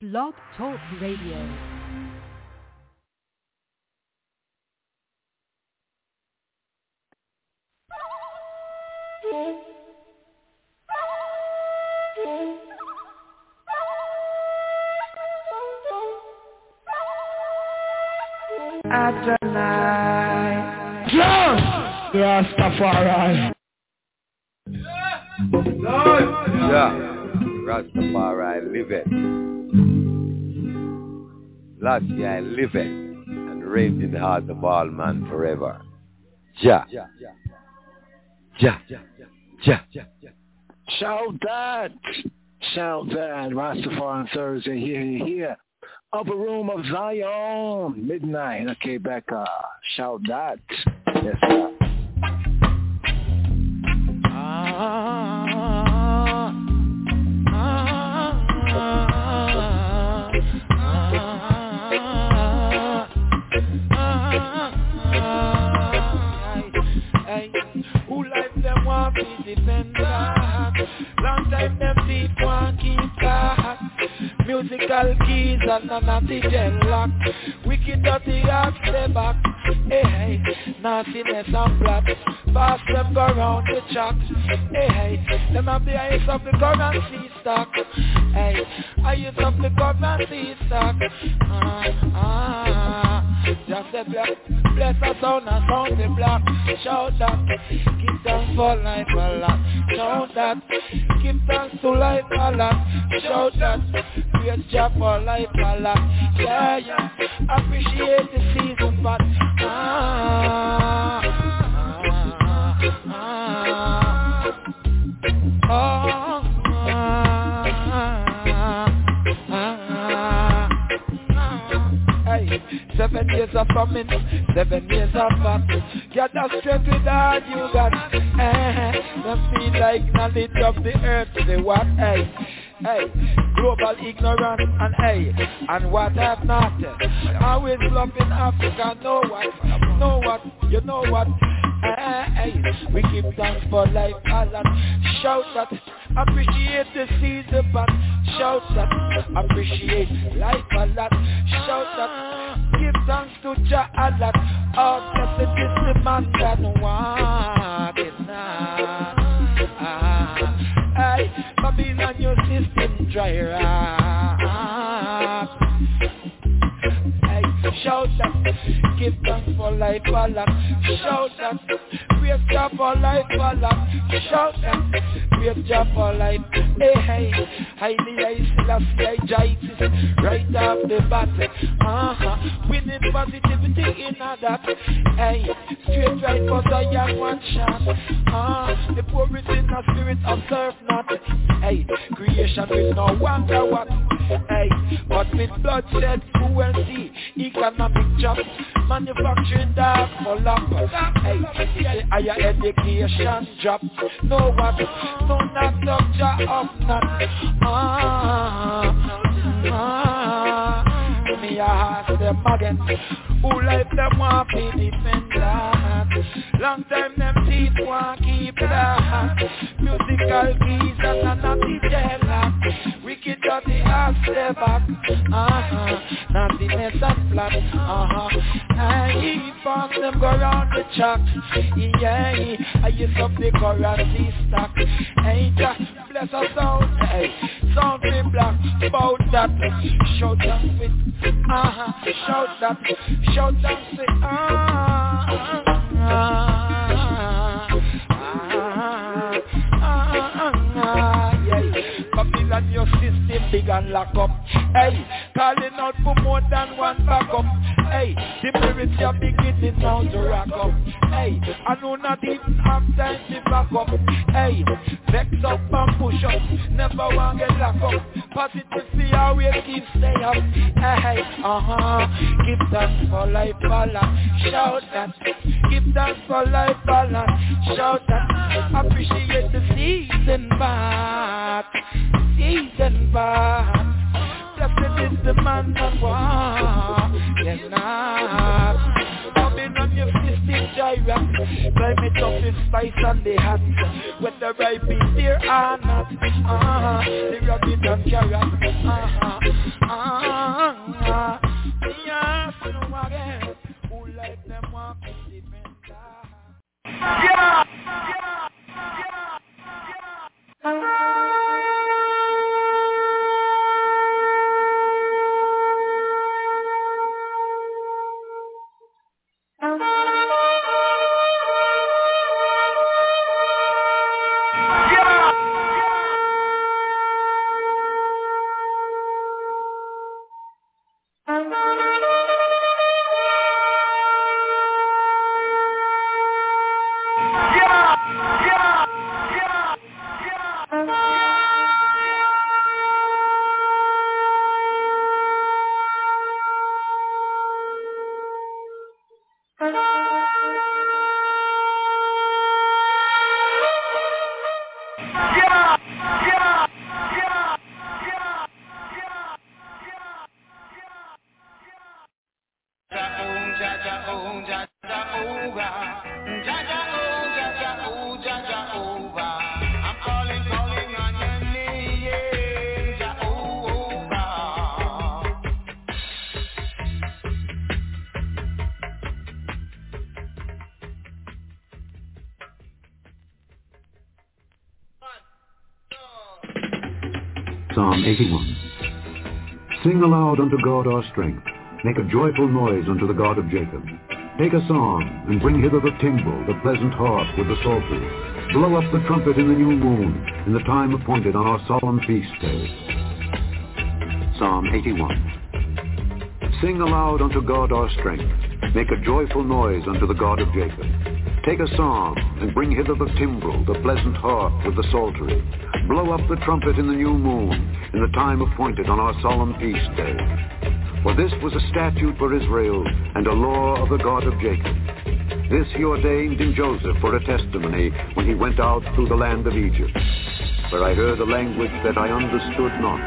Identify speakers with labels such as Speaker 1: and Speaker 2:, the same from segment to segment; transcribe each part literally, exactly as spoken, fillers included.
Speaker 1: Blog Talk Radio.
Speaker 2: Adonai, John, Rastafari.
Speaker 3: Yeah, Rastafari live it. Last year I live it and reigned in the heart of all man forever. Jah, Jah, Jah, Jah.
Speaker 2: Shout that, shout that. Rastafari on Thursday, here, here, here. Upper room of Zion, midnight. Okay, back. Uh, shout that. Yes, sir. Ah, ah, ah, hey, who like them want to defend that? Long time them deep want keep that. Musical keys and none of the gel lock. Wicked dirty ass stay back. Hey, hey, nastiness and plot. Fast them go round the track. Hey, hey, them have the eyes of the currency stock. Hey, eyes of the currency stock. Ah, ah, just a black. Bless us sound and sound the black. Shout that, give thanks for life a lot. Shout that, give thanks to life a lot. Shout that, praise Jah for life a lot. Yeah, yeah, appreciate the season, but ah, ah, ah, ah, ah, hey, seven years of famine, seven years of fast. Get that strength with all you got. Eh, them feel like knowledge of the earth. They what? Hey, hey, global ignorance and hey, and what have not. Always love in Africa. Know what? Know what? You know what? Hey, hey, we give thanks for life a lot. Shout that, appreciate the season, but shout that, appreciate life a lot. Shout that, give thanks to Jah a lot. Oh, blessed is the man that want it now. Ah, hey, Babylon, your system dry up. Hey, shout that, give thanks for life a lot. Shout that, praise Jah for life a lot. Shout that, praise Jah for life. Hey, hey, highly I Selassie I Jaitis, right off the bat. Uh-huh, winning positivity in a that. Hey, straight right for Zion one shot. Uh, the poor is in a spirit observe not. Hey, creation with no wonder what. Hey, but with bloodshed, cruelty, economic jobs, manufacturing dark for luck. Hey, higher education drop. No what, no not love Jah of not. Ah, ah, me a ask them again. Who like them want to defend that? Long time them teeth want keep that. Musical keys and none of the gel. Wicked dirty ass stay back. Uh-huh, nastiness and flat. Uh-huh, I pass them go round the track. Yeah, I use up the currency stock. Ain't that bless us out? Hey, something black about that. Shout that with, uh-huh, shout that, shout that with, uh-huh, uh-huh, uh-huh, yeah. Babylon, your system big and lock up. Hey, calling out for more than one backup. Hey, the spirits are beginning now to rock up. Hey, I know not even have time to back up. Hey, vex up and push up, never want get lock up. Positive see how we keep stay up. Hey, uh-huh, give thanks for life balance. Shout that, give thanks for life balance. Shout that, appreciate the season back. Season back. Blessed is the man that walks. Yes, not. Coming on your system, Gyra. Climate up the spice and the hat. Whether I be there or not. Uh-huh. The rabbit and carrot. Uh-huh. Uh-huh.
Speaker 4: Jaja, oh, Jaja, oh, God. Jaja, oh, Jaja, oh, Jaja, oh, God. I'm calling, calling on your name, Jaja, oh, God.
Speaker 5: Psalm eighty-one. Sing aloud unto God our strength. Make a joyful noise unto the God of Jacob. Take a psalm, and bring hither the timbrel, the pleasant harp with the psaltery. Blow up the trumpet in the new moon, in the time appointed on our solemn feast day. Psalm eighty-one. Sing aloud unto God our strength. Make a joyful noise unto the God of Jacob. Take a psalm, and bring hither the timbrel, the pleasant harp with the psaltery. Blow up the trumpet in the new moon, in the time appointed on our solemn feast day. For this was a statute for Israel, and a law of the God of Jacob. This he ordained in Joseph for a testimony when he went out through the land of Egypt, where I heard a language that I understood not.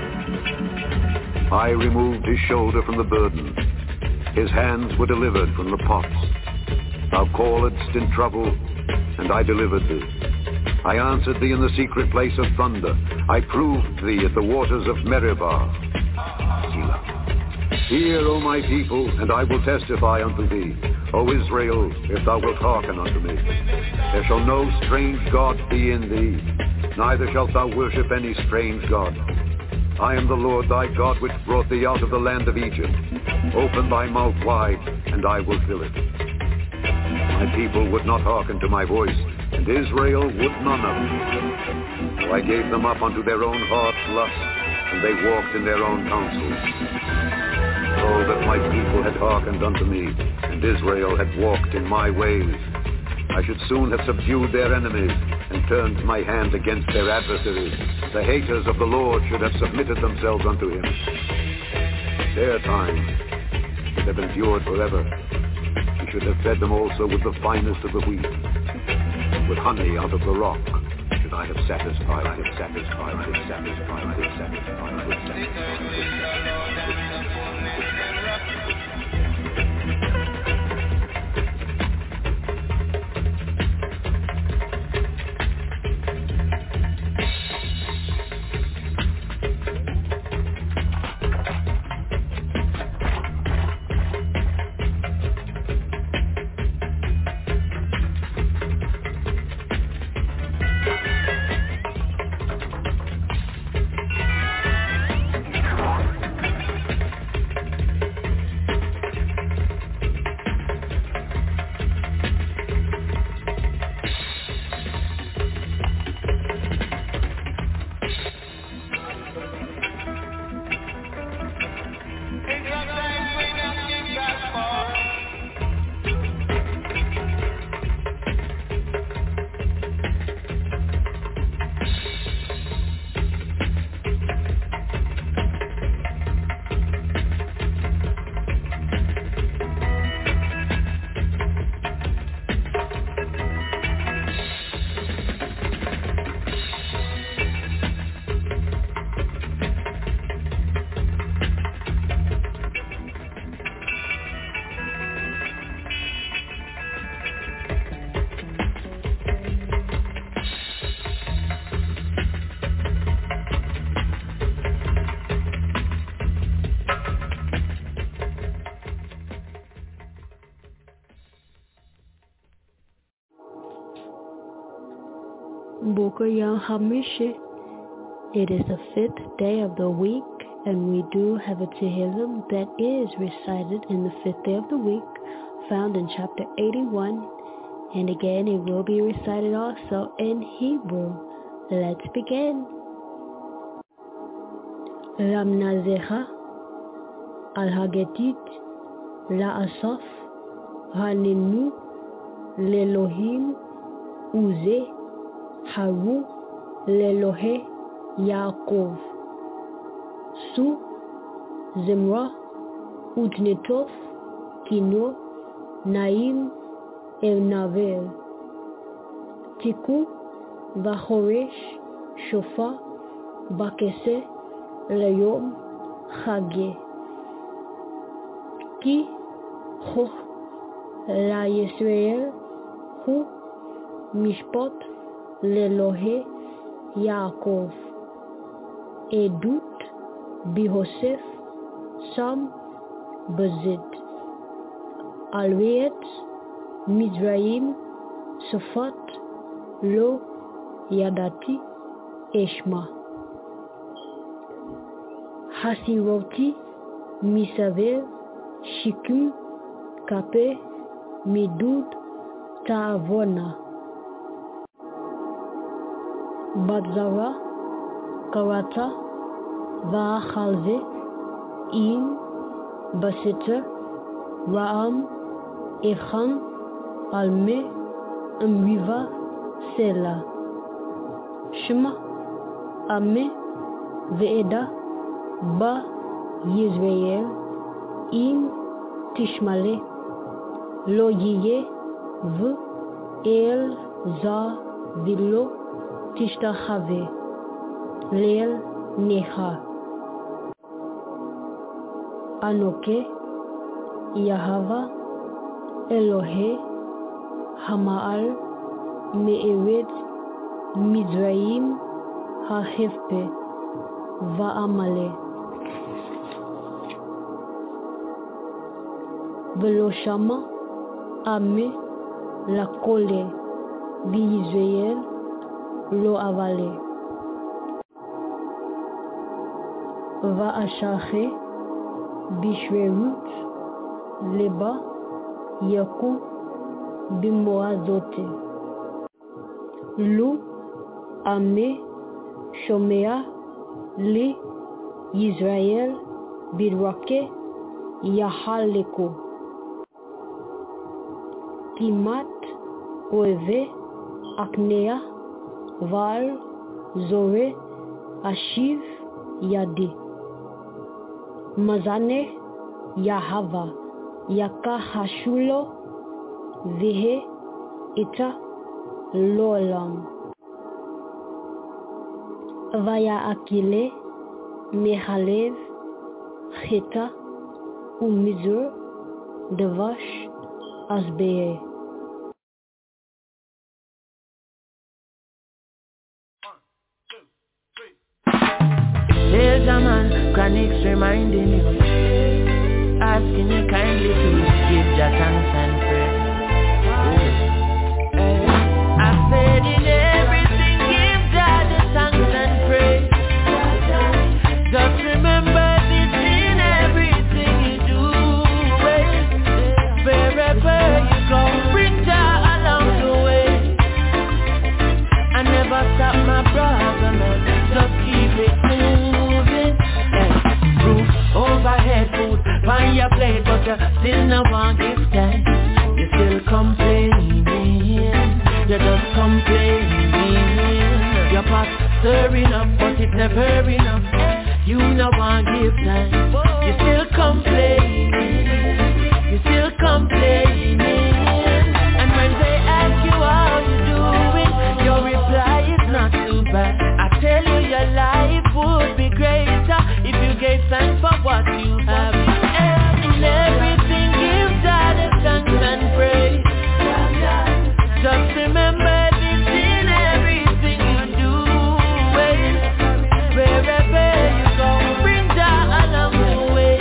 Speaker 5: I removed his shoulder from the burden. His hands were delivered from the pots. Thou calledst in trouble, and I delivered thee. I answered thee in the secret place of thunder. I proved thee at the waters of Meribah. Selah. Hear, O my people, and I will testify unto thee. O Israel, if thou wilt hearken unto me. There shall no strange god be in thee, neither shalt thou worship any strange god. I am the Lord thy God, which brought thee out of the land of Egypt. Open thy mouth wide, and I will fill it. My people would not hearken to my voice, and Israel would none of it. So I gave them up unto their own heart's lust, and they walked in their own counsels. Oh, that my people had hearkened unto me, and Israel had walked in my ways. I should soon have subdued their enemies, and turned my hand against their adversaries. The haters of the Lord should have submitted themselves unto him. Their time should have endured forever. He should have fed them also with the finest of the wheat. With honey out of the rock should I have satisfied, I have satisfied, I have satisfied, I have satisfied, I have satisfied.
Speaker 1: Bukaya Hamishi. It is the fifth day of the week, and we do have a Tehillim that is recited in the fifth day of the week, found in chapter eighty-one, and again it will be recited also in Hebrew. Let's begin. Ramnazecha al Hagetit la Asaf Haninu Lelohim Uze Haru Lelohe Yaakov Su Zimra Utnetof Kino Naim Evnavel Tiku Vachoresh Shofar Bakese Leyom Chage Ki Hu la Yisrael, Hu Mishpot Lelohe Yaakov, Edut Bihosef Sam Bezid, Alweet Mizraim Safat Lo Yadati Eshma, Hasiroti Misavel Shikum Kape Midud Taavona, Badzara Karata Vaachalve In Basiter Raam Echan Alme Amriva Sela, Shema Ame Ve'eda Ba Yisrael In Tishmale Lo Yiye V El Za Vilo Tishtachave Leel Necha, Anoke Yahava Elohe Hamaal Me'ered Mizraim HaHefpe Va'amale Velo Shama Ame La Kole Bi-Yisrael Lo Avale Va'ashache Bishwerut Leba Yaku Bimoazote Lu Ame Shomea Li Yisrael Birwake Yahaleko Kimat Oeve Aknea Val Zore Ashiv Yadi Mazane Yahava Yaka Hashulo Vehe Ita Lolam Vaya Akile Mehalev Cheta Umizur Devash Asbee.
Speaker 6: There's a man, Chronix reminding you, asking you kindly to give your thanks and prayer. Hey. I said in everything, give Jah the thanks and praise. Just remember this in everything you do. Wherever you go, bring Jah along the way. I never stop my brother, man, just keep it moving. Roof overhead, food on your plate, but you still no one give thanks. You still complaining, you just complaining. Your pot stirring up, but it's never enough. You no one give thanks. You still complaining, you still complaining. And when they ask you how you doing, your reply is not too bad. I tell you your life would be greater if you gave thanks for what you have. And in everything give Jah the thanks and praise. Just remember this in everything you do. Wherever you go, bring Jah along the way.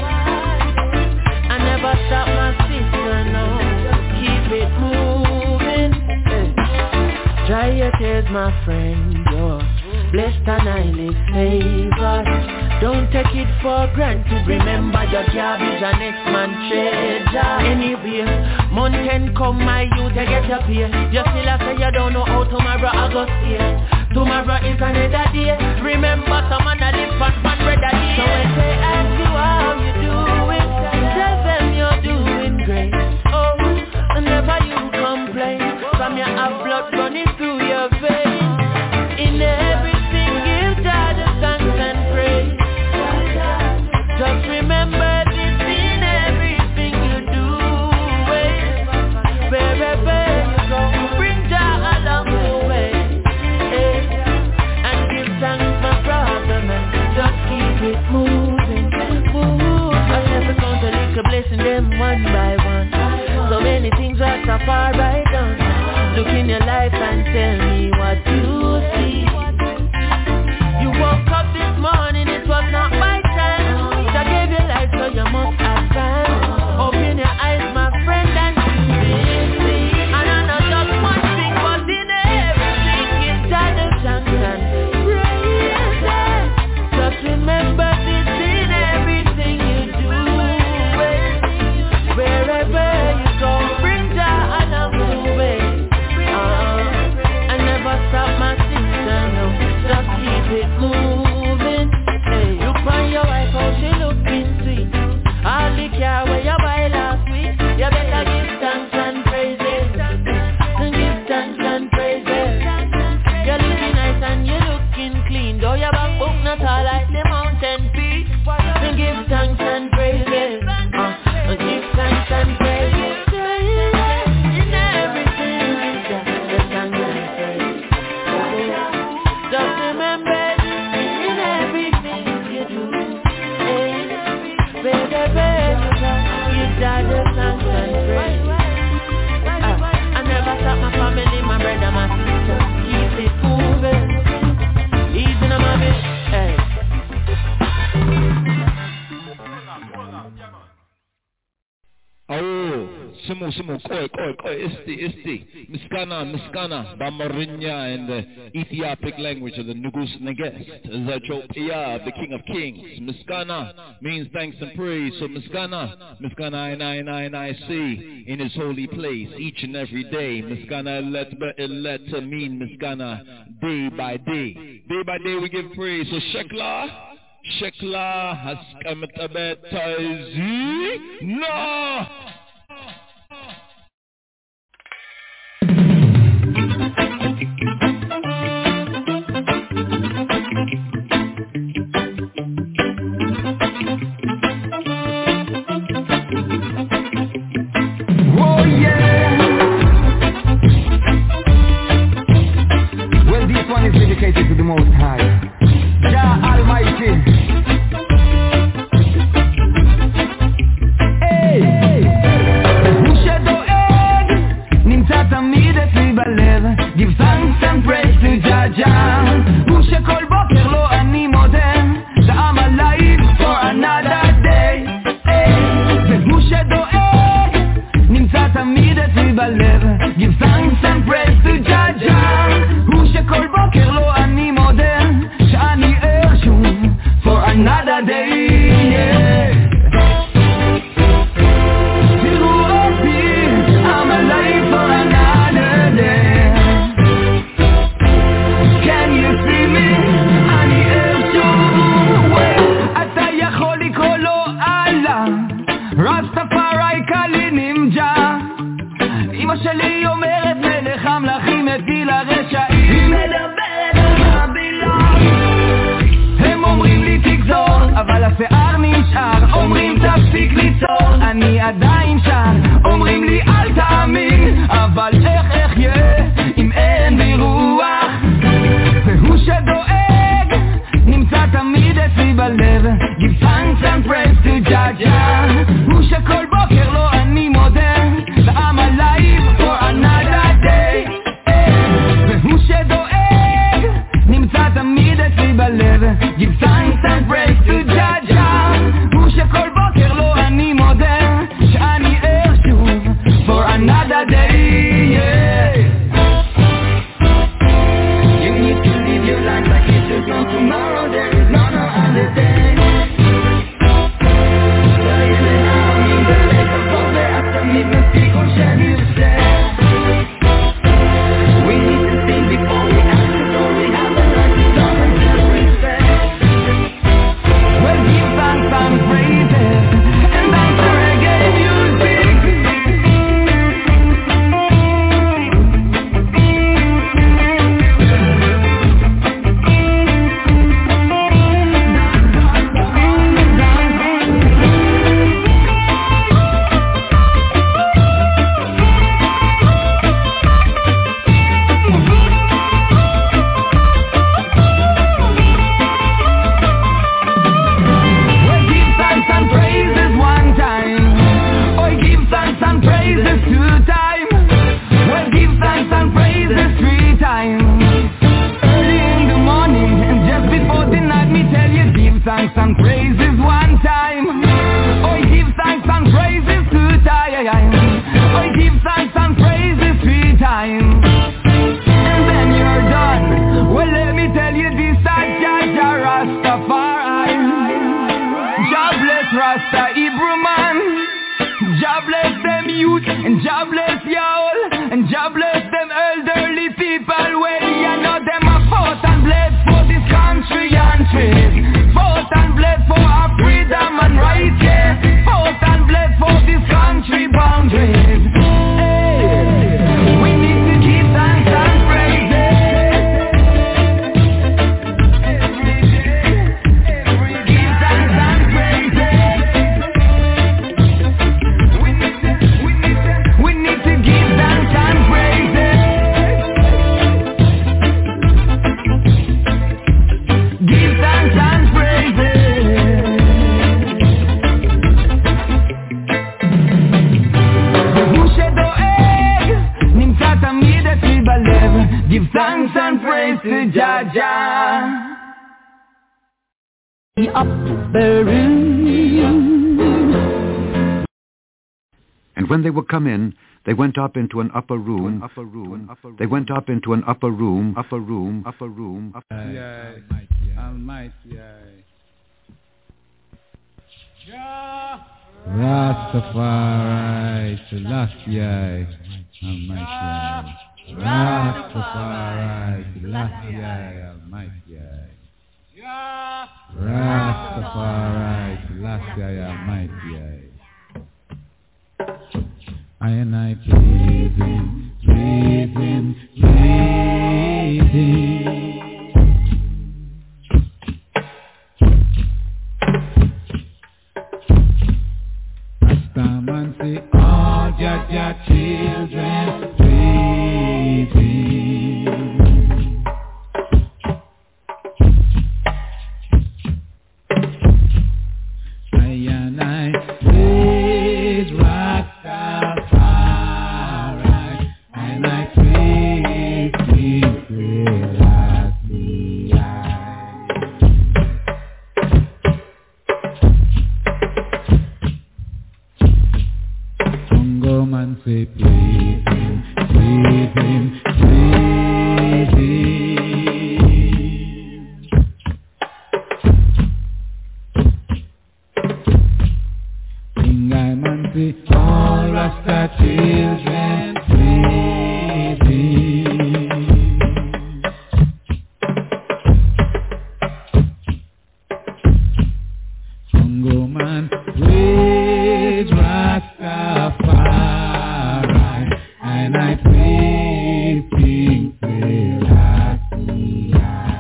Speaker 6: I never stop my sister, no, keep it moving. Dry your tears, my friend, you're blessed and highly favored. Don't take it for granted, remember your job is an next man treasure. Anyway, mountain come my youth, I get up here. You still a say you don't know how tomorrow I go see. Tomorrow is another day. Remember some man a live on one brother day. So when they ask you how you doing, tell them you're doing great. Oh, and never you complain. From your have blood running through your veins. In everything give Jah the thanks and praise. Just remember this in everything you do. Wherever you go, bring Jah along the way. And give thanks, my brother, man. Just keep it moving. far right down. Look in your life and tell me what you see. You woke up this morning, it was not by chance. I gave you life, so you must advance. Open your eyes, my friend, and see. And I know just one thing, but in everything, it's just a chance and praise. Just remember this in everything you do. Wherever you go, bring joy and I'm moving. Uh, I never stop my sister, no, just keep it moving. Hey, you find your wife, how she looking sweet. All the car where you buy last week, you better give thanks and praises. Give thanks and praises. You're looking nice and you're looking clean. Though your back book not all like the mountain peak. Give thanks and praises. Uh, give thanks and praises. In everything, just the thanks and praises. Just remember in everything you do. Hey, baby, give God the thanks and praise. Uh, I never stop my family, my brother, my sister. Keep it moving. Easy on my bitch. Hey.
Speaker 7: Oh, Simu Simu Koi Koi Koi Isti Isti Miskana Miskana Bamarinya in the Ethiopic language of the Nugus Negest Zachopia of the King of Kings. Miskana means thanks and praise. So Miskana Miskana I I I I see in his holy place each and every day. Miskana let let to mean Miskana day by day. Day by day we give praise. So Shekla Shekla has come to baptize. No!
Speaker 8: Oh yeah! Well, this one is dedicated to the Most High, Jah Almighty. Give thanks and praise to Jah Jah. הוא שכל בוקר לו אני מודה I'm alive for another day. והוא שדואג נמצא תמיד אצלי בלב. Give thanks and praise to Jah Jah. הוא שכל בוקר לו אני מודה שאני ער שוב for another day. תראו אותי I'm alive for another day. שלי אומרת מלך המלכים הביא לרשעים היא מדברת על חבילה הם אומרים לי תגזור אבל השיער נשאר אומרים תפסיק ליצור אני עדיין שר אומרים לי אל תאמין אבל איך אחיה אם אין בי רוח והוא שדואג נמצא תמיד אצלי בלב Give thanks and praise to Jah Jah הוא שכל בוקר לו אני מודה I'm alive for another day והוא שדואג נמצא תמיד אצלי בלב Give thanks and praise to Jah Jah הוא שכל בוקר לו אני מודה שאני ער שוב for another day yeah. You need to live your life like it's just no tomorrow there is no no other day praises one time. Oh, give thanks and praises two times. Oh, give thanks and praises three times. And then you're done. Well, let me tell you this, that Jah Jah Rastafari. Jah bless Rasta Hebrew man. Jah bless them youth and Jah bless y'all. And Jah bless them elderly people. Well, you know them a fought and bled for this country and trade. Fought and bled for our freedom and rights, yeah. Fought and bled for this country boundaries. Hey, we need to give thanks and praises. Every day, every give thanks and praises. We need to, we need to, we need to give thanks and praises. Give thanks and praises. Bushedo egg, nimtza tamid etli balev. Give thanks and praise to Jah Jah. The upper room.
Speaker 5: And when they were come in, they went up into an upper room. Upper room. They went up into an upper room. Upper room. Upper room. Upper room.
Speaker 9: Yeah, Almighty. Yeah. Rastafari, Selassie, Almighty. Rastafari, Selassie, Almighty. Rastafari, Selassie, Almighty. I and I praise him, praise him, praise him. Rastaman say, all Jah Jah children praise him. I and I praise Rastafari, and I praise him, Selassie. Congo man say praise him, praise him, praise him. Singai man say all Rasta children praise him. Congo man praise Rastafari, and I praise King Selassie.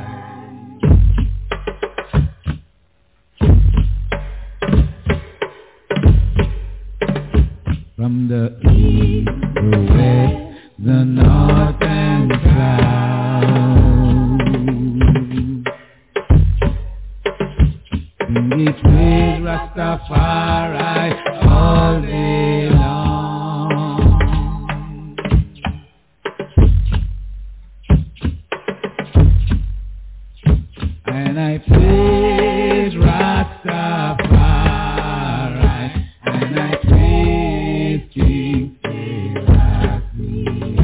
Speaker 9: From the east, the west, the north and south, we praise Rastafari all day long. And I praise Rastafari, and I praise King Selassie.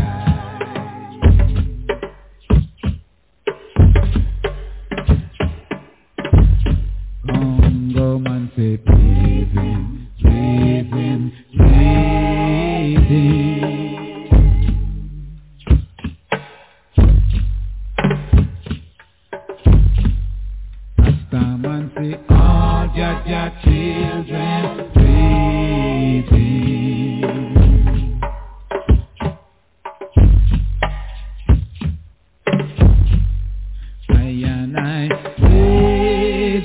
Speaker 9: Congo man say praise him, praise him, praise him. Rastaman say all Jah Jah children praise him. I and I praise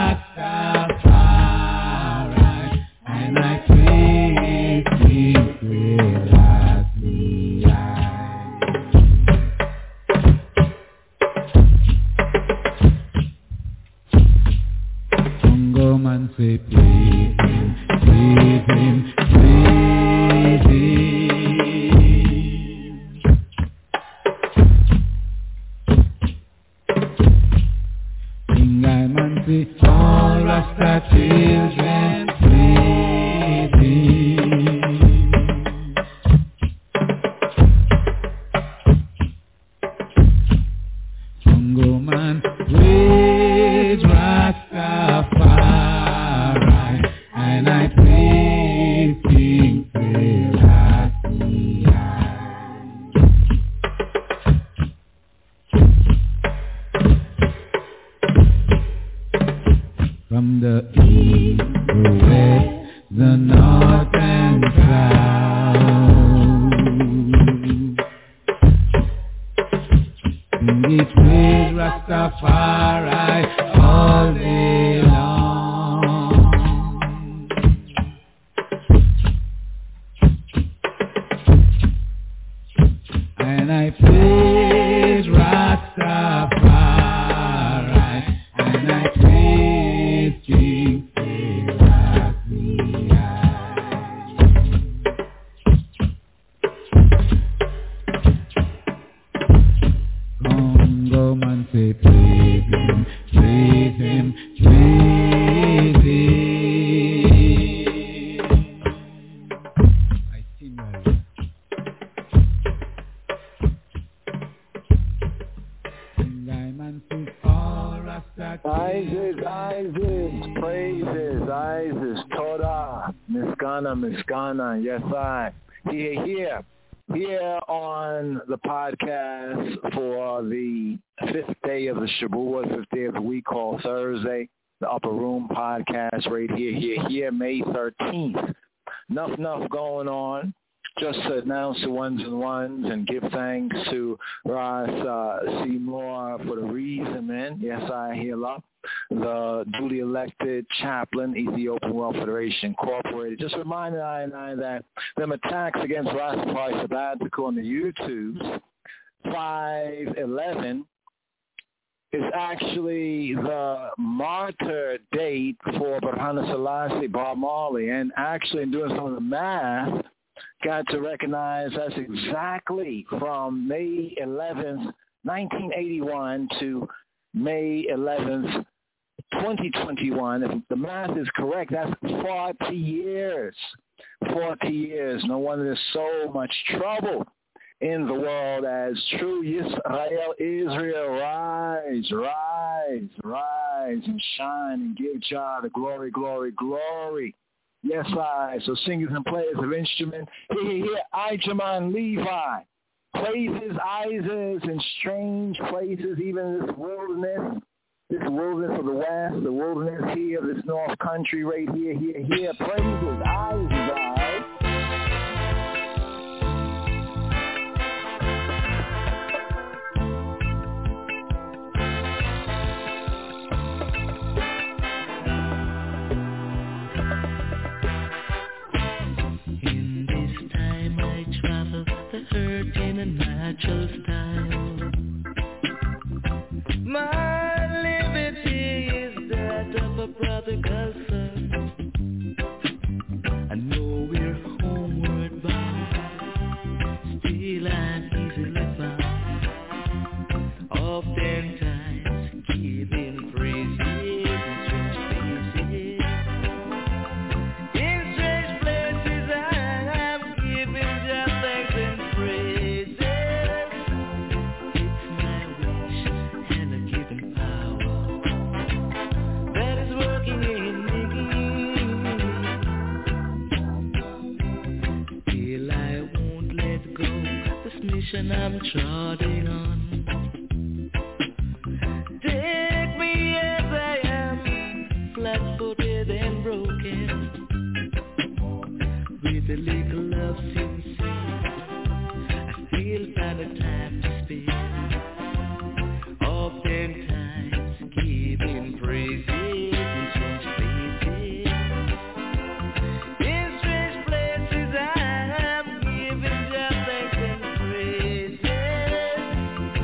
Speaker 9: Rastafari, and I praise King Selassie. Congo man say praise him, praise him, praise him. Singai man say all Rasta children sleeping. Congo man, praise Rastafari, and I praise King Selassie. From the east, the west, the north and south, we praise Rastafari all day long. And I praise Rastafari, and I praise King Selassie. Congo man say praise him, praise him, praise him. I see my
Speaker 10: Isis, Isis, praises, Isis, Toda, Miskana, Miskana, yes I. Here, here, here on the podcast for the fifth day of the Shabbat, fifth day of the week called Thursday, the Upper Room podcast right here, here, here, May thirteenth. Enough, enough going on. Just to announce the ones and ones and give thanks to Ross uh, Seymour for the reason, man. Yes, I heal up. The duly elected chaplain, Ethiopian World Federation Incorporated. Just reminded I and I that them attacks against Rastafari Sabbatical on the YouTubes, five eleven, is actually the martyr date for Burhana Selassie, Bob Marley. And actually in doing some of the math, got to recognize that's exactly from May eleventh, nineteen eighty-one to May eleventh, twenty twenty-one. If the math is correct, that's forty years. forty years. No wonder there's so much trouble in the world as true Yisrael, Israel, rise, rise, rise and shine and give Jah the glory, glory, glory. Yes, I. So singers and players of instruments. Here, here, here, Ijaman Levi. Places, Isis in strange places, even this wilderness, this wilderness of the west, the wilderness here, this north country right here, here, here. Praises, Isis, I.
Speaker 6: In a natural style, my liberty is that of a prodigal son. I know we're homeward bound, still I'm easily found, oftentimes giving praises in strange places. In strange places I have given just thanks and praise. I'm trotting on. Take me as I am, flat-footed and broken, with a little love sincere. I still find the time to spare, oftentimes giving praises in strange places. In strange places I am giving just thanks and praise.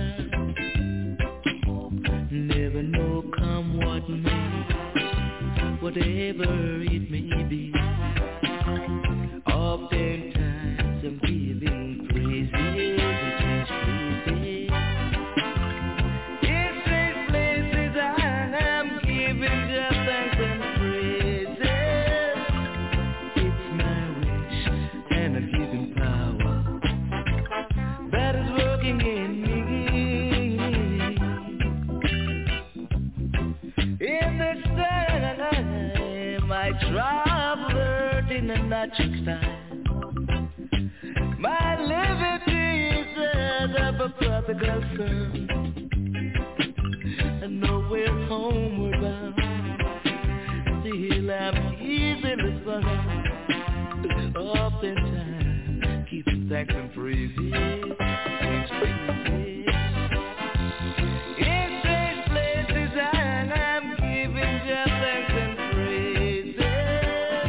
Speaker 6: Never know come what may, whatever it may be. Oftentimes I'm giving praises in strange places. In strange places I am giving just thanks and praises. It's my wish and a giving power that is working in me. In this time I traveled in a natural style. My liberty is of a prodigal son, and nowhere homeward bound. Still I'm easily found. Oftentimes keeping thanks and praises. In strange places I am giving just thanks and praises.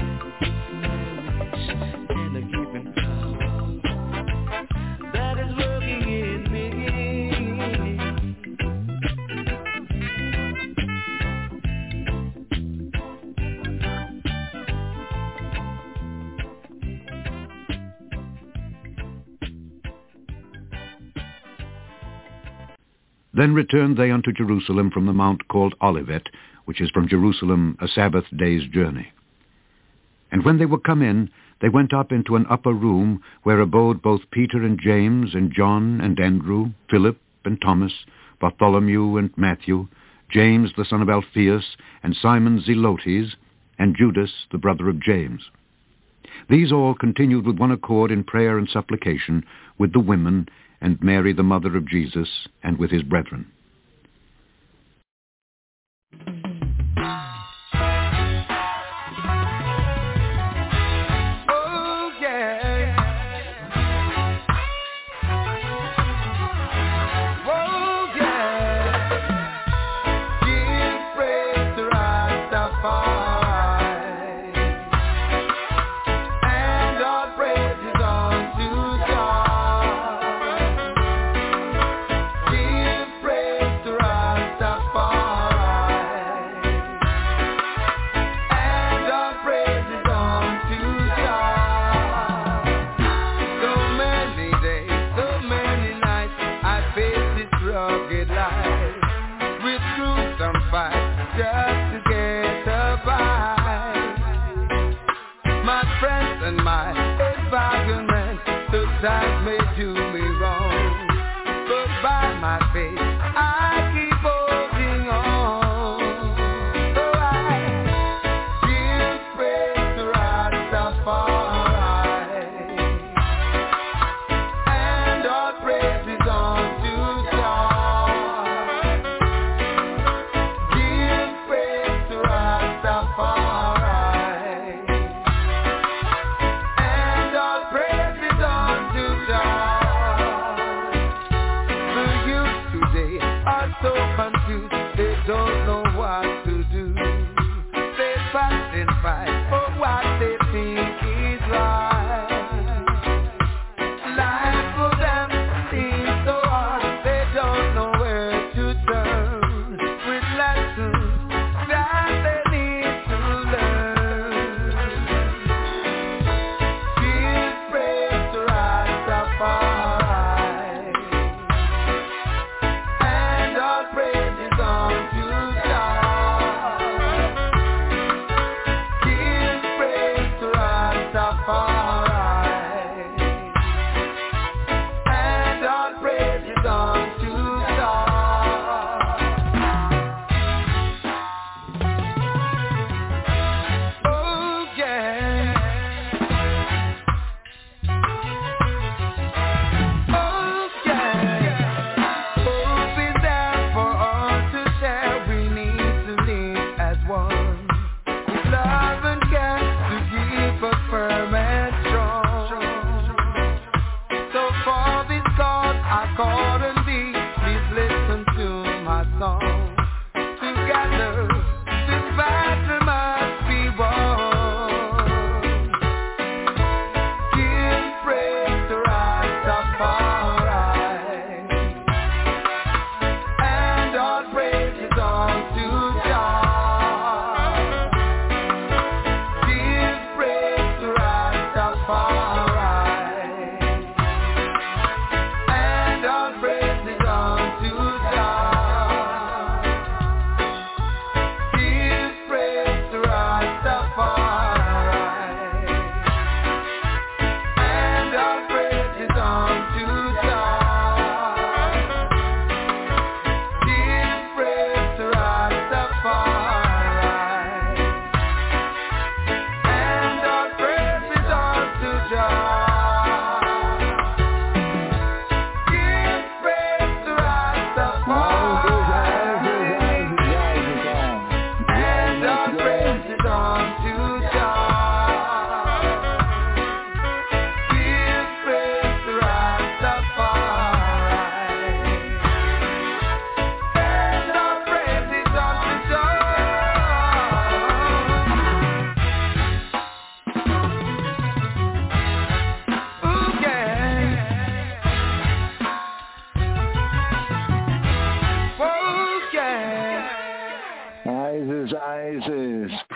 Speaker 6: And a giving power that is working in me.
Speaker 5: Then returned they unto Jerusalem from the mount called Olivet, which is from Jerusalem a Sabbath day's journey. And when they were come in, they went up into an upper room, where abode both Peter and James, and John and Andrew, Philip and Thomas, Bartholomew and Matthew, James the son of Alphaeus, and Simon Zelotes, and Judas the brother of James. These all continued with one accord in prayer and supplication with the women, and Mary the mother of Jesus, and with his brethren.
Speaker 2: Oh, yeah. Oh, yeah. Give praise to Rastafari, and all praises unto God. Give praise to Rastafari, and all praises unto God. So many days, so many nights, I faced this rugged life, with truth and fight, just to get by. My friends and my environment sometimes may do me wrong, but by my faith I keep holding on. So I give praise to Rastafari, and all praises unto God. Give praise to Rastafari, and all praises unto God. The youth today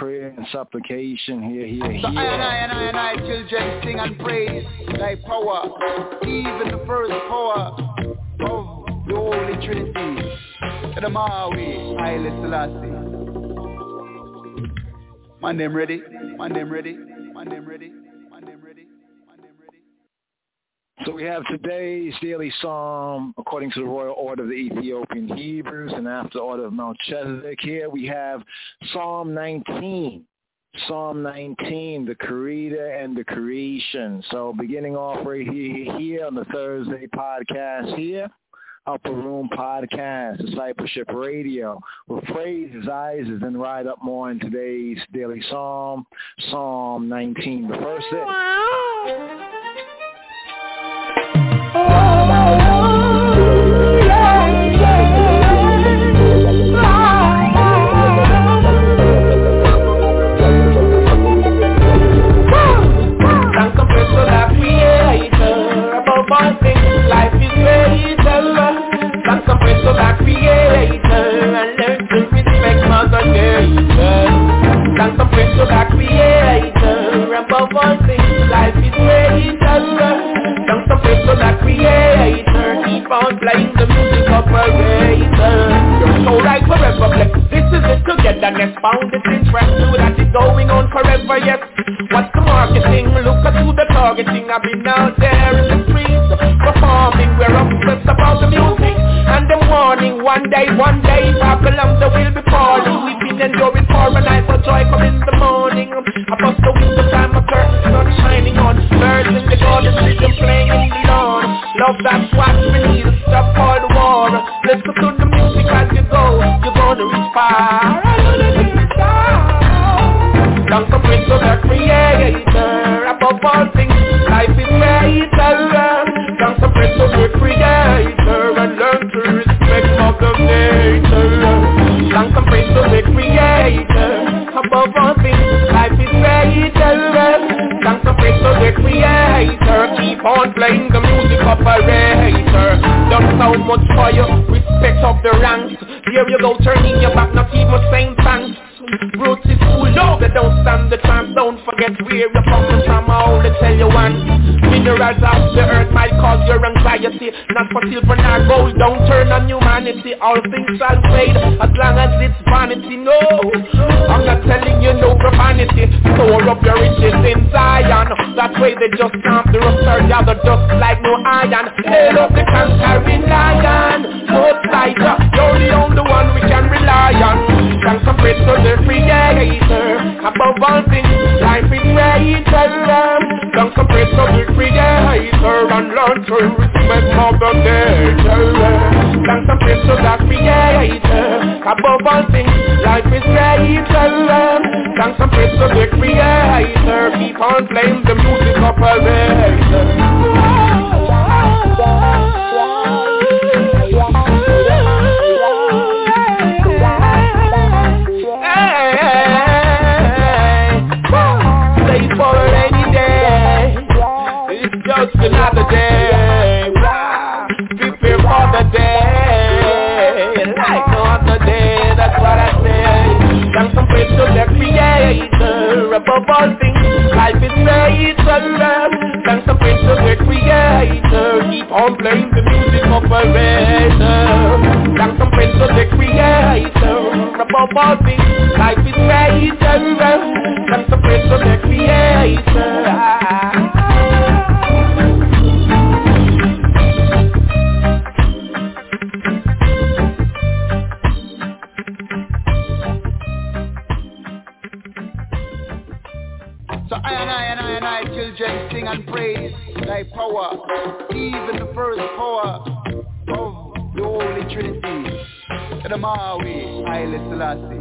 Speaker 10: prayer and supplication. Hear, hear, hear.
Speaker 4: So I and I and I and I children sing and praise thy power, even the first power of the Holy Trinity. The Maui, Haile Selassie. My name ready, my name ready, my name ready, my name ready, my name ready.
Speaker 10: So we have today's daily psalm according to the royal order of the Ethiopian Hebrews and after the order of Melchizedek. Here we have Psalm nineteen. Psalm nineteen, the Creator and the Creation. So beginning off right here, here on the Thursday podcast here. Upper Room Podcast, Discipleship Radio, with praises, eyes, and then ride up more in today's daily psalm, Psalm nineteen. The first is.
Speaker 6: Life is greater. Thanks and praise to the Creator, and learn to respect Mother Nature. Thanks and praise to the Creator, above all things, life is greater. Thanks and praise to the Creator, keep on playing the music operator. You're so right forever, blessed. This is it togetherness, found it interesting that is going on forever, yes. What's the marketing? Look at who the targeting. I've been out there in the streets, performing, we're obsessed about the music. And the morning, one day, one day, Babylon the will be falling. We've been enduring for a night, but joy come in the morning. I bust the window time, a curtain, sun shining on. Birds in the garden, rhythm playing in the lawn. Love, that's what we need, stop all the war. Listen to the music as you go, you're gonna reach far. Thanks and praise to the Creator, above all things, life is greater. Thanks and praise to the Creator, and learn to respect Mother Nature. Thanks and praise to the Creator, above all things, life is greater. Thanks and praise to the Creator, keep on playing the music operator. Don't sound much for you, respect of the ranks. Here you go, turning your back, not even saying thanks. Roots is cool, no, they don't stand the chance. Don't forget where you're coming from, I only tell you one. Minerals of the earth might cause your anxiety. Not for silver nor gold, don't turn on humanity. All things shall fade, as long as it's vanity. No, I'm not telling you no profanity. Store up your riches in Zion. That way they just can't the rust or gather dust like no iron. Hail up the conquering lion. No fighter, you're the only one we can rely on. Thanks and praise to the Creator, above all things, life is greater. Thanks and praise to the Creator, and learn to respect Mother Nature. Thanks and praise to the Creator, above all things, life is greater. Thanks and praise to the Creator, keep on playing the music operator. Just another day, prepare for the day, like no other day, that's what I say. Thanks and praise to the Creator, above all things, life is greater. Thanks and praise to the Creator, keep on playing the music operator. Thanks and praise to the Creator, above all things, life is greater. Thanks and praise to the Creator.
Speaker 4: So I and I and I and I children sing and praise thy power, even the first power of the Holy Trinity. The Maui, Haile Selassie.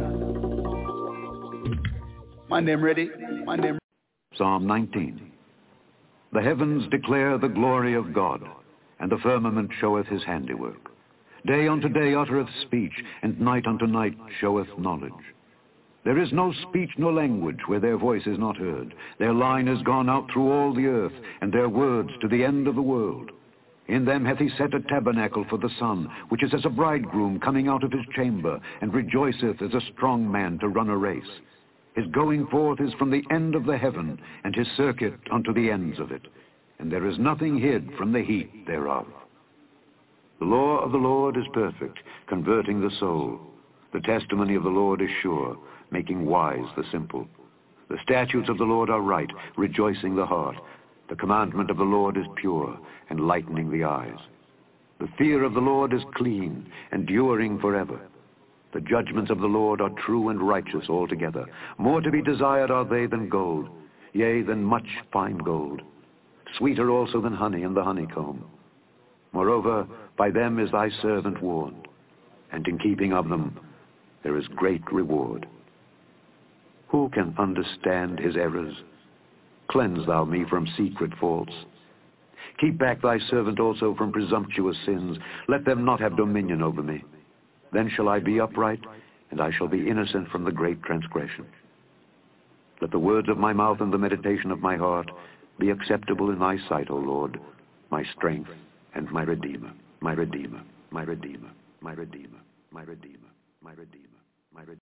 Speaker 4: My name ready? My name.
Speaker 5: Psalm nineteen. The heavens declare the glory of God, and the firmament showeth his handiwork. Day unto day uttereth speech, and night unto night showeth knowledge. There is no speech nor language where their voice is not heard. Their line is gone out through all the earth, and their words to the end of the world. In them hath he set a tabernacle for the sun, which is as a bridegroom coming out of his chamber, and rejoiceth as a strong man to run a race. His going forth is from the end of the heaven, and his circuit unto the ends of it. And there is nothing hid from the heat thereof. The law of the Lord is perfect, converting the soul. The testimony of the Lord is sure, making wise the simple. The statutes of the Lord are right, rejoicing the heart. The commandment of the Lord is pure, enlightening the eyes. The fear of the Lord is clean, enduring forever. The judgments of the Lord are true and righteous altogether. More to be desired are they than gold, yea, than much fine gold. Sweeter also than honey and the honeycomb. Moreover, by them is thy servant warned, and in keeping of them there is great reward. Who can understand his errors? Cleanse thou me from secret faults. Keep back thy servant also from presumptuous sins. Let them not have dominion over me. Then shall I be upright, and I shall be innocent from the great transgression. Let the words of my mouth and the meditation of my heart be acceptable in thy sight, O Lord, my strength and my Redeemer, my Redeemer, my Redeemer, my Redeemer, my Redeemer, my Redeemer, my Redeemer.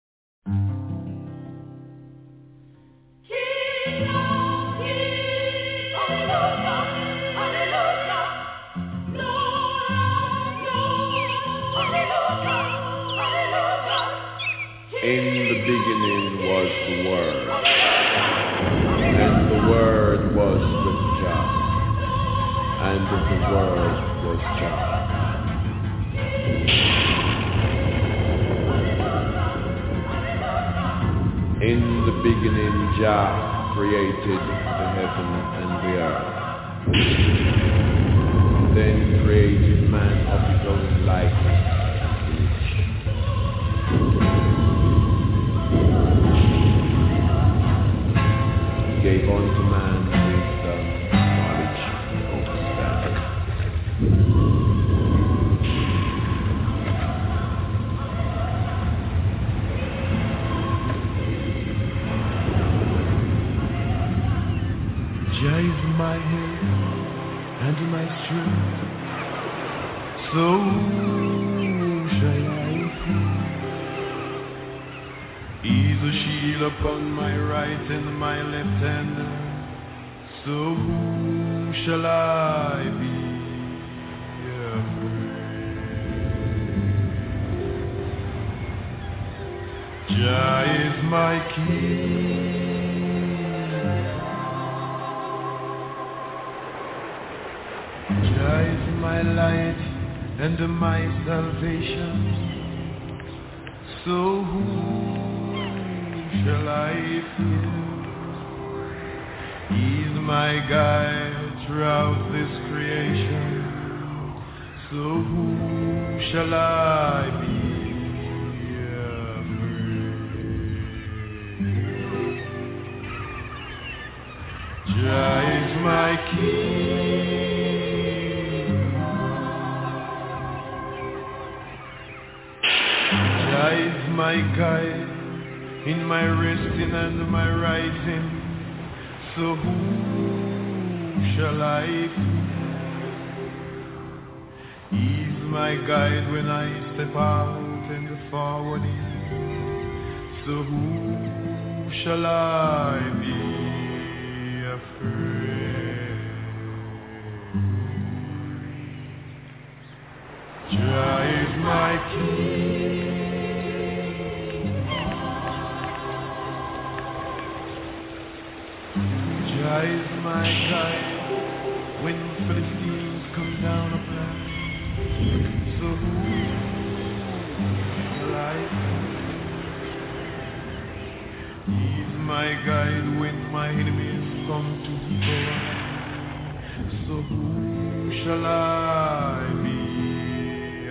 Speaker 9: In the beginning was the Word, and the Word was with Jah, and the Word was Jah. In the beginning Jah created the heaven and the earth. Then created man of his own likeness. Gave unto man wisdom, knowledge, and understanding.
Speaker 11: Jah is my head and my strength, so shall I fear. He's a shield upon my right and my left hand, so who shall I be afraid? Jah is my king, Jah is my light and my salvation, so who shall I fear? He's my guide throughout this creation, so who shall I be afraid? Jah is my king, Jah is my guide in my resting and my rising, so who shall I fear? He's my guide when I step out in the forward, so who shall I be afraid? Jah is my king, Jah is my guide when Philistines come down upon me, so who shall I fear? He's my guide when my enemies come to me, so who shall I be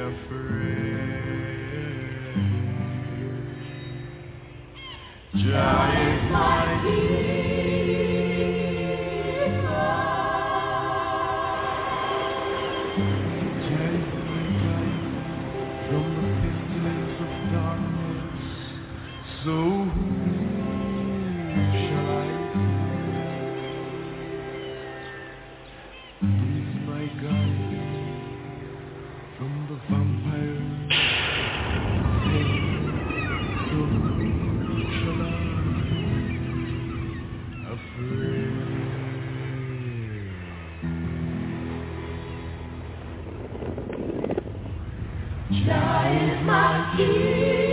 Speaker 11: afraid? Jah is my king, so who shall I fear? He's my guide from the vampire. So who shall I
Speaker 12: Jah is my keeper.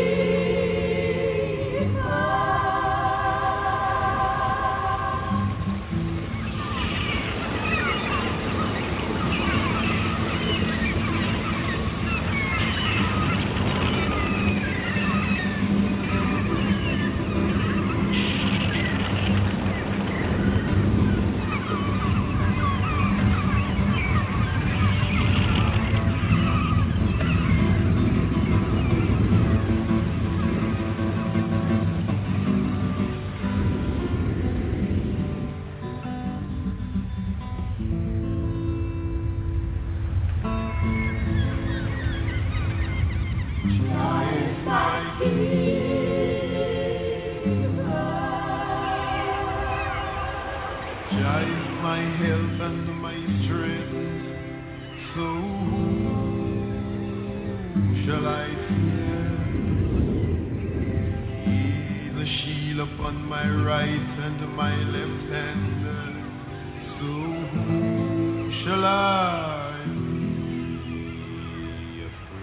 Speaker 11: Jah is my help and my strength, so whom shall I fear? He is a shield upon my right and my left hand, so whom shall I be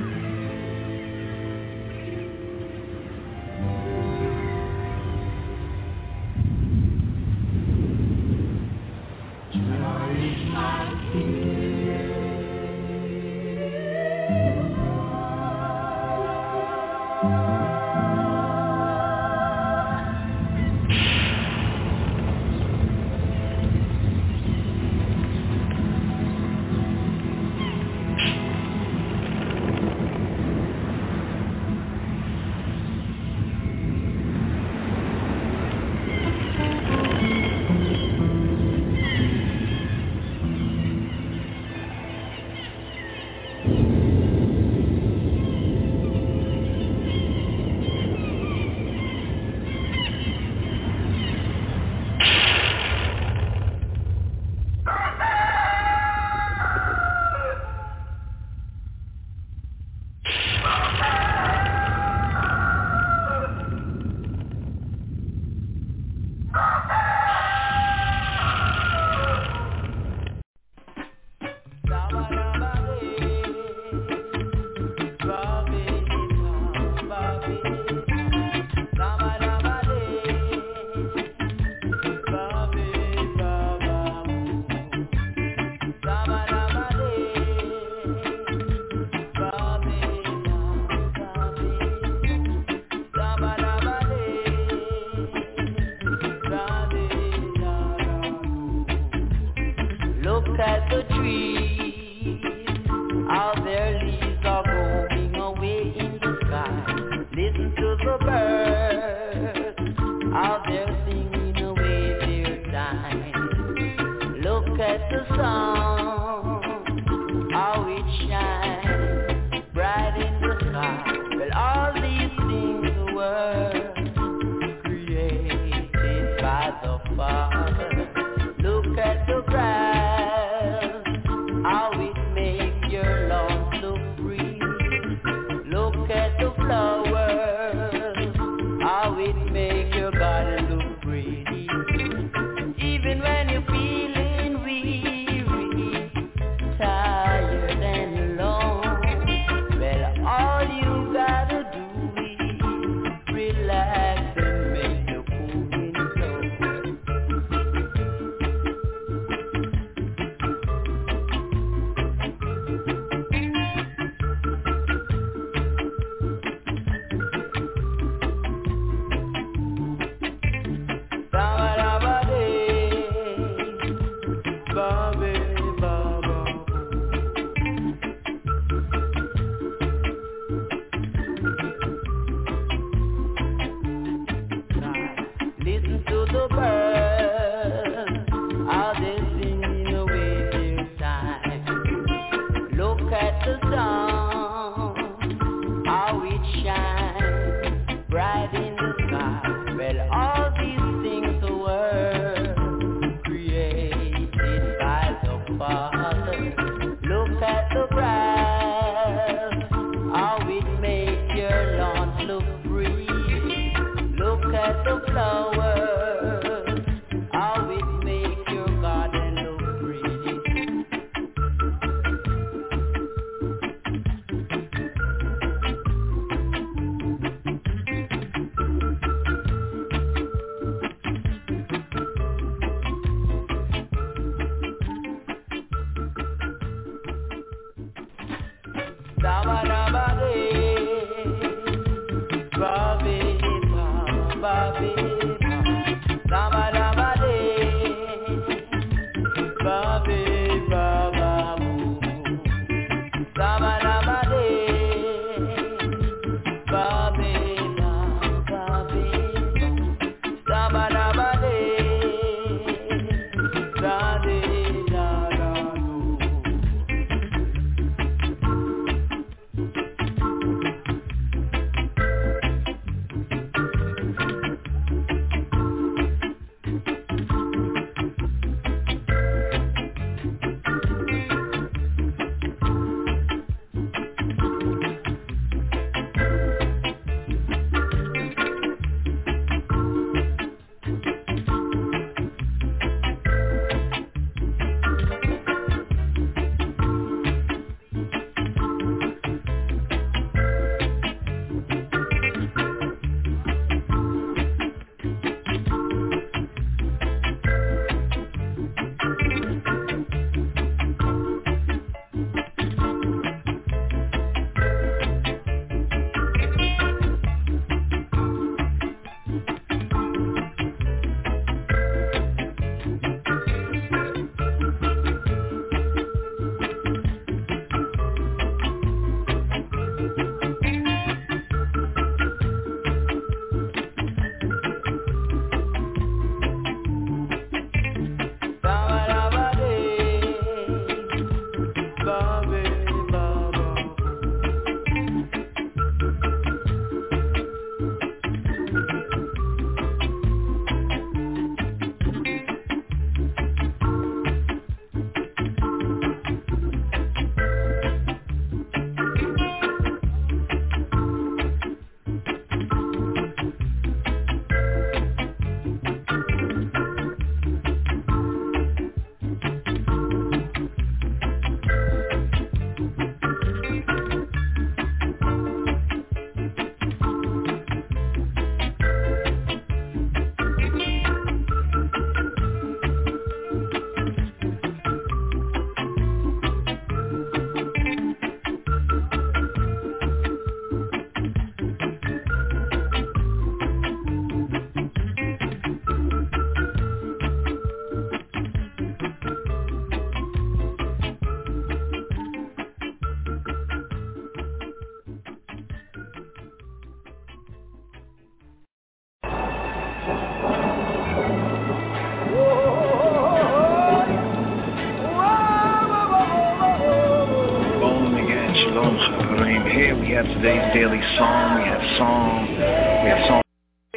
Speaker 6: Look at the trees, how their leaves are going away in the sky. Listen to the birds, how they're singing away their time. Look at the sun, how it shines bright in the sky. Well, all these things were created by the Father. Look at the grass, how it makes your lungs look free. Look at the flowers, how it makes your garden look pretty. Even when you're feeling weary, tired and alone, well, all you gotta do is relax and make the cooling flow. Listen to the birds, how they singing away their time. Look at the sun, how it shines bright in the sky. Well, all these things were created by the Father. Look at the grass, how it makes your lawns look free. Look at the flowers, how it makes your garden look pretty.
Speaker 5: here. We have today's daily song. We have song. We have song.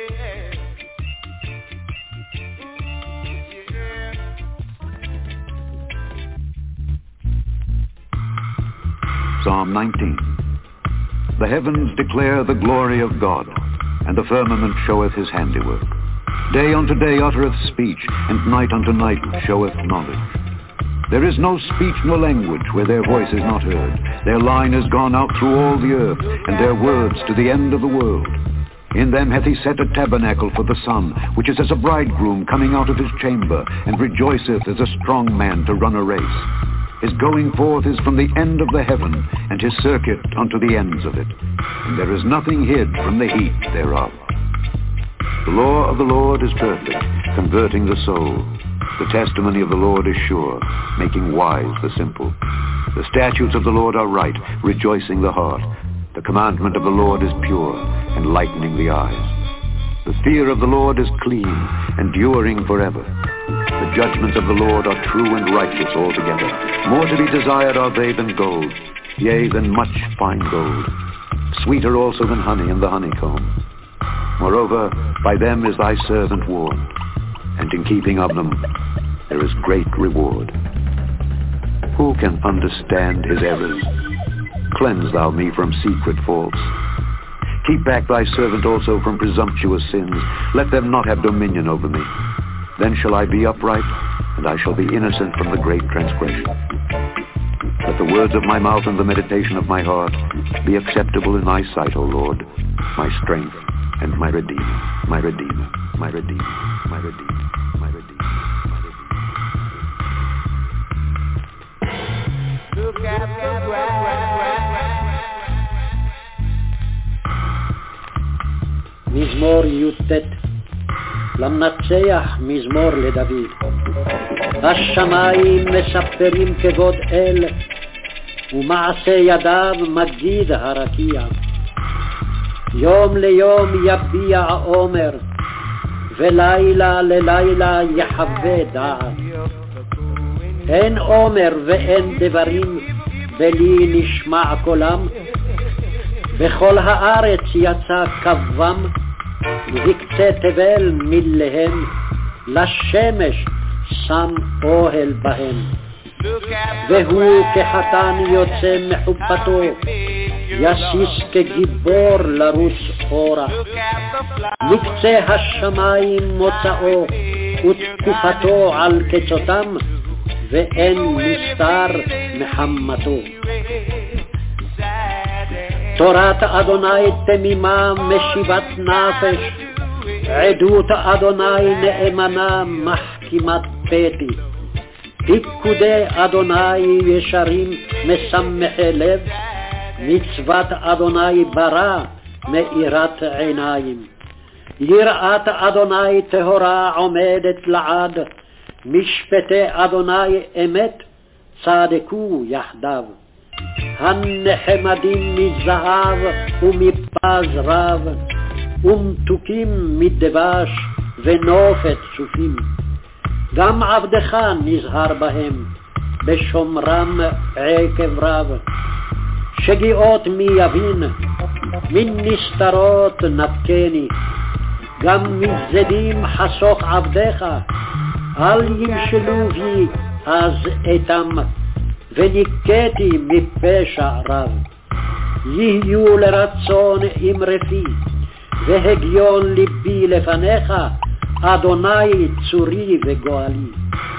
Speaker 5: Psalm nineteen. The heavens declare the glory of God, and the firmament showeth his handiwork. Day unto day uttereth speech, and night unto night showeth knowledge. There is no speech nor language where their voice is not heard. Their line is gone out through all the earth, and their words to the end of the world. In them hath he set a tabernacle for the sun, which is as a bridegroom coming out of his chamber, and rejoiceth as a strong man to run a race. His going forth is from the end of the heaven, and his circuit unto the ends of it. And there is nothing hid from the heat thereof. The law of the Lord is perfect, converting the soul. The testimony of the Lord is sure, making wise the simple. The statutes of the Lord are right, rejoicing the heart. The commandment of the Lord is pure, enlightening the eyes. The fear of the Lord is clean, enduring forever. The judgments of the Lord are true and righteous altogether. More to be desired are they than gold, yea, than much fine gold. Sweeter also than honey and the honeycomb. Moreover, by them is thy servant warned, and in keeping of them there is great reward. Who can understand his errors? Cleanse thou me from secret faults. Keep back thy servant also from presumptuous sins. Let them not have dominion over me. Then shall I be upright, and I shall be innocent from the great transgression. Let the words of my mouth and the meditation of my heart be acceptable in thy sight, O Lord, my strength and my Redeemer, my Redeemer, my Redeemer, my Redeemer, my Redeemer, my Redeemer.
Speaker 6: Look at the grass.
Speaker 13: מזמור י"ט. למנצח מזמור לדוד. השמיים מספרים כבוד אל, ומעשה ידיו מגיד הרקיע. יום ליום יביע עומר, ולילה ללילה יחווה דעת. אין עומר ואין דברים, בלי נשמע קולם. בכל הארץ יצא קוום, ובקצה תבל מלהם, לשמש שם אוהל בהם. והוא כחתן יוצא מחופתו, יסיס כגיבור לרוס אורה. מקצה השמיים מוצאו, ותקופתו על קצותם, ואין נסתר מחמתו. תורת אדוני תמימה משיבת נפש, עדות אדוני נאמנה מחכימת פתי. פיקודי אדוני ישרים משמחי לב, מצוות אדוני ברא מאירת עיניים. יראת אדוני טהורה עומדת לעד, משפטי אדוני אמת צדקו יחדיו. הנחמדים מזהב ומפז רב, ומתוקים מדבש ונופת צופים. גם עבדך נזהר בהם, בשומרם עקב רב. שגיאות מי יבין, מן נסתרות נפקני. גם מזדים חסוך עבדך, אל ימשלו בי אז אתם. וניקתי מפשע רב. יהיו לרצון אמרתי, והגיון ליבי לפניך, אדוני צורי וגואלי.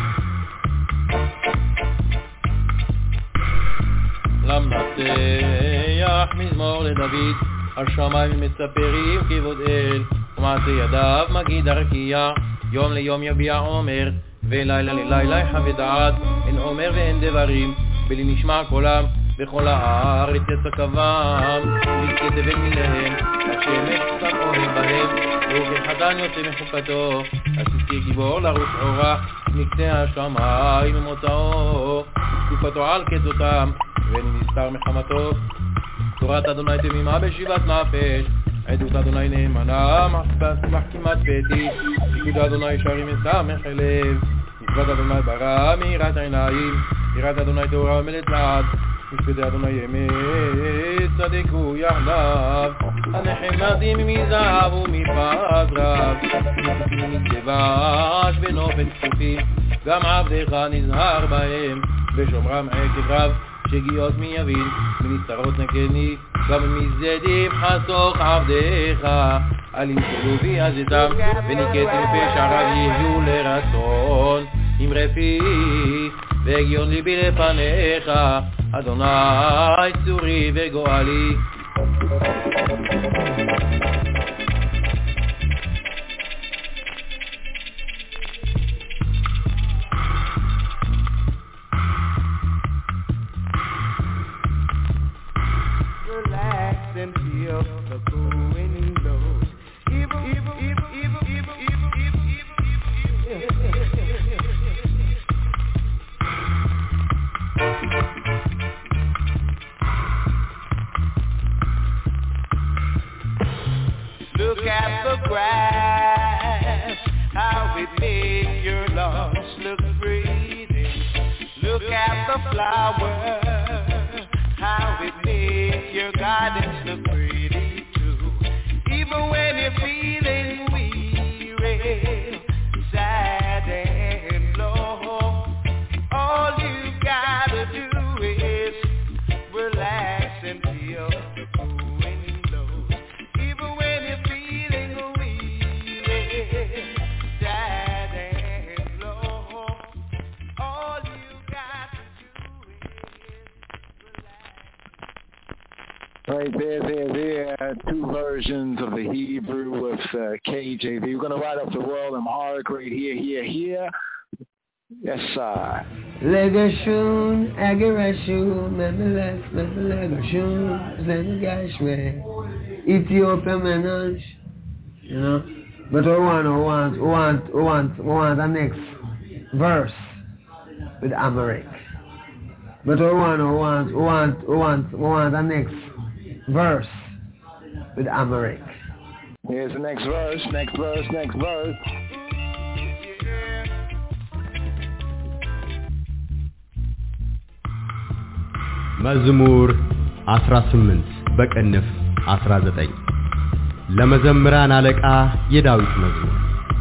Speaker 7: למנצח מזמור לדוד, השמיים מספרים כבוד אל, ומעשה ידיו מגיד הרקיע. יום ליום יביע עומר, ולילה ללילה יחווה דעת. אין עומר ואין דברים, בלי נשמע קולם. בכל הארץ יצא קוום, מקצה תבל מלהם, השמש שם אוהל בהם. והוא כחתן יוצא מחופתו, הסיס כגיבור לרוס אורה. מקצה השמיים מוצאו, תקופתו על קצותם, ואין נסתר מחמתו. תורת אדוני תמימה בשיבת נפש, עדות אדוני נאמנה מחכימת פתי. פיקוד אדוני ישרים משמחי לב, מצוות אדוני ברא מאירת עיניים. יראת אדוני טהורה עומדת לעד,
Speaker 11: מקפידי אדוני אמת, צדיק הוא יחדיו, הנחמדים מזהב ומפז רב, מדבש ונופת כסופים, גם עבדך נזהר בהם, ושומרם עקב רב, שגיאות מי יבין, מנסתרות נקני, גם מזדים חסוך עבדך, על ימצלו בי עזתם, וניקטים פשע רב יהיו לרצון, עם רפי, והגיון ליבי לפניך, אדוני צורי וגואלי.
Speaker 4: And feel the cool wind blows. Evil, evil, evil, evil, evil, evil, evil, evil, evil. Look at the grass, how it makes your lungs look pretty. Look at the flowers, how it makes your gardens look pretty too. Even when you're feeling weary, sad and low, all you gotta do is relax and feel the cool wind blows. Even when you're feeling weary, sad and low, all you got to do is
Speaker 10: Right there, there, there. Two versions of the Hebrew with uh, K J V. We're going to ride up the world in Amharic right here, here, here. Yes, sir.
Speaker 14: Legashun, Agarashun, Memelech, Memelegashun, Zenegashwe, Ethiopia Menage, you know. But we want, we want, we want, we want, we want the next verse with Amharic. But we want, we want, we want, we want, we want the next verse with Amharic.
Speaker 10: Here's the next verse, next verse, next verse.
Speaker 15: መዝሙር አስራ ስምንት በቅንፍ አስራ ዘጠኝ ለመዘምራን አለቃ የዳዊት መዝሙር።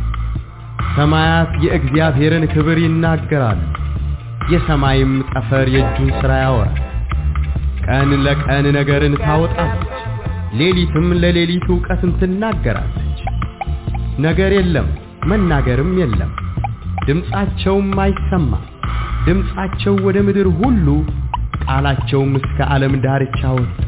Speaker 15: ሰማያት የእግዚአብሔርን ክብር ይናገራሉ፣ የሰማይም ጠፈር የእጁን ሥራ ያወራል። ቀን ለቀን ነገርን ታወጣለች፣ ሌሊትም ለሌሊት ዕውቀትን ትናገራለች። ነገር የለም መናገርም የለም፣ ድምፃቸውም አይሰማም። ድምፃቸው ወደ ምድር ሁሉ፣ ቃላቸውም እስከ ዓለም ዳርቻ ወጣ።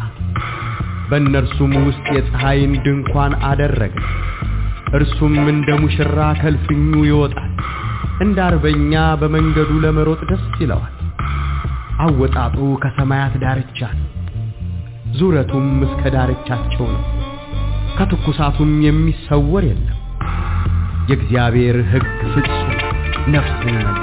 Speaker 15: በእነርሱም ውስጥ የፀሐይን ድንኳን አደረገ። እርሱም እንደ ሙሽራ ከልፍኙ ይወጣል፣ እንደ አርበኛ በመንገዱ ለመሮጥ ደስ ይለዋል። አወጣጡ ከሰማያት ዳርቻ ነው፣ ዙረቱም እስከ ዳርቻቸው ነው። ከትኩሳቱም የሚሰወር የለም። የእግዚአብሔር ሕግ ፍጹም ነፍስን ይመግባል።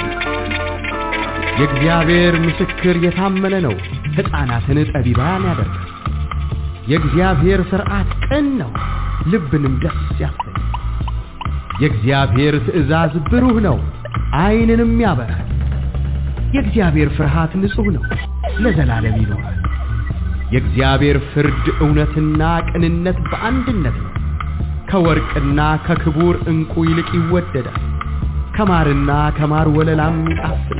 Speaker 15: የእግዚአብሔር ምስክር የታመነ ነው፣ ሕፃናትን ጠቢባን ያደርጋል። የእግዚአብሔር ሥርዓት ቅን ነው፣ ልብንም ደስ ያሰኛል። የእግዚአብሔር ትእዛዝ ብሩህ ነው፣ ዓይንንም ያበራል። የእግዚአብሔር ፍርሃት ንጹሕ ነው፣ ለዘላለም ይኖራል። የእግዚአብሔር ፍርድ እውነትና ቅንነት በአንድነት ነው። ከወርቅና ከክቡር ዕንቁ ይልቅ ይወደዳል፣ ከማርና ከማር ወለላም ይጣፍጣል።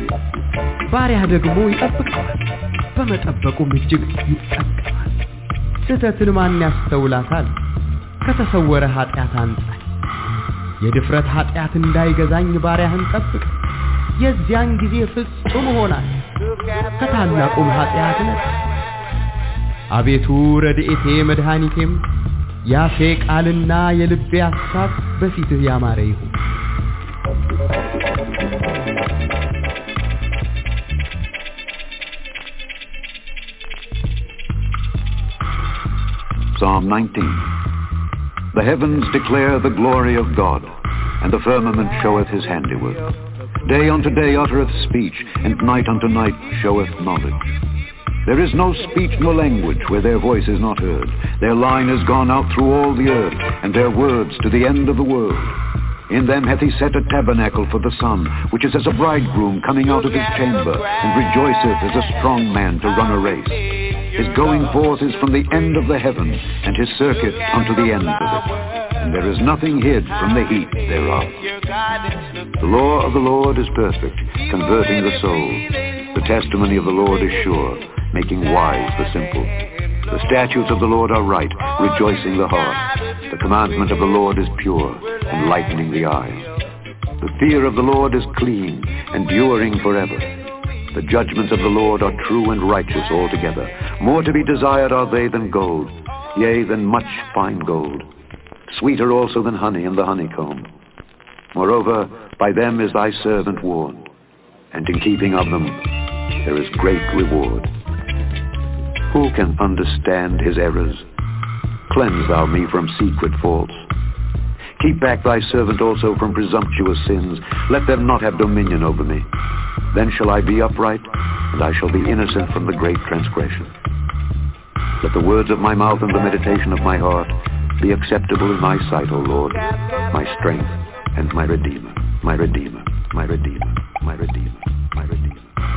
Speaker 15: ባሪያ ደግሞ ይጠብቀዋል፣ በመጠበቁም እጅግ ይጠቀማል። ስህተትን ማን ያስተውላታል? ከተሰወረ ኃጢአት አንጻኝ። የድፍረት ኃጢአት እንዳይገዛኝ ባሪያህን ጠብቅ፣ የዚያን ጊዜ ፍጹም ሆናል። ከታላቁም ኃጢአት ነጻ። አቤቱ ረድኤቴ መድኃኒቴም፣ ያፌ ቃልና የልቤ ሐሳብ በፊትህ ያማረ ይሁን።
Speaker 5: Psalm nineteen. The heavens declare the glory of God, and the firmament showeth his handiwork. Day unto day uttereth speech, and night unto night showeth knowledge. There is no speech nor language where their voice is not heard. Their line is gone out through all the earth, and their words to the end of the world. In them hath he set a tabernacle for the sun, which is as a bridegroom coming out of his chamber, and rejoiceth as a strong man to run a race. His going forth is from the end of the heaven, and his circuit unto the end of it. And there is nothing hid from the heat thereof. The law of the Lord is perfect, converting the soul. The testimony of the Lord is sure, making wise the simple. The statutes of the Lord are right, rejoicing the heart. The commandment of the Lord is pure, enlightening the eye. The fear of the Lord is clean, enduring forever. The judgments of the Lord are true and righteous altogether. More to be desired are they than gold, yea, than much fine gold. Sweeter also than honey and the honeycomb. Moreover, by them is thy servant warned, and in keeping of them there is great reward. Who can understand his errors? Cleanse thou me from secret faults. Keep back thy servant also from presumptuous sins. Let them not have dominion over me. Then shall I be upright, and I shall be innocent from the great transgression. Let the words of my mouth and the meditation of my heart be acceptable in thy sight, O Lord, my strength and my Redeemer, my Redeemer, my Redeemer, my Redeemer, my Redeemer.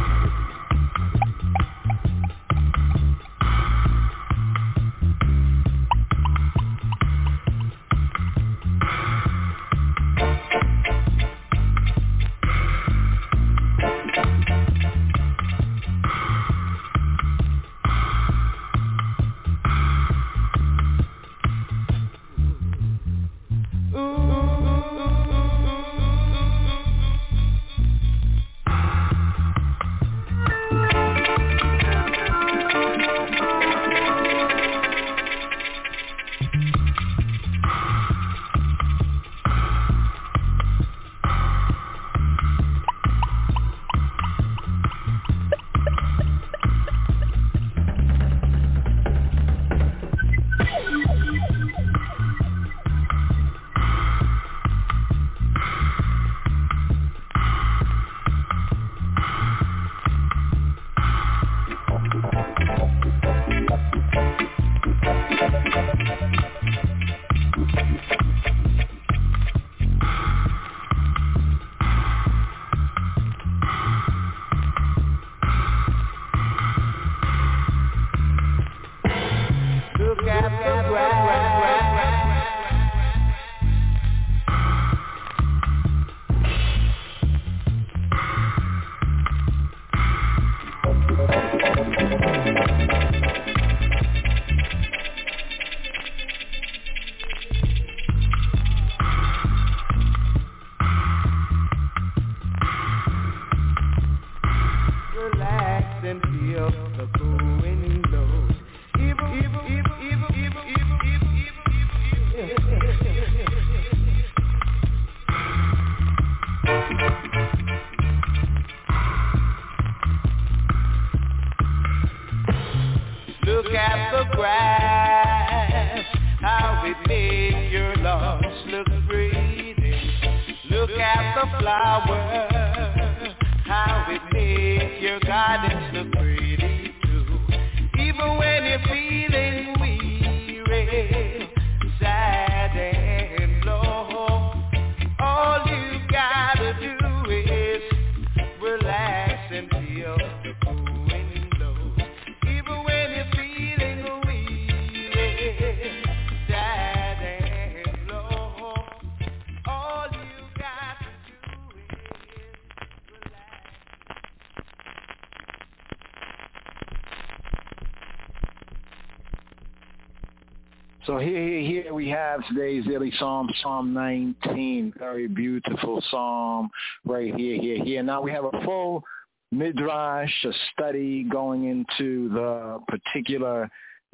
Speaker 10: So here, here we have today's daily psalm, Psalm nineteen. Very beautiful psalm right here, here, here. Now we have a full midrash, a study going into the particular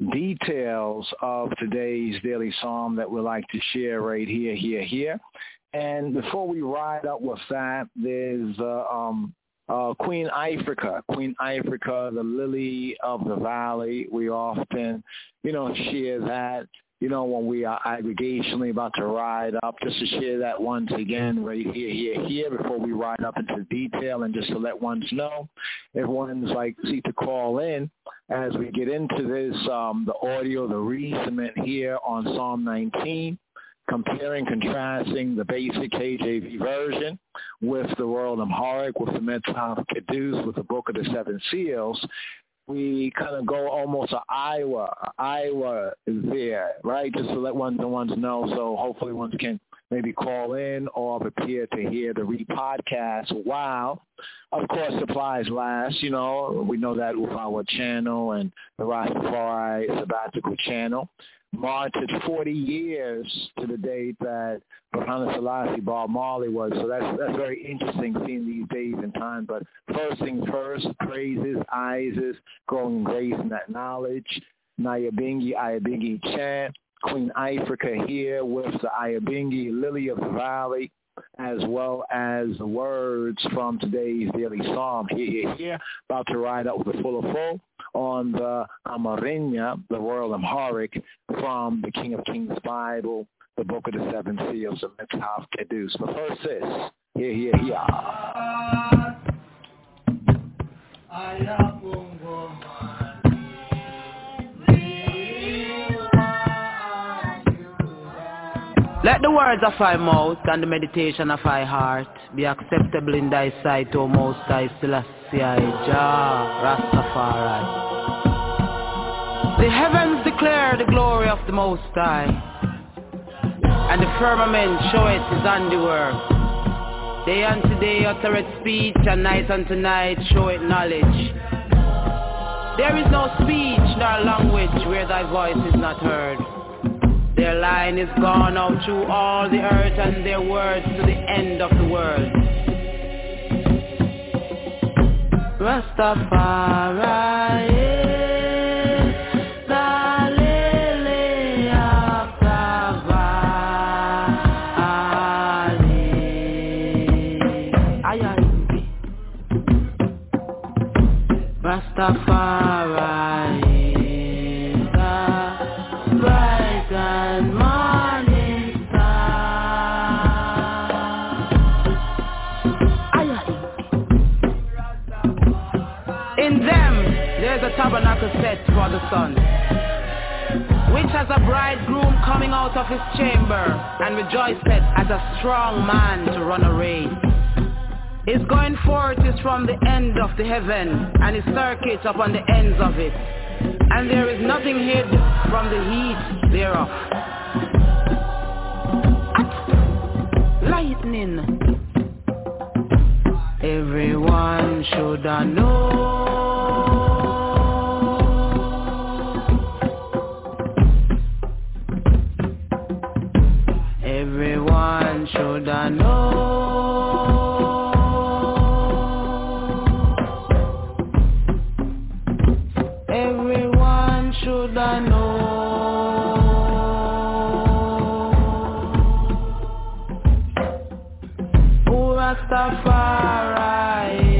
Speaker 10: details of today's daily psalm that we'd like to share right here, here, here. And before we ride up with that, there's uh, um, uh, Queen Ifrica. Queen Ifrica, the lily of the valley. We often, you know, share that, you know, when we are aggregationally about to ride up, just to share that once again right here, here, here, before we ride up into detail, and just to let ones know, everyone's like, see to call in as we get into this, um, the audio, the re-cement here on Psalm nineteen. comparing, contrasting the basic K J V version with the World Amharic, with the Metaf Kedus, with the Book of the Seven Seals. We kind of go almost an Iowa, Iowa there, right? Just to let ones and ones know, so hopefully ones can maybe call in or prepare to hear the re-podcast while, of course, supplies last. You know, we know that with our channel and the Rastafari sabbatical channel. March is forty years to the date that Burhanu Selassie Bob Marley was. So that's that's very interesting seeing these days and times. But first things first, praises, Isis, growing grace and that knowledge. Nyabingi, Ayabingi chant. Queen Africa here with the Ayabingi, Lily of the Valley, as well as the words from today's daily psalm. Here, here, here. About to ride out with the full of full on the Amarinya, the World Amharic, from the King of Kings Bible, the Book of the Seven Seals of Metaf Kedus. But first this, here, here, here.
Speaker 6: Let the words of thy mouth and the meditation of thy heart be acceptable in thy sight, O Most High Selassie Jah Rastafari. The heavens declare the glory of the Most High, and the firmament showeth his handiwork. Day unto day uttereth speech, and night unto night showeth knowledge. There is no speech nor language where thy voice is not heard. Their line is gone out through all the earth, and their words to the end of the world. Rastafari, Dalele Akavali, Ayayi, Rastafari. A tabernacle set for the sun, which has a bridegroom coming out of his chamber, and rejoiceth as a strong man to run a race. His going forth is from the end of the heaven, and his circuit upon the ends of it, and there is nothing hid from the heat thereof. At lightning, everyone should know. Everyone should I know. Everyone should I know. Oh, Rastafari.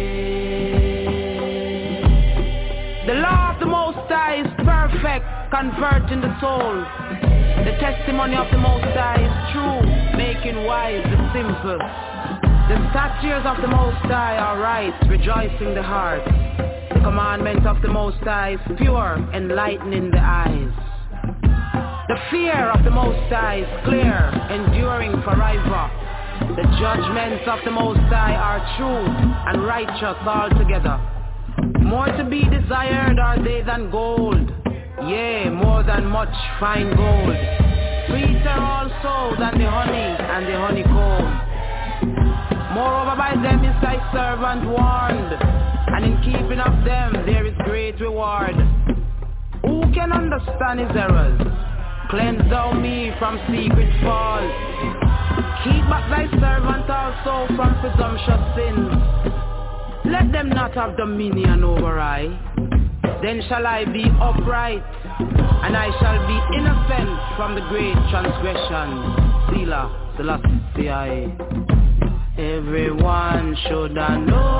Speaker 6: The law of the Most High is perfect, converting the soul. The testimony of the Most High is true, making wise the simple. The statutes of the Most High are right, rejoicing the heart. The commandment of the Most High is pure, enlightening the eyes. The fear of the Most High is clear, enduring forever. The judgments of the Most High are true and righteous altogether. More to be desired are they than gold, yea, more than much fine gold. Sweeter also than the honey and the honeycomb. Moreover by them is thy servant warned, and in keeping of them there is great reward. Who can understand his errors? Cleanse thou me from secret faults. Keep back thy servant also from presumptuous sins. Let them not have dominion over I. Then shall I be upright, and I shall be innocent from the great transgression. Selah, Selassie. Everyone should I know.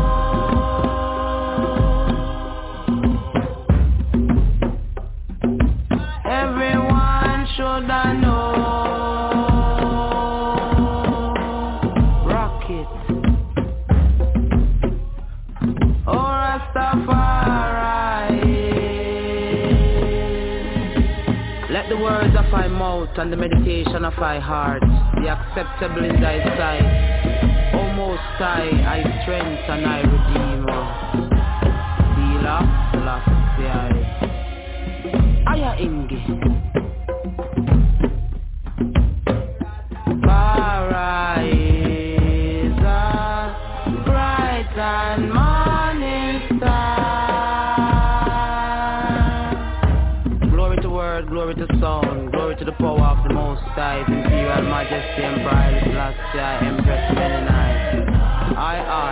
Speaker 6: Everyone should I know. Rock it. Oh, Rastafari. Let the words of my mouth and the meditation of my heart be acceptable in thy sight. O Most High, I strength and I redeemer. Sila, Selassie, Aya Ingi. Arise, bright and morning star. Glory to word, glory to sound, glory to the power of the Most High, Imperial Majesty, Emperor Selassie, Empress Menenai. I, I.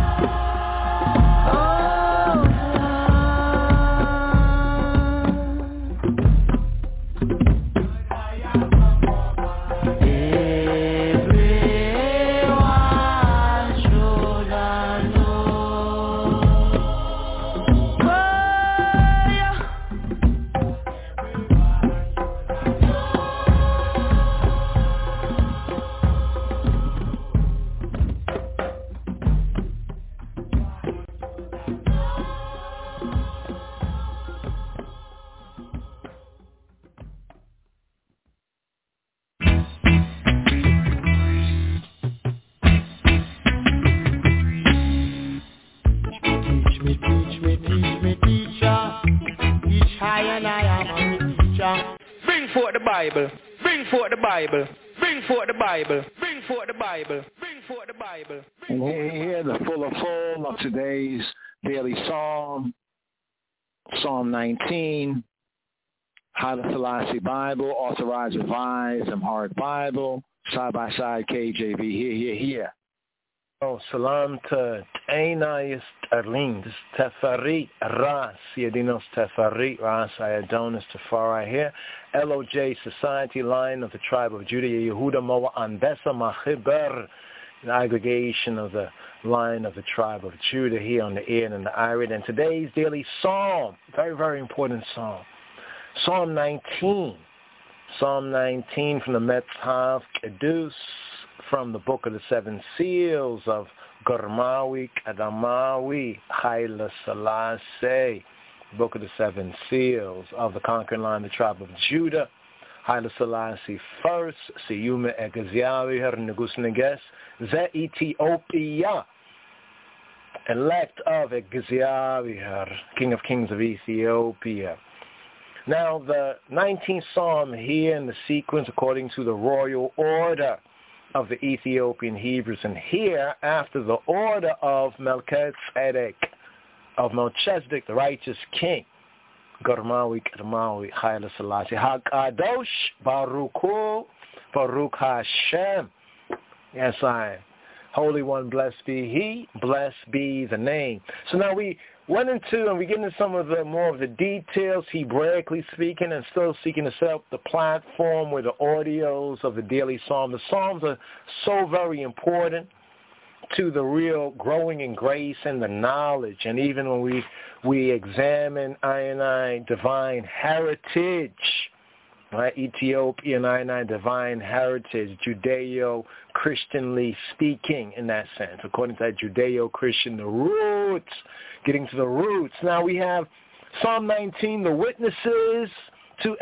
Speaker 2: Bible, bring forth the Bible, bring forth the Bible, bring forth the Bible, bring forth the Bible.
Speaker 10: And here, here the full of full of today's daily psalm, Psalm nineteen, Haile Selassie Bible, Authorized Revised, Amharic Bible, side by side K J V, here, here, here.
Speaker 11: Oh, salam to Ainayis Arlin, this Tefari Ras, Yadinos Tefari Ras, Iadonis Tefari here, L O J Society line of the tribe of Judah, Yehuda Moa Anbesa Machiber, an aggregation of the line of the tribe of Judah here on the air and the Irid. And today's daily psalm, very, very important psalm, Psalm nineteen, Psalm nineteen from the Metzav Kedus, from the Book of the Seven Seals of Gormawi, Kadamawi, Haile Selassie, Book of the Seven Seals of the conquering line, the tribe of Judah, Haile Selassie first, Siyume Egeziawi Her Negus Neges, Ze Ethiopia, elect of Egeziawi Her, King of Kings of Ethiopia. Now the nineteenth Psalm here in the sequence according to the royal order of the Ethiopian Hebrews, and here after the order of Melchizedek, of Melchizedek, the righteous king, Gormawi, Kermawi, Haile Selassie, HaKadosh, Baruch Hu, Baruch Hashem. Yes, I. Holy One, blessed be He, blessed be the name. So now we went into, and we get into some of the more of the details, Hebraically speaking, and still seeking to set up the platform with the audios of the daily psalm. The psalms are so very important to the real growing in grace and the knowledge. And even when we we examine I and I divine heritage, right? Ethiopian I and I divine heritage, Judeo-Christianly speaking in that sense, according to that Judeo-Christian, the roots, getting to the roots. Now we have Psalm nineteen, the witnesses to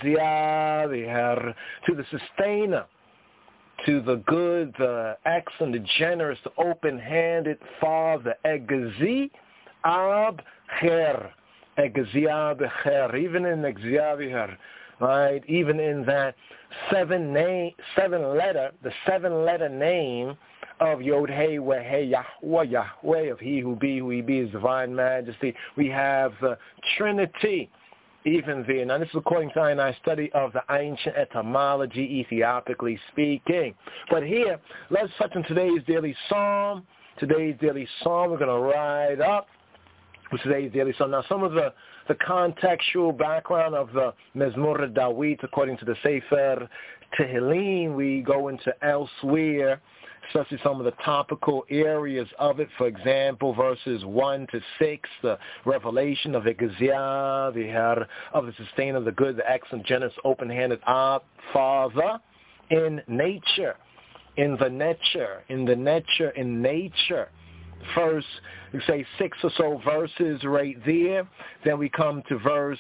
Speaker 11: Egeziah, to the sustainer, to the good, the excellent, the generous, the open-handed Father, Egezi Ab Cher, Egeziah Becher, even in Egeziah, right? Even in that seven name, seven letter, the seven letter name of Yod Hey Weh Hey Yahweh Yahweh, of He who be who He be, His divine majesty. We have the Trinity even there. Now this is according to I study of the ancient etymology, Ethiopically speaking. But here, let's touch on today's daily psalm. Today's daily psalm, we're going to ride up with today's daily psalm. Now some of the the contextual background of the Mezmor Dawit, according to the Sefer Tehillim, we go into elsewhere, especially some of the topical areas of it. For example, verses one to six, the revelation of Egeziah, the head of the sustainer of the good, the excellent, generous, open-handed Ab, Father, in nature, in the nature, in the nature, in nature. First, we say six or so verses right there. Then we come to verse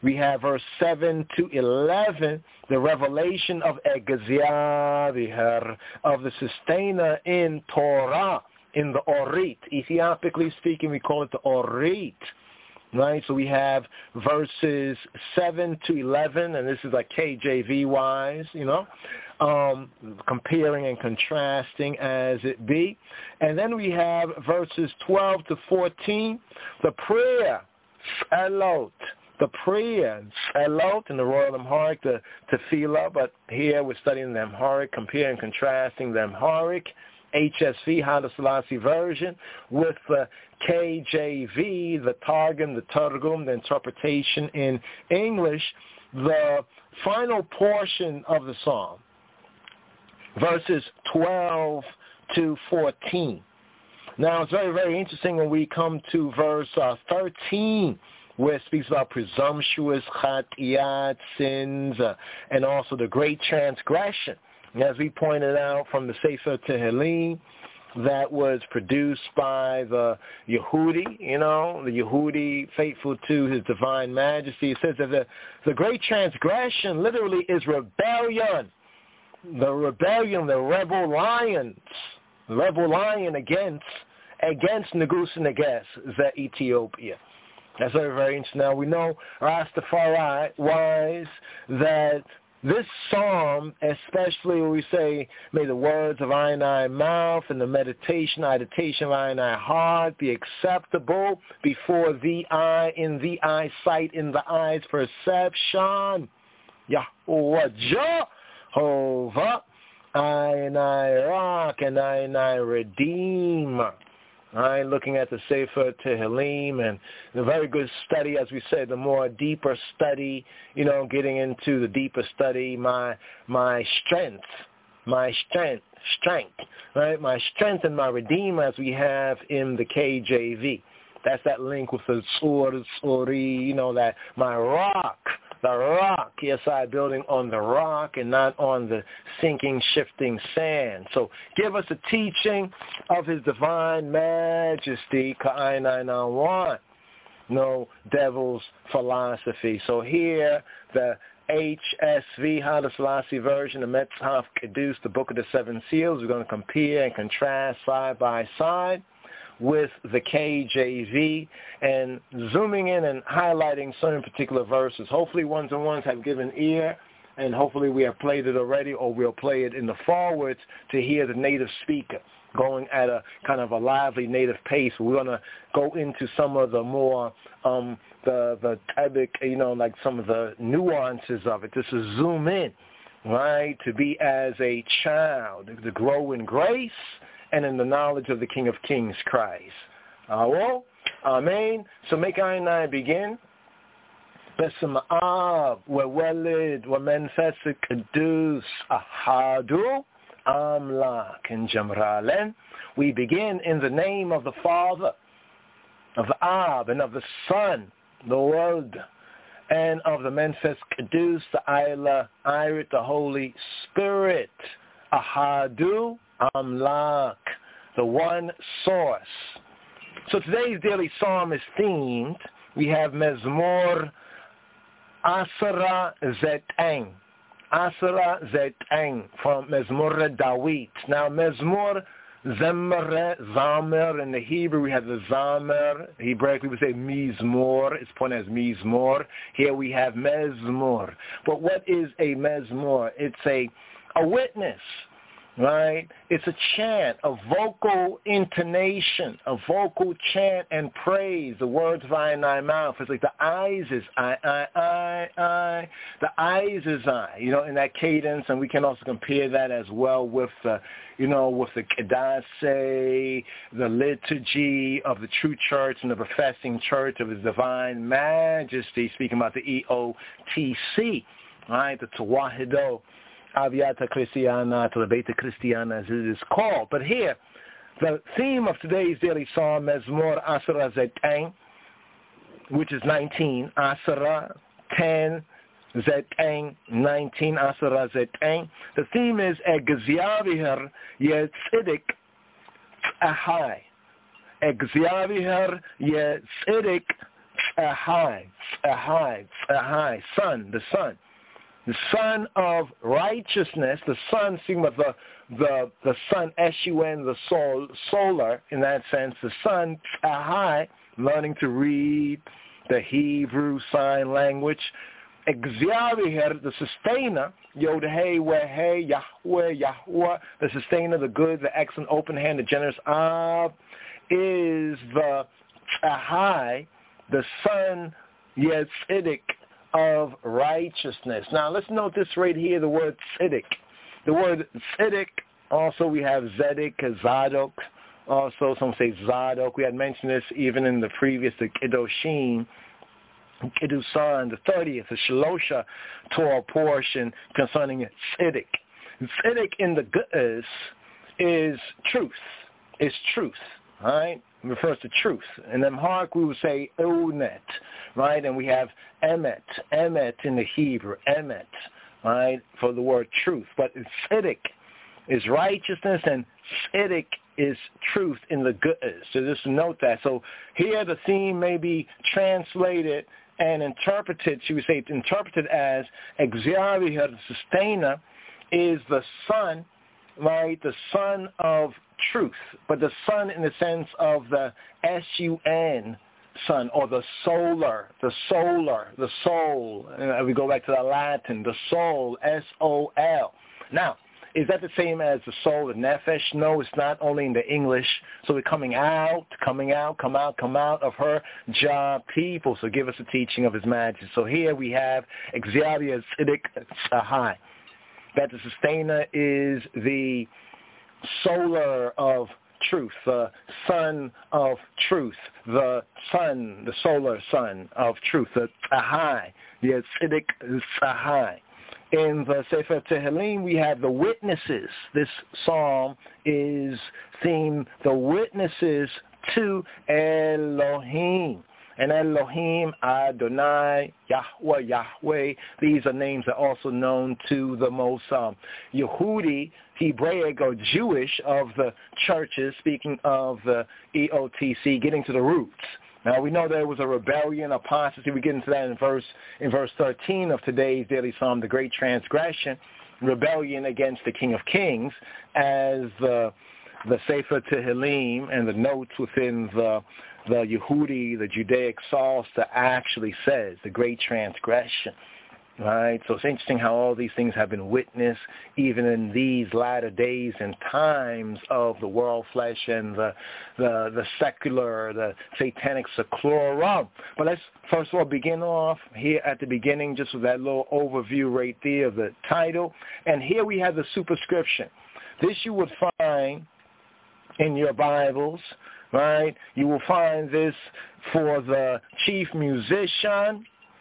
Speaker 10: We have verse seven to eleven, the revelation of Egziaviher, of the sustainer in Torah, in the Orit. Ethiopically speaking, we call it the Orit. Right, so we have verses seven to eleven, and this is like K J V-wise, you know, um, comparing and contrasting as it be. And then we have verses twelve to fourteen, the prayer, Elot, the prayer, Elot in the Royal Amharic, the Tefillah, but here we're studying the Amharic, comparing and contrasting the Amharic, H S V, Haile Selassie version, with the K J V, the Targum, the Targum, the interpretation in English, the final portion of the psalm, verses twelve to fourteen. Now, it's very, very interesting when we come to verse uh, thirteen, where it speaks about presumptuous chatiyat, sins, uh, and also the great transgression. As we pointed out from the Sefer Tehillim, that was produced by the Yehudi, you know, the Yehudi faithful to his divine majesty. It says that the, the great transgression literally is rebellion. The rebellion, the rebel lions, the rebel lion against, against Negus Neges, the Ethiopia. That's very, very interesting. Now, we know Rastafari-wise that this psalm, especially when we say, may the words of I and I mouth and the meditation, meditation of I and I heart be acceptable before the eye, in the eye sight, in the eye's perception. Yahweh Jehovah, I and I rock and I and I redeem. All right, looking at the Sefer Tehillim, and the very good study, as we said, the more deeper study, you know, getting into the deeper study, my my strength, my strength, strength, right, my strength and my Redeemer, as we have in the K J V. That's that link with the Tzur, Tzuri, you know, that my rock, the rock, yes, I building on the rock and not on the sinking, shifting sand. So give us a teaching of his divine majesty, Ka'ai nine nine one. No devil's philosophy. So here, the H S V, Haile Selassie version, the Metzhaf Kedus, the Book of the Seven Seals. We're going to compare and contrast side by side with the K J V and zooming in and highlighting certain particular verses. Hopefully ones and ones have given ear, and hopefully we have played it already, or we'll play it in the forwards to hear the native speaker going at a kind of a lively native pace. We're going to go into some of the more, um, the, the typic, you know, like some of the nuances of it. This is zoom in, right, to be as a child, to grow in grace and in the knowledge of the King of Kings, Christ. Uh, well, Amen. So make I and I begin. Besem Av, Wewelid, Wemenfes Kedus, Ahadu, Amlak, and Jamralen. We begin in the name of the Father, of the Ab, and of the Son, the Word, and of the Menfes Kedus, the Ayla, Irit, the Holy Spirit. Ahadu, Amlak, the one source. So today's daily psalm is themed. We have Mezmor Asara Zeteng. Asara Zeteng from Mezmor Dawit. Now Mezmor Zemre, Zamer, in the Hebrew we have the Zamer. Hebraically we say Mizmor. It's pointed as Mizmor. Here we have Mezmor. But what is a Mezmor? It's a, a witness. Right? It's a chant, a vocal intonation, a vocal chant and praise. The words of I and I mouth. It's like the eyes is I, I, I, I. The eyes is I, you know, in that cadence. And we can also compare that as well with the, you know, with the Kedasse, the liturgy of the true church and the professing church of his divine majesty, speaking about the E O T C, right? The Tawahido. Aviata Christiana, to the Beta Christiana, as it is called. But here, the theme of today's daily psalm, Mezmor Asara Zeteng, which is nineteen, Asara, ten, Zeteng, nineteen, Asara Zeteng. The theme is Egziaviher Yetzidik Ahai. Egziaviher Yetzidik Ahai, Ahai, Ahai, sun, the sun. The sun of righteousness, the sun, speaking about the, the, the sun, S U N, the sol, solar, in that sense, the sun, Ahai, learning to read the Hebrew sign language. Exyaviher, the sustainer, Yod Hey, Weh Hey, Yahweh, Yahweh, the sustainer, the good, the excellent, open hand, the generous Ab, is the Ahai, the son, Yetzidik, of righteousness. Now let's note this right here, the word Tziddik. The word Tziddik, also we have Zedek, Zadok, also some say Zadok. We had mentioned this even in the previous, the Kedoshim, Kedusan, the thirtieth, the Shalosha Torah portion concerning Tziddik. Tziddik in the Ge'ez is truth, is truth, right? It refers to truth. In Amharic we would say Onet, right? And we have Emet, Emet in the Hebrew, Emet, right, for the word truth. But Tziddik is righteousness and Tziddik is truth in the Ge'ez. So just note that. So here the theme may be translated and interpreted, should we say, interpreted as Exyaviher, the sustainer, is the son, right, the son of truth, but the sun in the sense of the S U N, sun, or the solar, the solar, the soul. And we go back to the Latin, the soul, S O L. Now, is that the same as the soul, the nefesh? No, it's not, only in the English. So we're coming out, coming out, come out, come out of her Jah people. So give us a teaching of his majesty. So here we have Exyaviher Tziddik Ahai, that the sustainer is the solar of truth, the sun of truth, the sun, the solar sun of truth, the Ahai, the Tziddik Ahai. In the Sefer Tehillim, we have the witnesses. This psalm is themed the witnesses to Elohim. And Elohim, Adonai, Yahweh, Yahweh, these are names that are also known to the most um, Yehudi, Hebraic, or Jewish of the churches, speaking of the E O T C, getting to the roots. Now, we know there was a rebellion, apostasy. We get into that in verse in verse thirteen of today's daily psalm, the great transgression, rebellion against the King of Kings, as the, the Sefer Tehillim and the notes within the the Yehudi, the Judaic Psalter actually says, the great transgression, right? So it's interesting how all these things have been witnessed even in these latter days and times of the world flesh and the the, the secular, the satanic seclorum. But let's first of all begin off here at the beginning just with that little overview right there of the title. And here we have the superscription. This you would find in your Bibles, right? You will find this for the chief musician,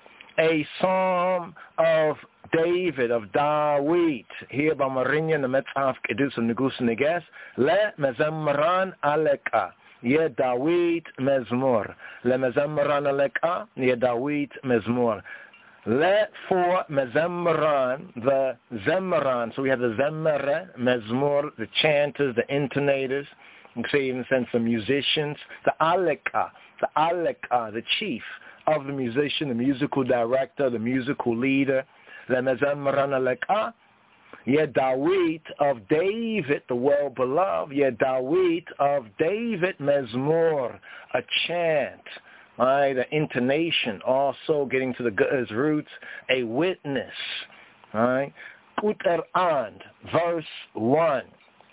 Speaker 10: a psalm of David, of Dawid. Here by Marinya, the Metzaf Kedus and Negus Neges, Le Mezamran Aleka, Ye Dawid Mezmur. Le Mezamran Aleka, Ye Dawid Mezmur. Le for Mezamran, the Zemran. So we have the Zemre, Mezmur, the chanters, the intonators. You can say in a sense the musicians, the aleka, the aleka, the chief of the musician, the musical director, the musical leader, the mezamran aleka, Ye Dawid of David, the well-beloved, Ye Dawid of David mezmur, a chant, right, an intonation, also getting to the Ge'ez roots, a witness, right, Kuter and, verse one.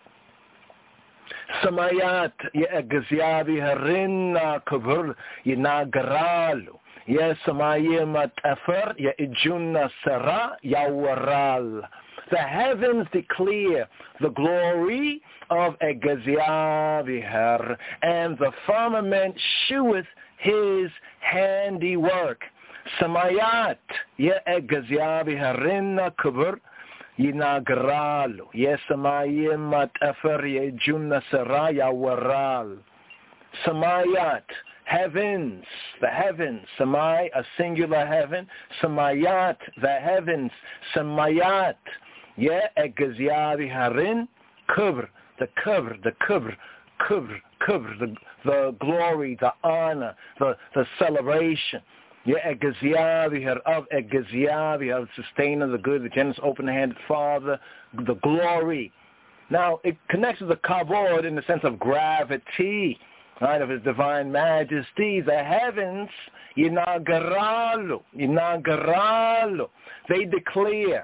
Speaker 10: Samayat ye Exyaviher kavur ye nagralu ye samayim atafer ye ijunna sara yawaral. The heavens declare the glory of Exyaviher, and the firmament sheweth his handiwork. Samayat ye Exyaviher kavur Yinagralu, Yesamayim Matafer Yejunna Saraya Waral. Samayat, heavens, the heavens, Samay, a singular heaven, Samayat, the heavens, Samayat, Ye Exyaviharin, Kubr, the Kubr, the Kubr, kubr, kubr, the, the glory, the honor, the, the celebration. Yeah, Egeziah, of Egeziah, the sustainer, the good, the generous, open-handed Father, the glory. Now, it connects with the kavod in the sense of gravity, right, of his divine majesty. The heavens, Yinagaralu, Yinagaralu. They declare,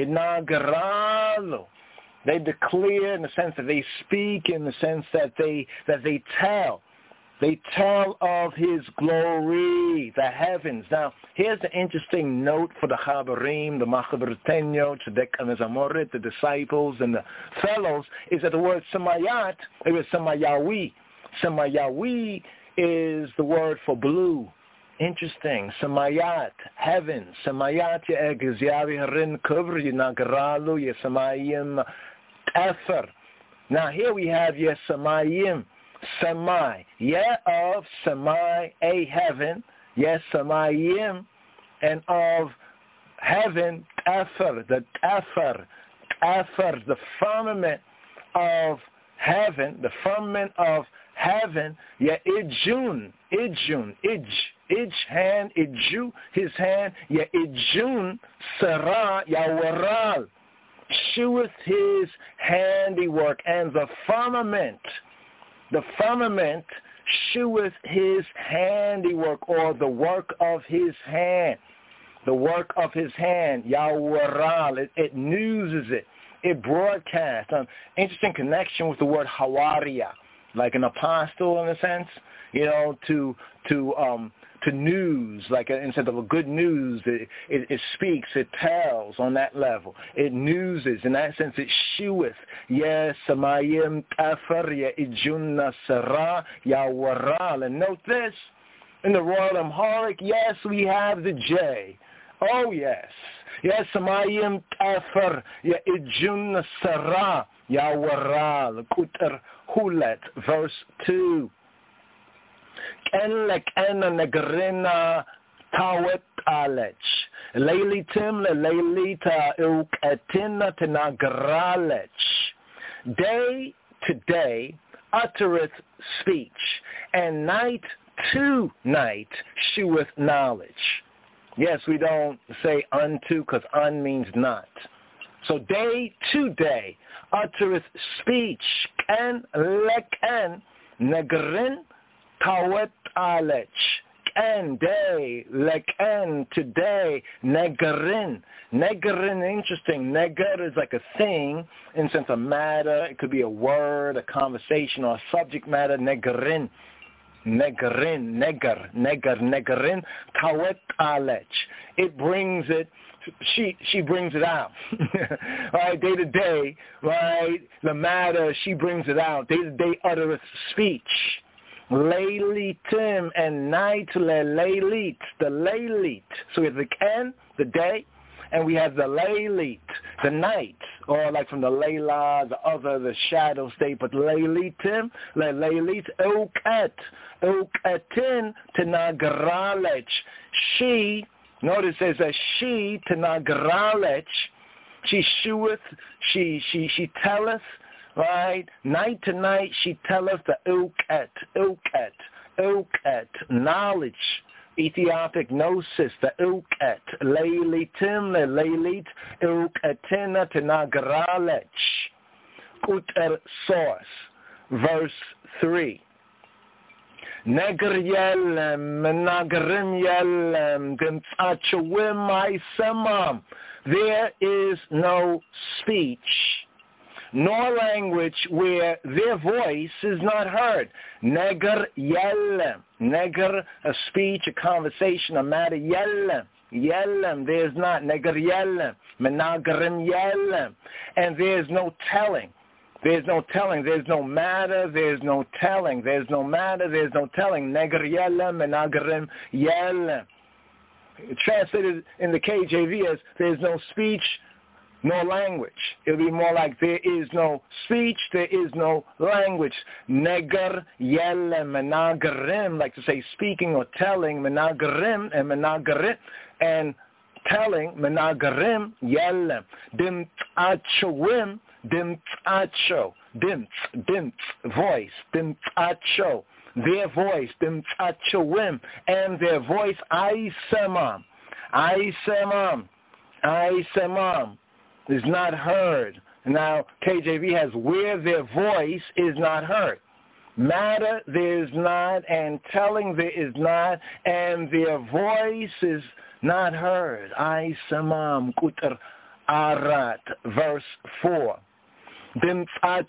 Speaker 10: Yinagaralu. They declare in the sense that they speak, in the sense that they that they tell. They tell of his glory, the heavens. Now, here's the interesting note for the Chabarim, the Machabertenyo, Tzedek HaMezamoret, the disciples and the fellows, is that the word Samayat, it was Samayawi. Samayawi is the word for blue. Interesting. Samayat, heavens. Samayat ye'egizyavi harin kubr yinagaralu yesamayim efer. Now, here we have yesamayim. Samai, yeah, of Samai, a heaven, yes, Samayim, and of heaven, Efer, the Efer, Efer, the firmament of heaven, the firmament of heaven, yeah, Ijun, Ijun, Ij, Ij hand, Iju, his hand, yeah, Ijun, Sarah, Yawaral, sheweth his handiwork, and the firmament, the firmament sheweth his handiwork, or the work of his hand. The work of his hand, Yawaral, it, it newses it. It broadcasts. Um, interesting connection with the word Hawaria, like an apostle in a sense, you know, to to um, to news, like a, instead of a good news, it, it, it speaks, it tells on that level. It newses. In that sense, it sheweth. Yes, Samayim Tafar, Ya Ijun Nasara, Yawaral. And note this, in the Royal Amharic, yes, we have the J. Oh, yes. Yes, Samayim Tafar, Ya Ijun Nasara, Yawaral. Kutar Hulet, verse two. Ken lekena negrina tawet alech. Leilitim le leilita uketina tenagralech. Day to day uttereth speech, and night to night sheweth knowledge. Yes, we don't say unto, because un means not. So day to day uttereth speech, ken leken negrin Tawet alech, and day, leken, today, negarin. Negarin, interesting. Neger is like a thing in sense of matter. It could be a word, a conversation, or a subject matter. Negarin. Negarin, neger, neger, negarin. Tawet alech. It brings it, she she brings it out. Right, day to day, right, the matter, she brings it out. Day to day uttereth speech. Leilitim, and night le leilit, the leilit. So we have the ken, the day, and we have the leilit, the night, or like from the leila, the other, the shadow state, but leilitim, le leilit, oket, oketin, tenagralech. She, notice it says that she, tenagralech, she sheweth, she, she, she telleth, right? Night to night she telleth the uket, uket, uket, knowledge, Ethiopic gnosis, the uket, leilitim, le leilit, uketina tenagralech. Kuter source, verse three. Neger yelem, menagrim yelem, dimtsachawim isemam. There is no speech nor language where their voice is not heard. Neger yellem. Neger, a speech, a conversation, a matter, yellem. Yellem, there's not. Neger yellem. Menagarim yellem. And there's no telling. There's no telling. There's no matter. There's no telling. There's no matter. There's no telling. Neger yellem. Menagarim yellem. Translated in the K J V as there's no speech, no language. It'll be more like there is no speech, there is no language. Neger yelem menagarim, like to say speaking or telling, menagarim and menagarim, and telling, menagarim yelem. Dim achowim, dim acho. dimts, dimts, voice, dimtsacho, their voice, dimtsachoim, and their voice, aisemam, aisemam, aisemam, is not heard. Now, K J V has where their voice is not heard. Matter there is not, and telling there is not, and their voice is not heard. Aisemam, kutar arat, verse four. Their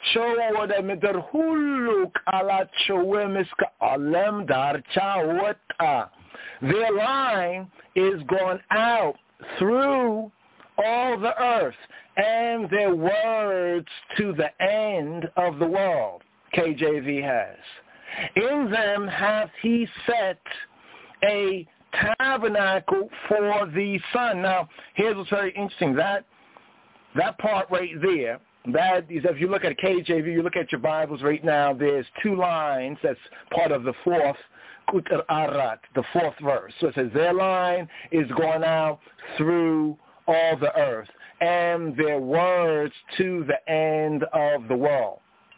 Speaker 10: line is gone out through all the earth, and their words to the end of the world, K J V has. In them hath he set a tabernacle for the sun. Now, here's what's very interesting. That that part right there, that is, if you look at K J V, you look at your Bibles right now, there's two lines that's part of the fourth, Kutar Arat, the fourth verse. So it says, their line is going out through all the earth, and their words to the end of the world.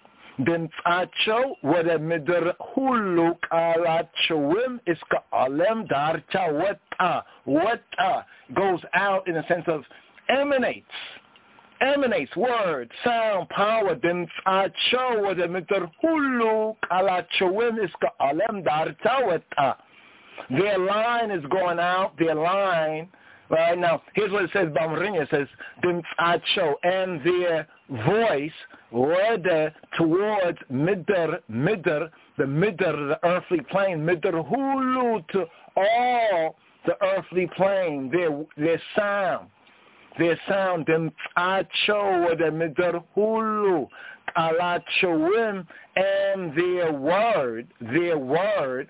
Speaker 10: Dimtsacho wada midr huluk alachowim iska alem darcha wata wata goes out in the sense of emanates, emanates, word, sound, power. Dimtsacho wada midr huluk alachowim iska alem darcha wata. Their line is going out. Their line. Right now, here's what it says. Bamarinya, it says, Dimtsacho, and their voice wada towards midr, midr, the midr, the earthly plane, midr hulu, to all the earthly plane, their their sound, their sound, Dimtsacho wada midr hulu, alachoim, and their word, their word,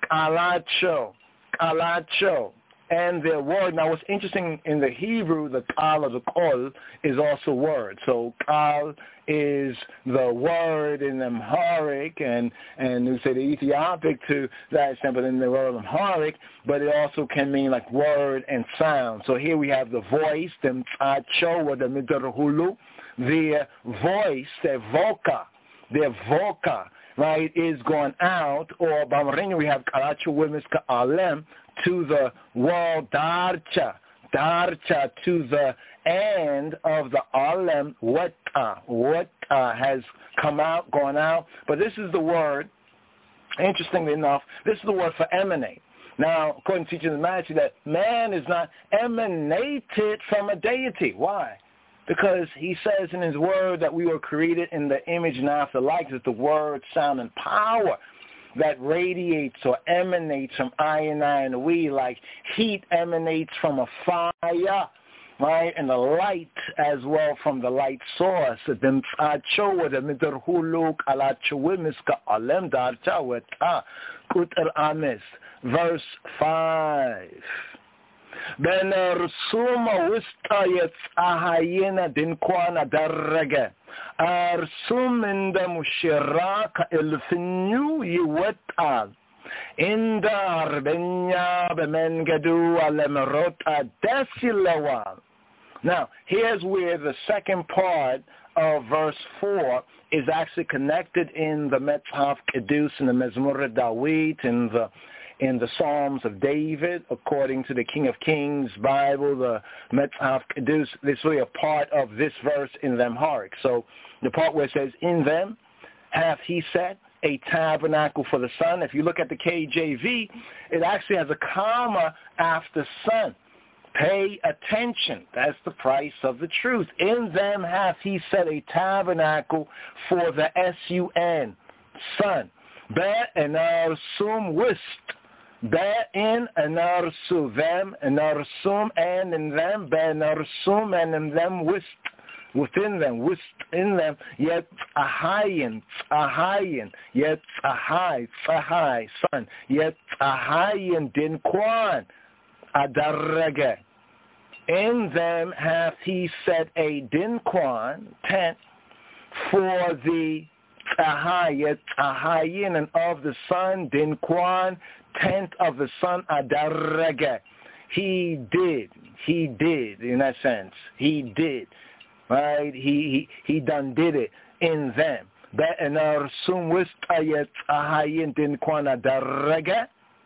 Speaker 10: alacho, alacho. And their word. Now, what's interesting in the Hebrew, the kal or the kol is also word. So kal is the word in Amharic, and and we say the Ethiopic to that extent, but in the word Amharic, but it also can mean like word and sound. So here we have the voice, the mtacho or the midarhulu, their voice, their voka, their voka, right, is going out, or Bamarinya we have kalachu wimiska alem, to the world, darcha, darcha, to the end of the alem, what uh, what uh, has come out, gone out. But this is the word, interestingly enough, this is the word for emanate. Now, according to teaching the Majesty, that man is not emanated from a deity. Why? Because he says in his word that we were created in the image and after the likeness, the word, sound, and power that radiates or emanates from I and I and we, like heat emanates from a fire, right? And the light as well from the light source. Verse five. Ben Arsuma wista yetahayena dinkwana darrege. Arsum inda mushiraka ilfinyu yiweta. Inda arbenya bemengadu alemerota desilawa. Now, here's where the second part of verse four is actually connected in the Metzhaf Kedus, in the Mezmur Dawit, in the in the Psalms of David, according to the King of Kings Bible, the Metzhaf Kedus. This is really a part of this verse in the Amharic. So the part where it says, in them hath he set a tabernacle for the sun. If you look at the K J V, it actually has a comma after sun. Pay attention. That's the price of the truth. In them hath he set a tabernacle for the S U N, sun. Be enarsum wist. Be in enarsu them, enarsum and in them, be enarsum and in them wist. Within them, wist in them, yet a hayin, a hayin, yet a high, a high, sun, yet a hayin din kwan. Adarrege. In them hath he set a dinquan, tent, for the ahayet, ahayin, and of the sun, dinquan, tent of the sun, adarrege. He did, he did, in that sense, he did. right? He, he, he done did it in them. Be'enar sum wistayet ahayin din kwana darega.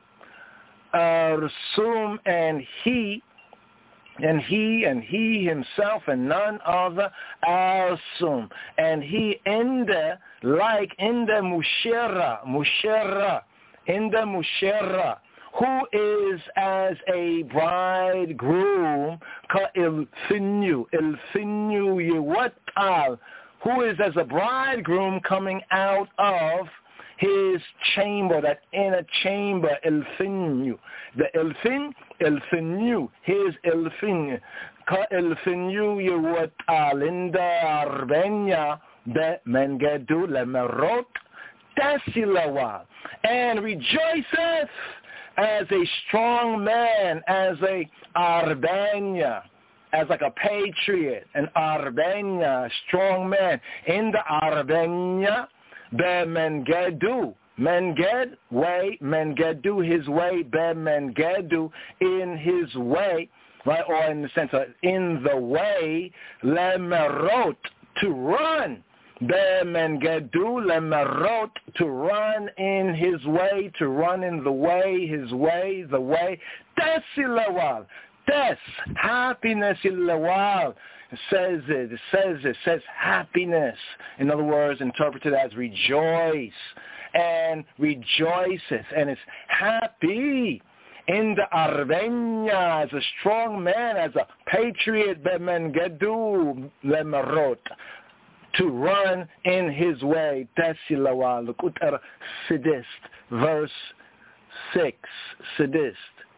Speaker 10: Arsum and he, and he, and he himself, and none other, Arsum, and he in the, like in the Mushera, Mushera, in the Mushera, who is as a bridegroom, ka ilfinu, ilfinu yewatal, who is as a bridegroom coming out of his chamber, that inner chamber, elfinu. The elfin, elfinu, his elfin. Ka elfinu yewatal in the arbenya be mengedu lemerot tesilawa, and rejoiceth as a strong man, as a arbenya, as like a patriot, an arbenya, strong man in the arbenya. Be mengedu, menged, way, mengedu, his way, be mengedu, in his way, right, or in the sense of in the way, lemerot, to run, be mengedu, lemerot, to run in his way, to run in the way, his way, the way, tesilawal, tes, happiness ilawal. It says it, it says it, says happiness. In other words, interpreted as rejoice, and rejoiceth, and it's happy in the arbenya, as a strong man, as a patriot, bemengedu lemarot, to run in his way. Tesilawa, look at Sidist, verse six, Sidist.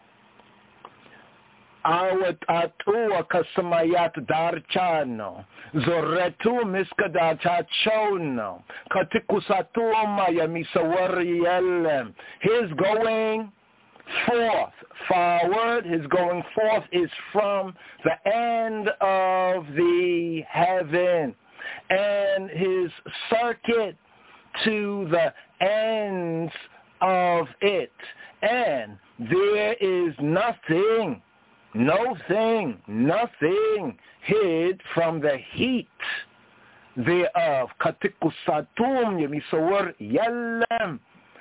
Speaker 10: Awat atua kasamayat darchano, zoretu miskada chachono, katikusatu mayamisawarielem. His going forth, forward, his going forth is from the end of the heaven, and his circuit to the ends of it. And there is nothing, no thing, nothing hid from the heat thereof. Katikusatum yemisawar yalem.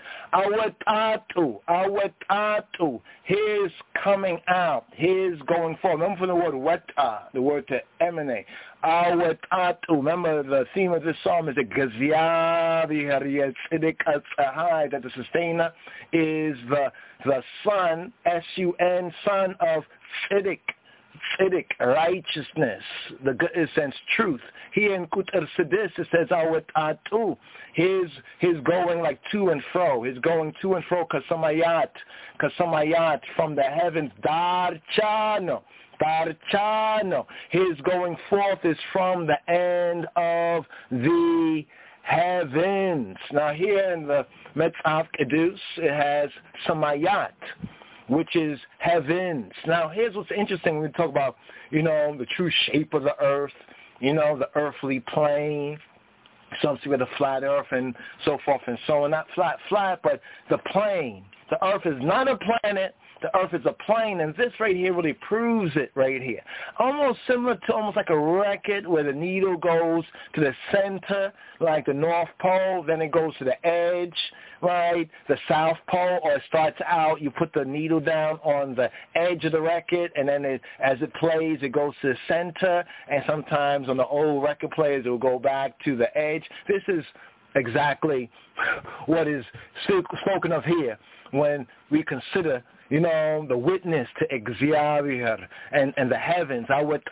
Speaker 10: Awatatu, awatatu, his coming out, his going forward. Remember from the word wata, the word to emanate. Awatatu, remember the theme of this psalm is the Gaziavi Hariyat Tziddik Atzahai, that the sustainer is the the son, S U N, son of Tziddik. Tziddik, righteousness, the good sense, truth. Here in Kutar Sidis it says awatatu, his his going like to and fro, his going to and fro, kasamayat, kasamayat from the heavens, darchano, darchano. His going forth is from the end of the heavens. Now here in the Metzaf Kedus it has samayat, which is heavens. Now, here's what's interesting when we talk about, you know, the true shape of the earth, you know, the earthly plane. Some see with the flat earth and so forth and so on. Not flat, flat, but the plane. The earth is not a planet. The earth is a plane, and this right here really proves it right here. Almost similar to almost like a record where the needle goes to the center, like the North Pole, then it goes to the edge, right, the South Pole, or it starts out, you put the needle down on the edge of the record, and then it, as it plays, it goes to the center, and sometimes on the old record players, it will go back to the edge. This is exactly what is spoken of here when we consider, you know, the witness to Exyavir and, and the heavens.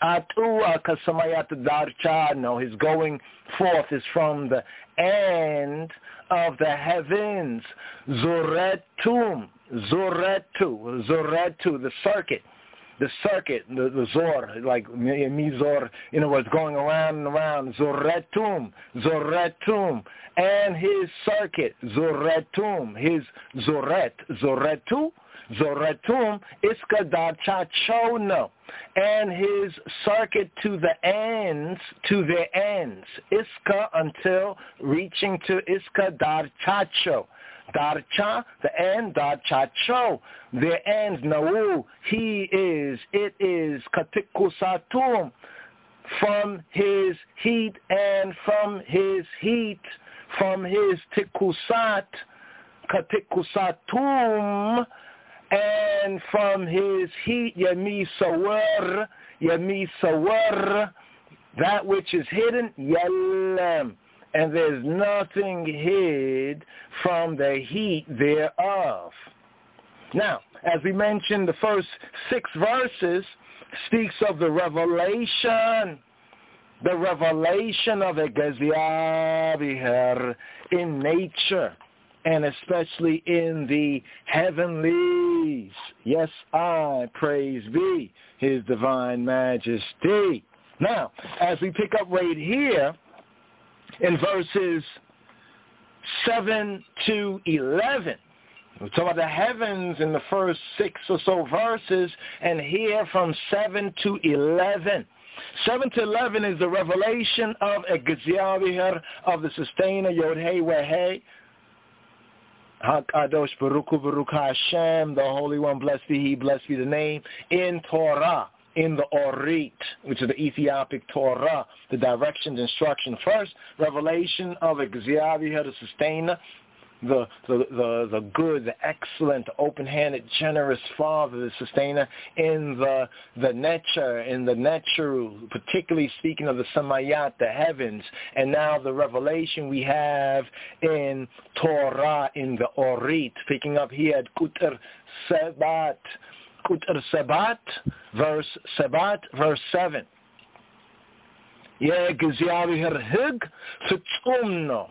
Speaker 10: No, his going forth is from the end of the heavens. Zoretum, Zoretu, Zoretu, the circuit. The circuit, the, the Zor, like Mizor, you know, what's going around and around. Zoretum, Zoretum, and his circuit, Zoretum, his Zoret, Zoretu, Zoretum, Iska Dar Chachono, and his circuit to the ends, to their ends, Iska until reaching to Iska Dar Chacho. Darcha, the end, Darchacho, the ends, Nau, he is, it is, Katikusatum, from his heat, and from his heat, from his tikkusat, katikusatum, and from his heat, yamisawar, yamisawar, that which is hidden, yallam, and there's nothing hid from the heat thereof. Now, as we mentioned, the first six verses speaks of the revelation, the revelation of a Gaziabiher in nature, and especially in the heavenlies. Yes, I praise be his divine majesty. Now, as we pick up right here in verses seven to eleven, we talk about the heavens in the first six or so verses, and here from seven to eleven. seven to eleven is the revelation of a Gaziabiher, of the sustainer, Yod-Heh, Weh-Heh, HaKadosh Baruch Hu, Baruch Hashem, the Holy One, blessed be He, blessed be the name, in Torah, in the Orit, which is the Ethiopic Torah, the directions, instruction. First, revelation of a Gaziabiher, the sustainer, the, the, the, the good, the excellent, the open-handed, generous Father, the sustainer, in the the nature, in the natural, particularly speaking of the Samayat, the heavens, and now the revelation we have in Torah, in the Orit, picking up here at Kuter Sebat, Kuter Sebat, verse Sebat, verse seven. Ye Gaziabiher Hig Fitzumno.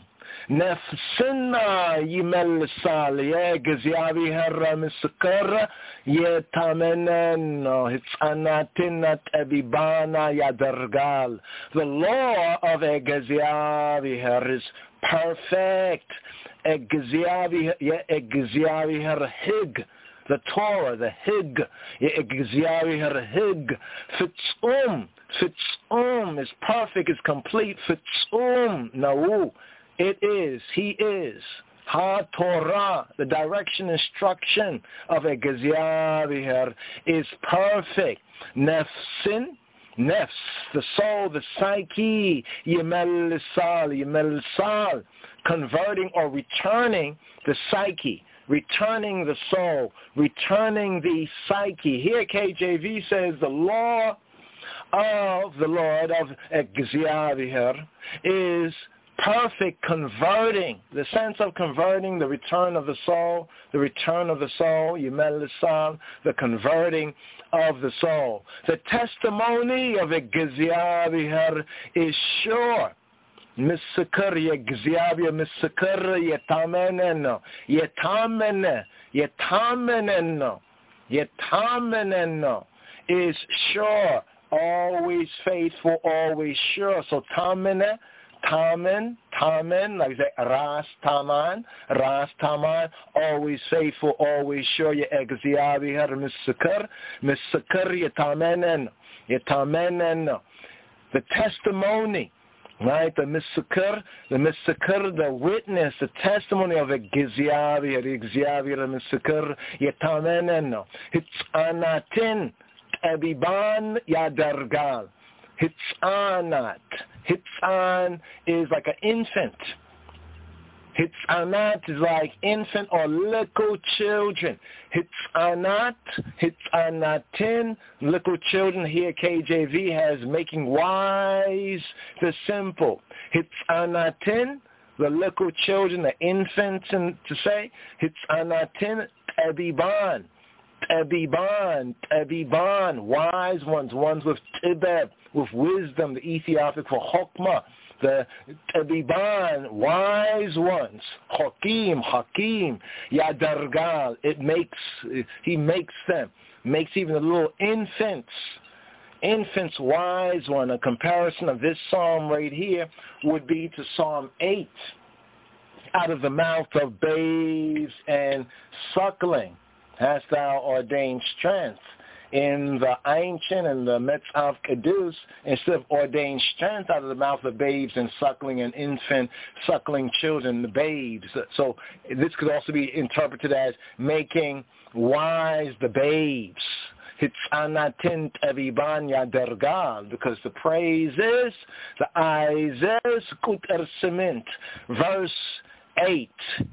Speaker 10: Nefsina yimel sal ye Gaziabiher miskar ye tameneno hitzanatinat ebibana yadergal. The law of a Gaziabiher is perfect. A Gaziabiher ye a Gaziabiher hig. The Torah, the Hig, ye a Gaziabiher hig. Fitzum, fitzum is perfect, is complete. Fitzum, nau. It is, he is, Ha-Torah, the direction, instruction of a Gaziabiher is perfect. Nefsin, nefs, the soul, the psyche, Yemel Sal, Yemel Sal, converting or returning the psyche, returning the soul, returning the psyche. Here K J V says the law of the Lord of a Gaziabiher is perfect, converting, the sense of converting, the return of the soul, the return of the soul, Yemel Sal, the converting of the soul. The testimony of a Gaziabiher is sure. Misakar ye Gaziabiher, misakar yetameneno, yetamene, yetameneno, yetameneno is sure, always faithful, always sure. So tamene, Tamen, Tamen, like say Ras Taman, Ras Taman, always faithful, always sure. Ye Gaziabiher Misakar, Misakar Yetamenen, Yetamenen. The testimony, right? The Misakar, the Misakar, the witness, the testimony of a Gaziabiher, Gaziabiher Misakar Yetamenen. Hitzanatin, Abiban Yadargal. Hitzanat. Hitzan is like an infant. Hitzanat is like infant or little children. Hitzanat, Hitzanatin, little children. Here K J V has making wise the simple. Hitzanatin, the little children, the infants, and to say, Hitzanatin, Abiban. Abiban, Abiban, wise ones, ones with tibeb, with wisdom, the Ethiopic for Chokmah, the Abiban, wise ones, Hakim, Hakim, Yadargal, it makes, he makes them, makes even the little infants, infants wise one. A comparison of this psalm right here would be to Psalm eight, out of the mouth of babes and suckling hast thou ordained strength. In the ancient and the Metzav Kedus, instead of ordained strength out of the mouth of babes and suckling and infant, suckling children, the babes. So this could also be interpreted as making wise the babes. Hitzanatin Teviban Yadergal, because the praises, the Ises, Kuter Cement, verse eight.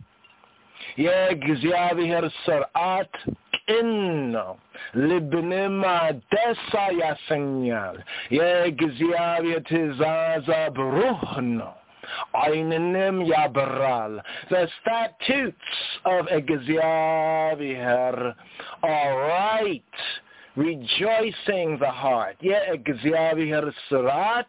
Speaker 10: Yegziaviher Sarat Inno, Libnima Desa Yasenyal, Yegziavia Tizaza Bruhno. Einenim Yabral. The statutes of Egziaviher are right, rejoicing the heart. Yeah, Egziaviher Sarat,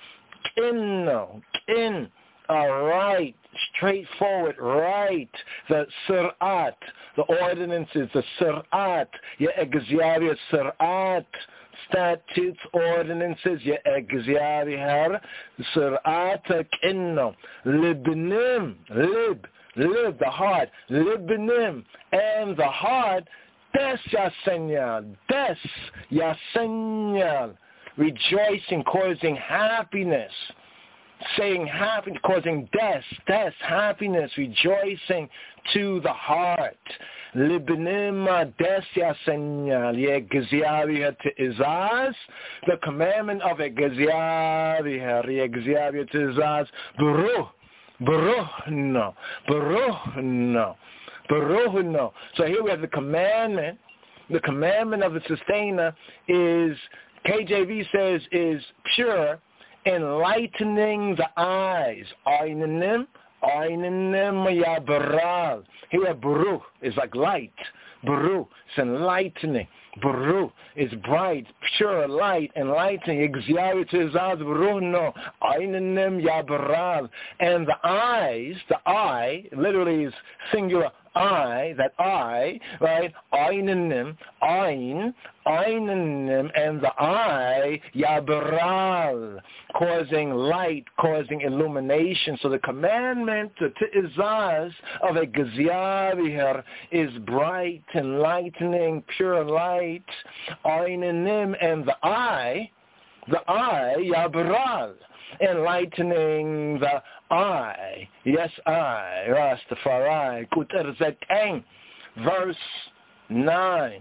Speaker 10: Inno, In, are right, straightforward, right. The Sirat, the ordinances, the Sirat, yeah, Egziaviher Sirat. Statutes, ordinances, ya egziaviher, sur'at kinno, libnim, lib, lib, the heart, libnim, and the heart, des yasenyal, des yasenyal, rejoicing, causing happiness, saying happy, causing des, des, happiness, rejoicing to the heart. Libnim des yasenyal, yegziaviher te'izaz, the commandment of egziaviher, yegziaviher te'izaz, beruh, beruh no, beruh no, beruh no. So here we have the commandment. The commandment of the sustainer is, K J V says, is pure, enlightening the eyes. Einenim, einenim yabaral. Here, baruch is like light. Baruch is enlightening. Baruch is bright, pure light, enlightening. Egziaviher te'izaz baruch no. Einenim yabaral. And the eyes, the eye, literally is singular. I, that I, right, Einenim, Ein, Einenim, and the I, Yabral, causing light, causing illumination. So the commandment to Izaz of Egziaviher is bright, enlightening, pure light, Einenim, and the I, the I, Yabral, enlightening the I, yes I, Rastafari, Kuter Zeteng, verse nine.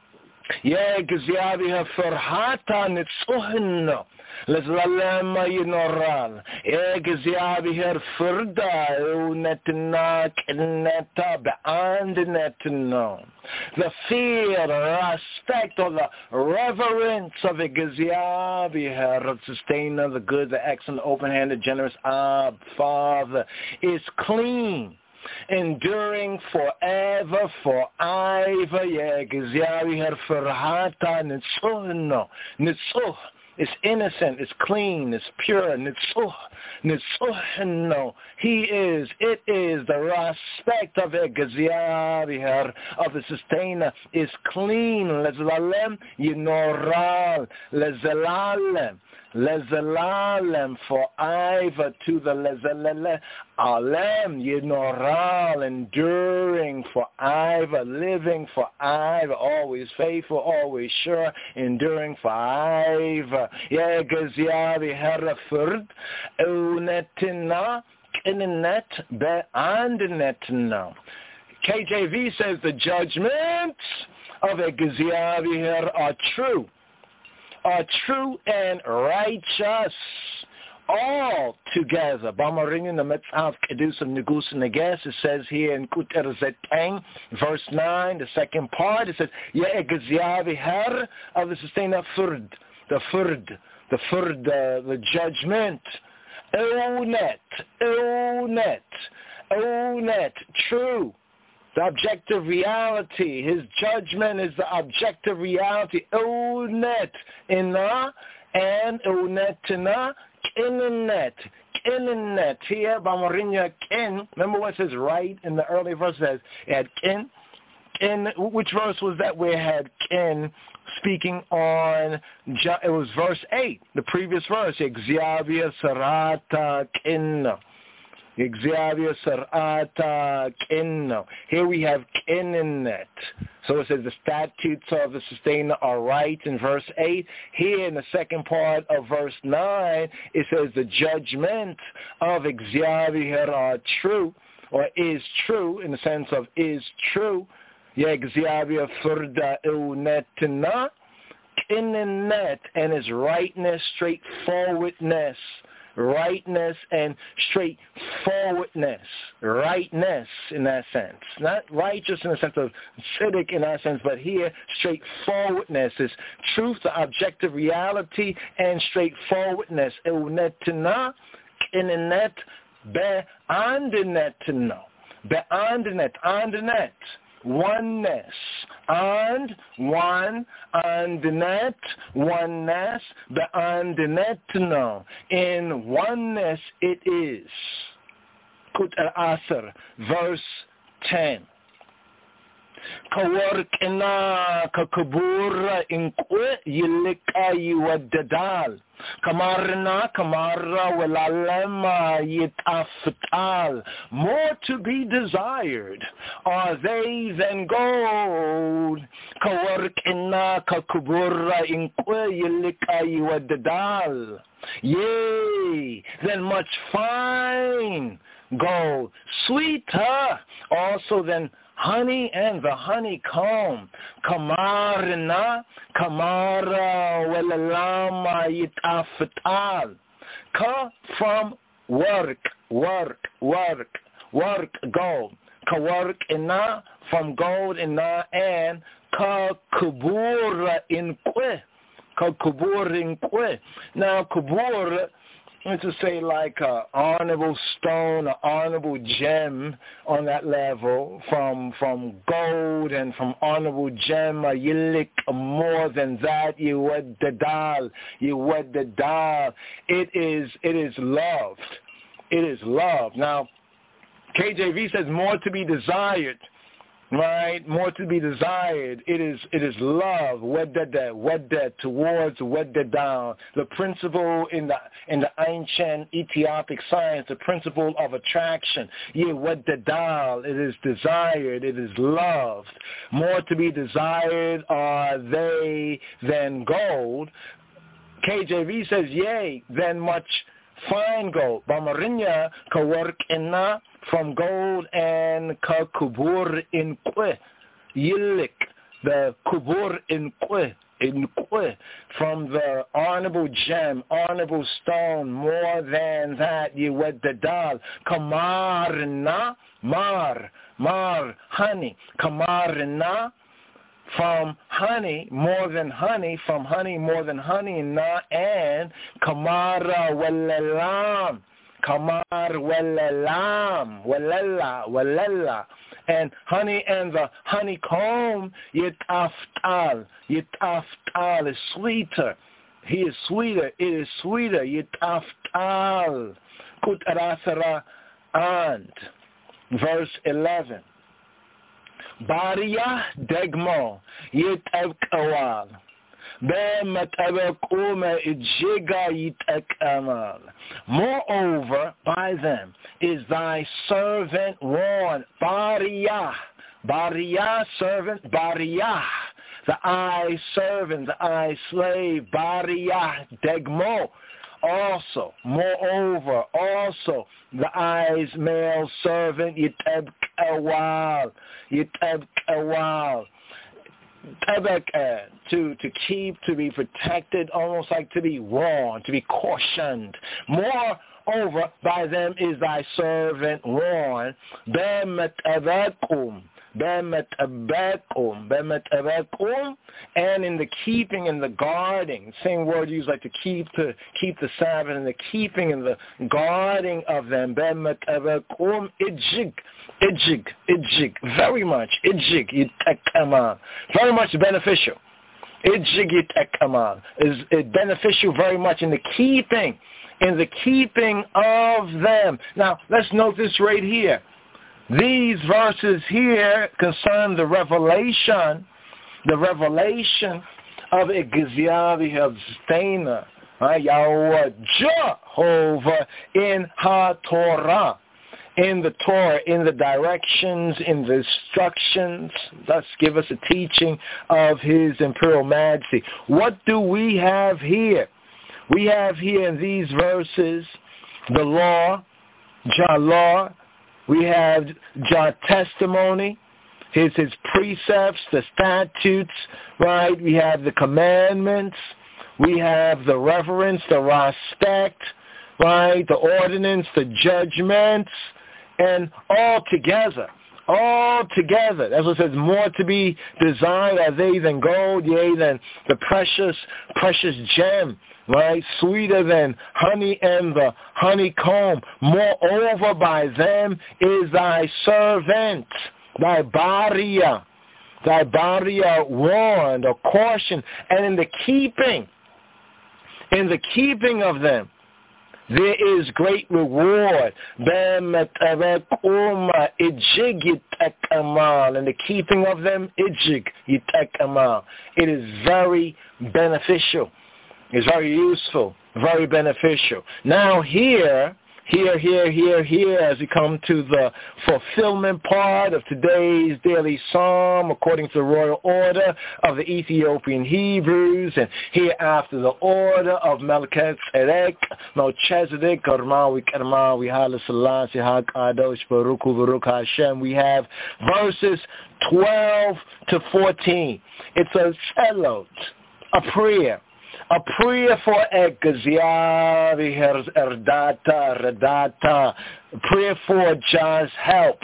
Speaker 10: Yegziaviher Ferhata Nitzuhno, Lezlalema Yinoral, Yegziaviher Ferda, Unetna Kneta, Beand Netno. The fear, respect, or the reverence of Egziaviher, of sustainer, the good, the excellent, open-handed, generous Ab, Father, is clean, enduring forever, forever. Yegziaviher Ferhata Nitzuhno, Nitzuh. It's innocent, it's clean, it's pure, nitzuh, nitzuhno. He is, it is, the respect of Egziaviher, of the sustainer, is clean. Lezalalem yinoral, lezalalem, lezalalem, forever to the lezalele, alem yinoral, enduring forever, living forever, always faithful, always sure, enduring forever. Yegziaviher Ferd, Unetina, Kinenet, Beandnetna. K J V says the judgments of Egziaviher are true, are true and righteous, all together. Bamaringin the Metzav Kedusah Negus Neges. It says here in Kuter Zeteng, verse nine, the second part, it says, Yegziaviher of the sustainer Ferd. The Ferd, the Ferd, uh, the judgment, Eunet, Eunet, Eunet, true, the objective reality. His judgment is the objective reality. Eunet, Ina, and Eunet, Ina, Kinenet, Kinenet. Here, Bamarinya, Kin, remember what it says right in the early verse, it says, it had Kin, Kin, which verse was that where it had Kin? Speaking on, it was verse eight, the previous verse, Egziaviher Sarata Kinno. Egziaviher Sarata Kinno. Here we have Kinenet. So it says the statutes of the sustainer are right in verse eight. Here in the second part of verse nine, it says the judgment of Egziaviher are true, or is true, in the sense of is true. Yegziaviher Furda Eunetina, kinenet, and is rightness, straightforwardness. Rightness and straightforwardness. Rightness in that sense. Not righteous in the sense of tzedek in that sense, but here straightforwardness is truth, the objective reality, and straightforwardness. Eunetina, kinenet, be'andinet, be'andinet, andinet. Oneness, and one, andinet, oneness, be'andinet, no. In oneness it is. Kut al-Asr, verse ten. Kawarkina kakabura inkwe yilika yiwadadal. Kamarna kamara walalema yitaftal. More to be desired are they than gold. Kawarkina kakabura inkwe yilika yiwadadal. Yea, than much fine gold, sweeter also than honey and the honeycomb. Kamarna, kamara walalama yitaftal. Ka from work, work, work, work, gold. Ka work ina from gold ina, and ka kubura in kwe. Ka kubur in kwe. Now kubur, to say like an honorable stone, an honorable gem on that level, from from gold and from honorable gem, you lick more than that, you wed the dal, you wed the dal. It is, it is loved. It is love. Now, K J V says more to be desired. Right, more to be desired. It is it is love, wedda, wedda, towards wedda down. The principle in the in the ancient Ethiopic science, the principle of attraction. Yeah, wedda down. It is desired. It is loved. More to be desired are they than gold. K J V says, yea, than much fine gold. Bamarinya kawork inna, from gold, and ka kubur in kwe, yilik, the kubur in kwe, in kwe, from the honorable gem, honorable stone, more than that, you wed the dal, kamarna, mar, mar, honey, kamarna, from honey, more than honey, from honey, more than honey, na, and kamara walalam, kamar walalam, walala, walala, and honey and the honeycomb, yitaftal, yitaftal is sweeter. He is sweeter. It is sweeter. Yitaftal. Kut arasara, and verse eleven. Baria degmo yitek awal. Moreover, by them is thy servant warned. Baria, Baria, servant, Baria, the I servant, the I slave, Baria degmo. Also, moreover, also, the I's male servant, Yiteb Awal, Yiteb Awal. Tebek, uh, to, to keep, to be protected, almost like to be warned, to be cautioned. Moreover, by them is thy servant warned. Bemet Avekum. Bemet Avekum. Bemet Avekum. And in the keeping and the guarding, same word used like to keep, to keep the Sabbath, and the keeping and the guarding of them. Bemet Avekum. Ijig. Ijig, ijig, very much, ijig, yitekama, very much beneficial. Ijig yitekama is it beneficial very much in the keeping, in the keeping of them. Now, let's note this right here. These verses here concern the revelation, the revelation of Egiziavi Stena, Yahweh Jehovah in HaTorah. In the Torah, in the directions, in the instructions, thus give us a teaching of his imperial majesty. What do we have here? We have here in these verses the law, Jah law, we have Jah testimony, his, his precepts, the statutes, right? We have the commandments. We have the reverence, the respect, right? The ordinance, the judgments, and all together. All together. That's what it says, more to be desired are they than gold, yea, than the precious, precious gem, right? Sweeter than honey and the honeycomb. Moreover, by them is thy servant, thy baria, thy baria warned or cautioned, and in the keeping, in the keeping of them, there is great reward. In the keeping of them, it is very beneficial. It's very useful, very beneficial. Now here, here, here, here, here, as we come to the fulfillment part of today's daily psalm, according to the royal order of the Ethiopian Hebrews, and here after the order of Melchizedek, Melchizedek, Karmawi, Karmawi, Haile Selassie, HaKadosh, Baruch Hu, Baruch Hashem, we have verses twelve to fourteen. It's a tzelot, a prayer. A prayer for Egazia, Erdata, Redata, prayer for Jah's help.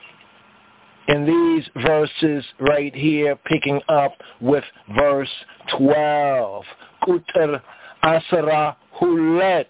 Speaker 10: In these verses right here, picking up with verse twelve. Kuter Asara Hulet.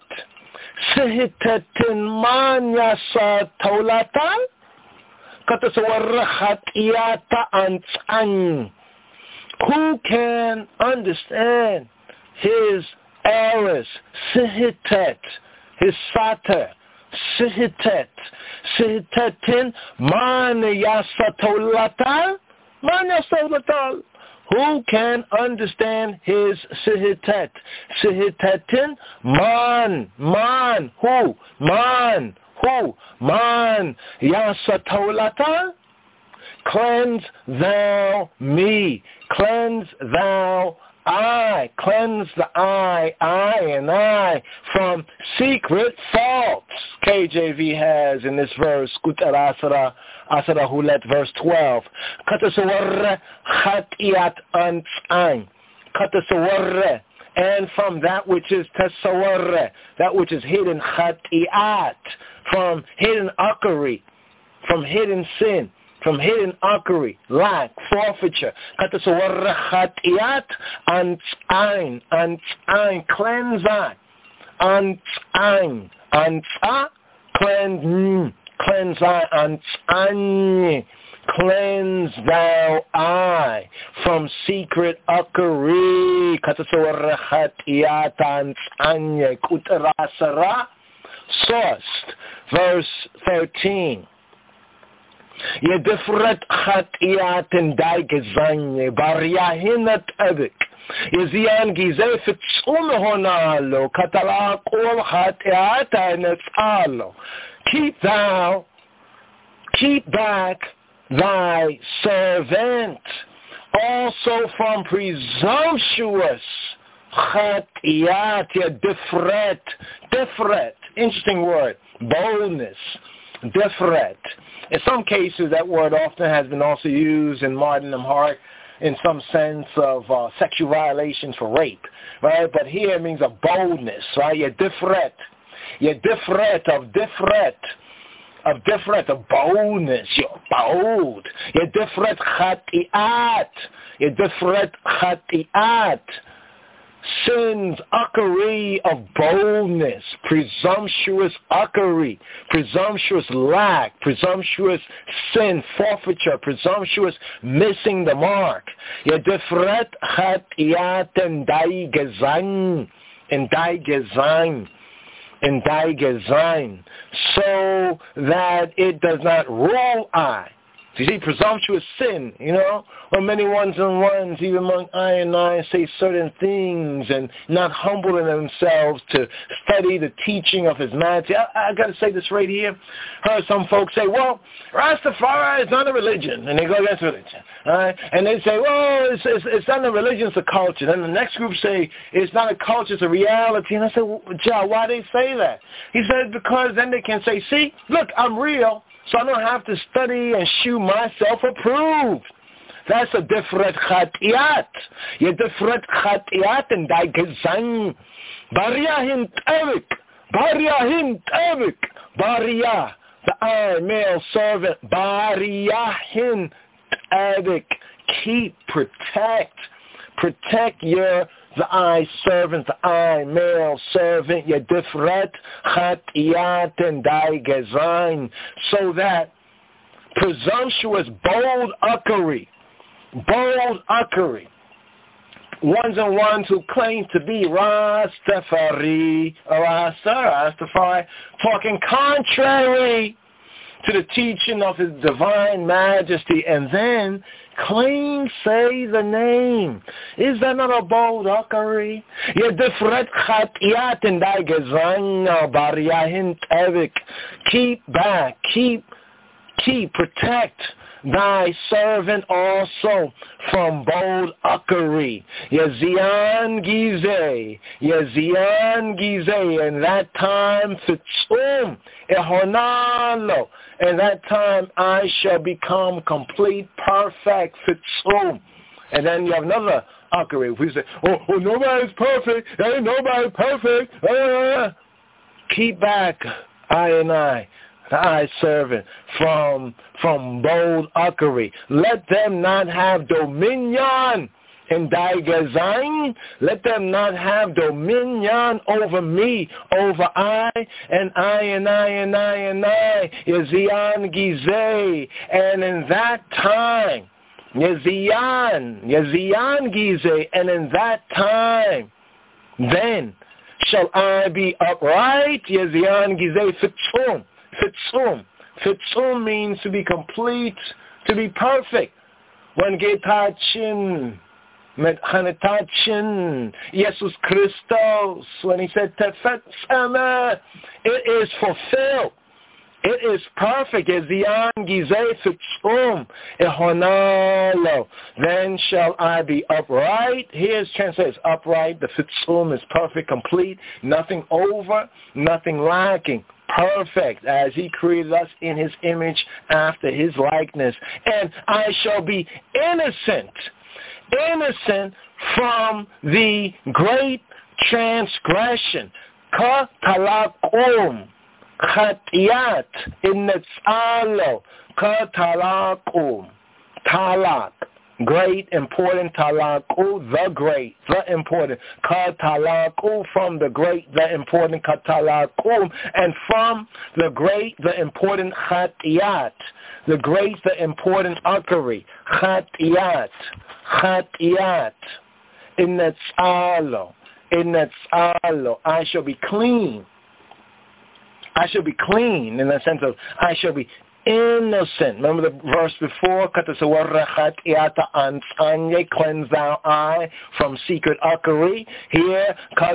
Speaker 10: Sihitetin Manyasa Taulatan. Katasawarahat Iata Antan. Who can understand his errors, sihitet, his sater, sihitet, sihitetin, man yasatolatal, man yasatolatal. Who can understand his sihitet? Sihitetin, man, man, who, man, who, man yasatolatal. Cleanse thou me, cleanse thou I, cleanse the I, I and I from secret faults. K J V has in this verse, Kutar Asara, Asara Hulet, verse twelve. Katasawar Chatiat Antzan. Katasawar, and from that which is Tasawar, that which is hidden, Chatiat, from hidden uckery, from hidden sin. From hidden uckery, lack, forfeiture. Katasawar antz'ain, antz'ain, cleanse I. Antz'ain, antz'a, cleanse, cleanse I, antz'ain, cleanse thou I from secret uckery. Katasawar chatiat antz'ain, kutarasara, sourced. Verse thirteen. Yedifret chatiaten dai gezanye baryahinat ebik. Yezian gizefet umhonalo katala kol chatiata netzalo. Keep thou, keep back thy servant also from presumptuous chatiat. Yedifret, difret, interesting word, boldness, difret. In some cases, that word often has been also used in modern Amharic in some sense of uh, sexual violations for rape, right? But here it means a boldness, right? You're different. You're different of different. Of different, of boldness. You're bold. You're different chatiat. You're different chatiat. Sins, uckery of boldness, presumptuous uckery, presumptuous lack, presumptuous sin, forfeiture, presumptuous missing the mark. Yedifret chatiaten dai gezain, and dai gezain, and dai gezain, so that it does not rule I. You see, presumptuous sin, you know, or many ones and ones, even among I and I, say certain things and not humbling themselves to study the teaching of his humanity. I, I got to say this right here. Heard some folks say, well, Rastafari is not a religion, and they go against religion. All right? And they say, well, it's, it's, it's not a religion, it's a culture. Then the next group say, it's not a culture, it's a reality. And I said, well, Jah, why they say that? He said, because then they can say, see, look, I'm real. so I don't have to study and shoot myself approved. That's a different chatiyat. Ye different chatiyat and die gesang. Bariyahin tevik. Bariyahin tevik. Bariyah, the I, male servant. Bariyahin tevik. Keep, protect. Protect your, the I servant, the I male servant. Ye different chatiyat and die gesang. So that presumptuous, bold uckery, bold uckery, ones and ones who claim to be Rastafari, or Rasta, Rastafari, talking contrary to the teaching of His Divine Majesty, and then claim, say the name. Is that not a bold uckery? Keep back, keep, keep, protect thy servant also from bold uckery. Yazian Gizeh, Yazian Gizeh, and that time Fitzum, Ehonalo, and that time I shall become complete, perfect, Fitzum. And then you have another uckery. We say, oh, oh nobody's perfect, ain't nobody perfect. Uh, keep back, I and I. Thy servant from from bold uckery. Let them not have dominion in thy gezain. Let them not have dominion over me, over I, and I, and I, and I, and I. Yazian Gizeh. And in that time, Yazian, Yazian Gizeh, and in that time, then shall I be upright. Yazian Gizeh Fitzum. Fitzum. Fitzum means to be complete, to be perfect. When getachin, met hanetachin, Jesus Christos, when he said tefetzeme, it is fulfilled. It is perfect. Yazian Gizeh Fitzum ehonalo. Then shall I be upright. Here's translates upright. The Fitzum is perfect, complete, nothing over, nothing lacking. Perfect, as He created us in His image after His likeness. And I shall be innocent, innocent from the great transgression. Ka talakum, chatiyat, innetzalo, ka talakum, talak. Great, important, talaku, the great, the important, katalaku, from the great, the important, katalaku, and from the great, the important, chatiyat, the great, the important, uckery, chatiyat, chatiyat, innetzalo, innetzalo, I shall be clean, I shall be clean, in the sense of, I shall be innocent. Remember the verse before? Cleanse thou I from secret uckery. Here,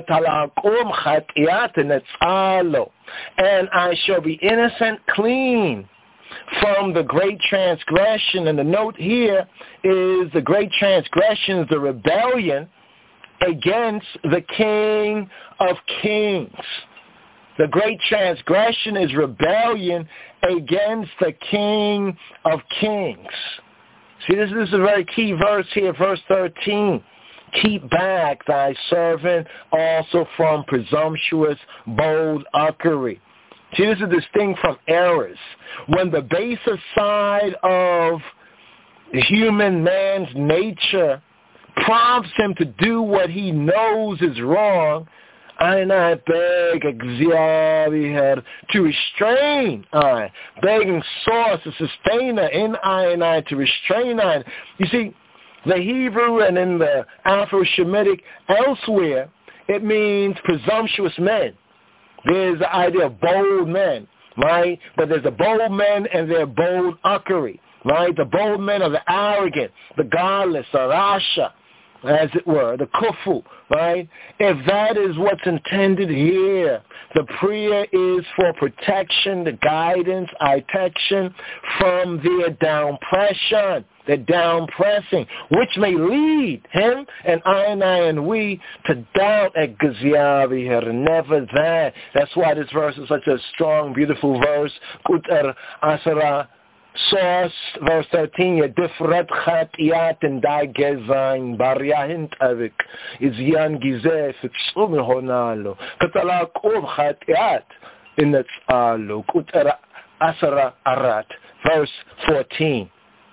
Speaker 10: and I shall be innocent, clean from the great transgression. And the note here is the great transgression is the rebellion against the King of Kings. The great transgression is rebellion against the King of Kings. See, this, this is a very key verse here, verse thirteen. Keep back thy servant also from presumptuous, bold uckery. See, this is distinct from errors. When the baser side of human man's nature prompts him to do what he knows is wrong, I and I beg Exaviher to restrain I, begging source, the sustainer in I and I to restrain I. You see, the Hebrew and in the Afro-Shemitic elsewhere, it means presumptuous men. There's the idea of bold men, right? But there's the bold men and their bold uckery, right? The bold men are the arrogant, the godless, the rasha, as it were, the kufu, right? If that is what's intended here, the prayer is for protection, the guidance, protection from their downpression.
Speaker 16: the down pressing, which may lead him and I and I and we to doubt at Gaziavi, never that. That's why this verse is such a strong, beautiful verse. Kutar Asara Source, verse thirteen, Yedifrat Chatiat and Dai Gezain, Bariahint Avik, is Yan Gizeh, Fitsum Honalo, Katala Kov Chatiat, in the Alo, Kutar Asara Arat, verse fourteen.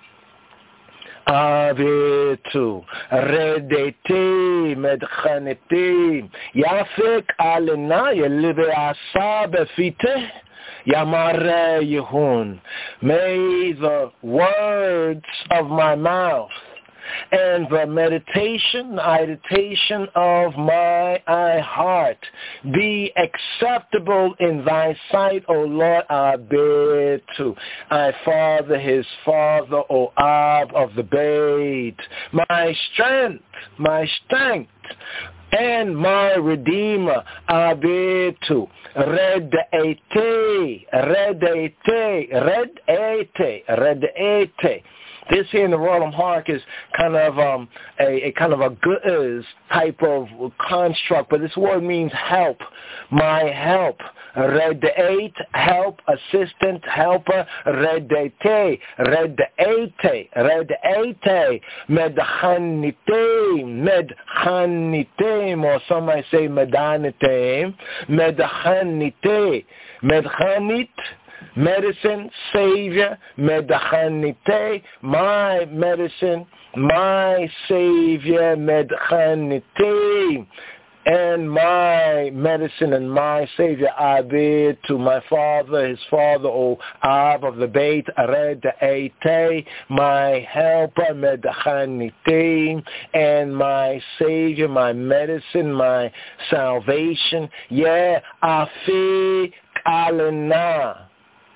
Speaker 16: Avitu, Redete, Medchanete, Yafik Alena, Yelibe Asa Befite, Yamare Yehun. May the words of my mouth and the meditation, meditation of my heart be acceptable in thy sight, O Lord. Abitu, I father his father, O Ab of the Beit, my strength, my strength, and my Redeemer. Abitu, red ete, red ete, red ete, red ete. This here in the Royal Hark is kind of um, a, a kind of a goods type of construct, but this word means help, my help. Red'ate, help, assistant, helper. Red'ate, red'ate, red'ate. Medchanitem, medchanitem, or some might say medanitem. Medchanite, medchanit. Medicine, Savior, Medchanite, my medicine, my Savior, Medchanite, and my medicine and my Savior, Abid, to my father, his father, O Ab of the Beit, Red Eite, my helper, Medchanite, and my Savior, my medicine, my salvation, yeah, Afi Alena.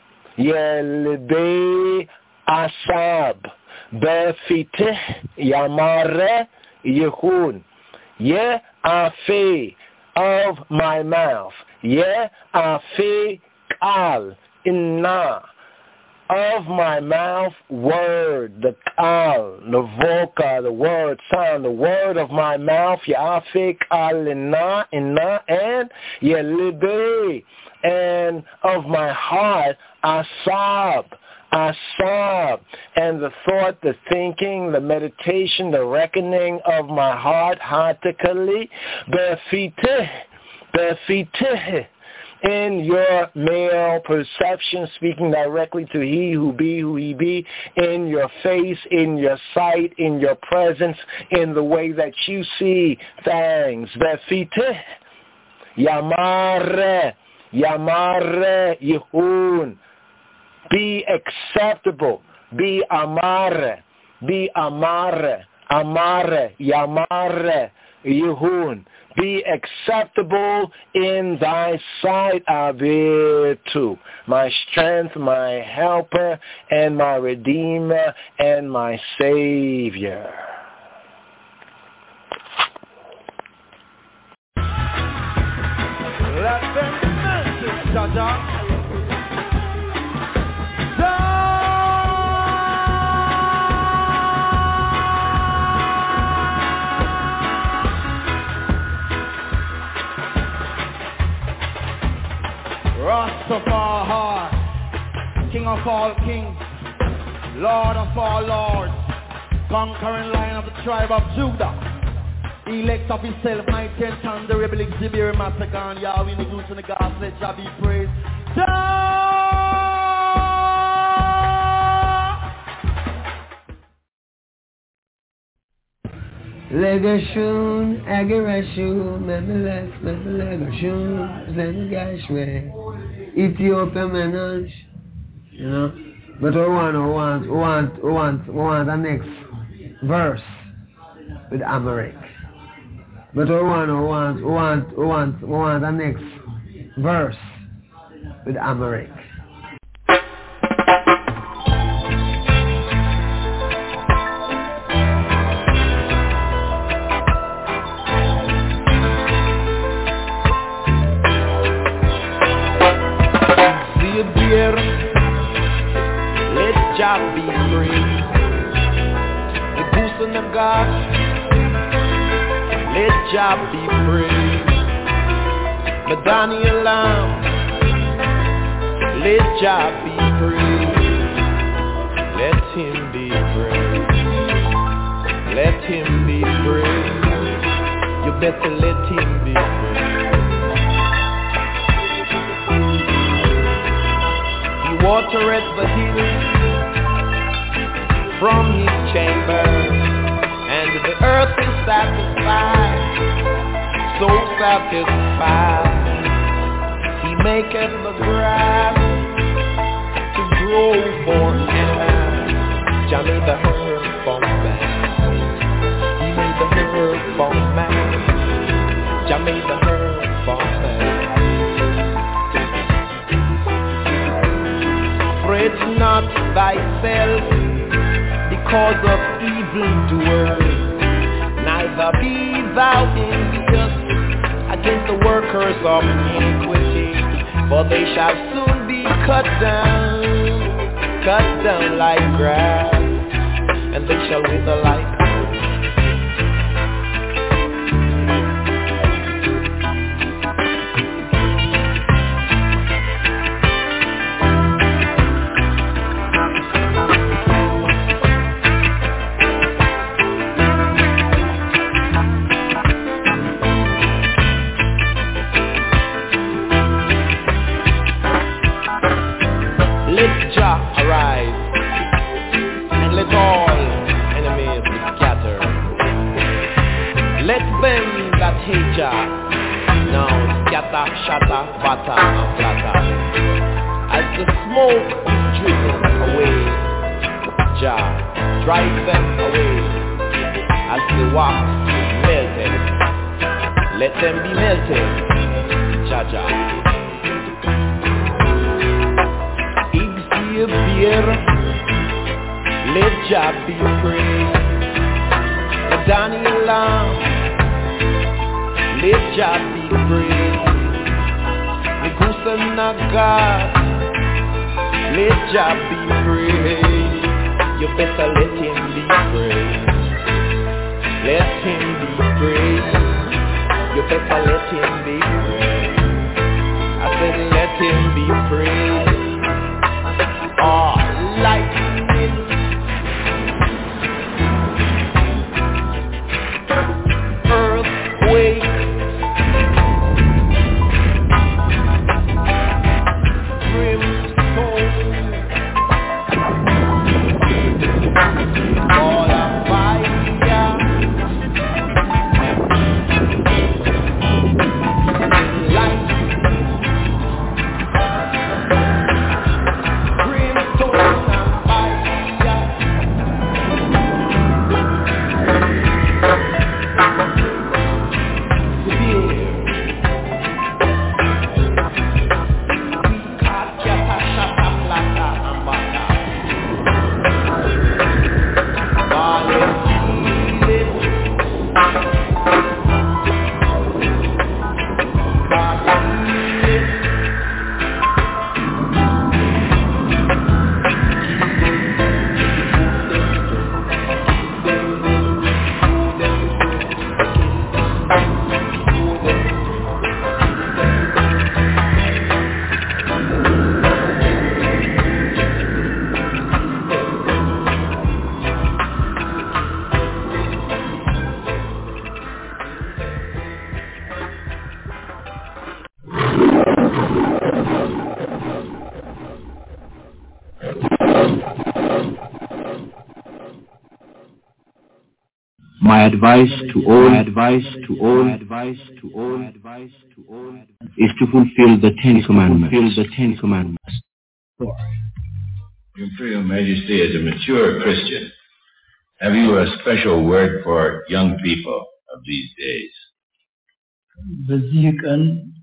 Speaker 16: Yelbe Asab Befiteh Yamare Yehun. Ye Afi of my mouth. Ye Afi Kal Inna of my mouth word, the Kal, the voka, the word sound, the word of my mouth, Yafi Kal Inna Inna and Yelbe, and of my heart Asab, Asab, and the thought, the thinking, the meditation, the reckoning of my heart, hatikali, befiteh, befiteh, in your male perception, speaking directly to he who be, who he be, in your face, in your sight, in your presence, in the way that you see things. Befiteh, Yamare, Yamare Yehun. Be acceptable. Be amare. Be amare. Amare. Yamare. Yehun. Be acceptable in thy sight, Abitu. My strength, my helper, and my Redeemer, and my Savior.
Speaker 2: Let them message, Jaja. Rastafari, King of all kings, Lord of all lords, conquering Lion of the tribe of Judah, elect of himself, mighty and thunder, rebel exhibit, massacre, and Yahweh, the goose and the gospel, let Jah be praised.
Speaker 14: Legashun, Agarashun, Memelech, Memelegashun, Zenigashwe, Ethiopia Menage, you know. But we want, we want, we want, we want, we want the next verse with Amharic. But we want, we want, we want, we want, we want the next verse with Amharic.
Speaker 2: Let Jah be free. God. Let Jah be praised. Madani Alam. Let Jah be praised. Let him be praised. Let him be praised. You better let him be praised. He watereth the hills from his chamber, and the earth is satisfied, so satisfied. He maketh the grass to grow forever. Jah made the herb for man. He made the herb for man. Jah made the herb for man. Fret not thyself because of evildoers, neither be thou envious against the workers of iniquity, for they shall soon be cut down, cut down like grass, and they shall wither like
Speaker 17: My advice to all, my advice to all, my advice to all, my advice to all is to fulfill the Ten Commandments. Fulfill the Ten Commandments.
Speaker 18: Your Imperial Majesty, as a mature Christian, have you a special word for young people of these days?
Speaker 19: በዚህ ቀን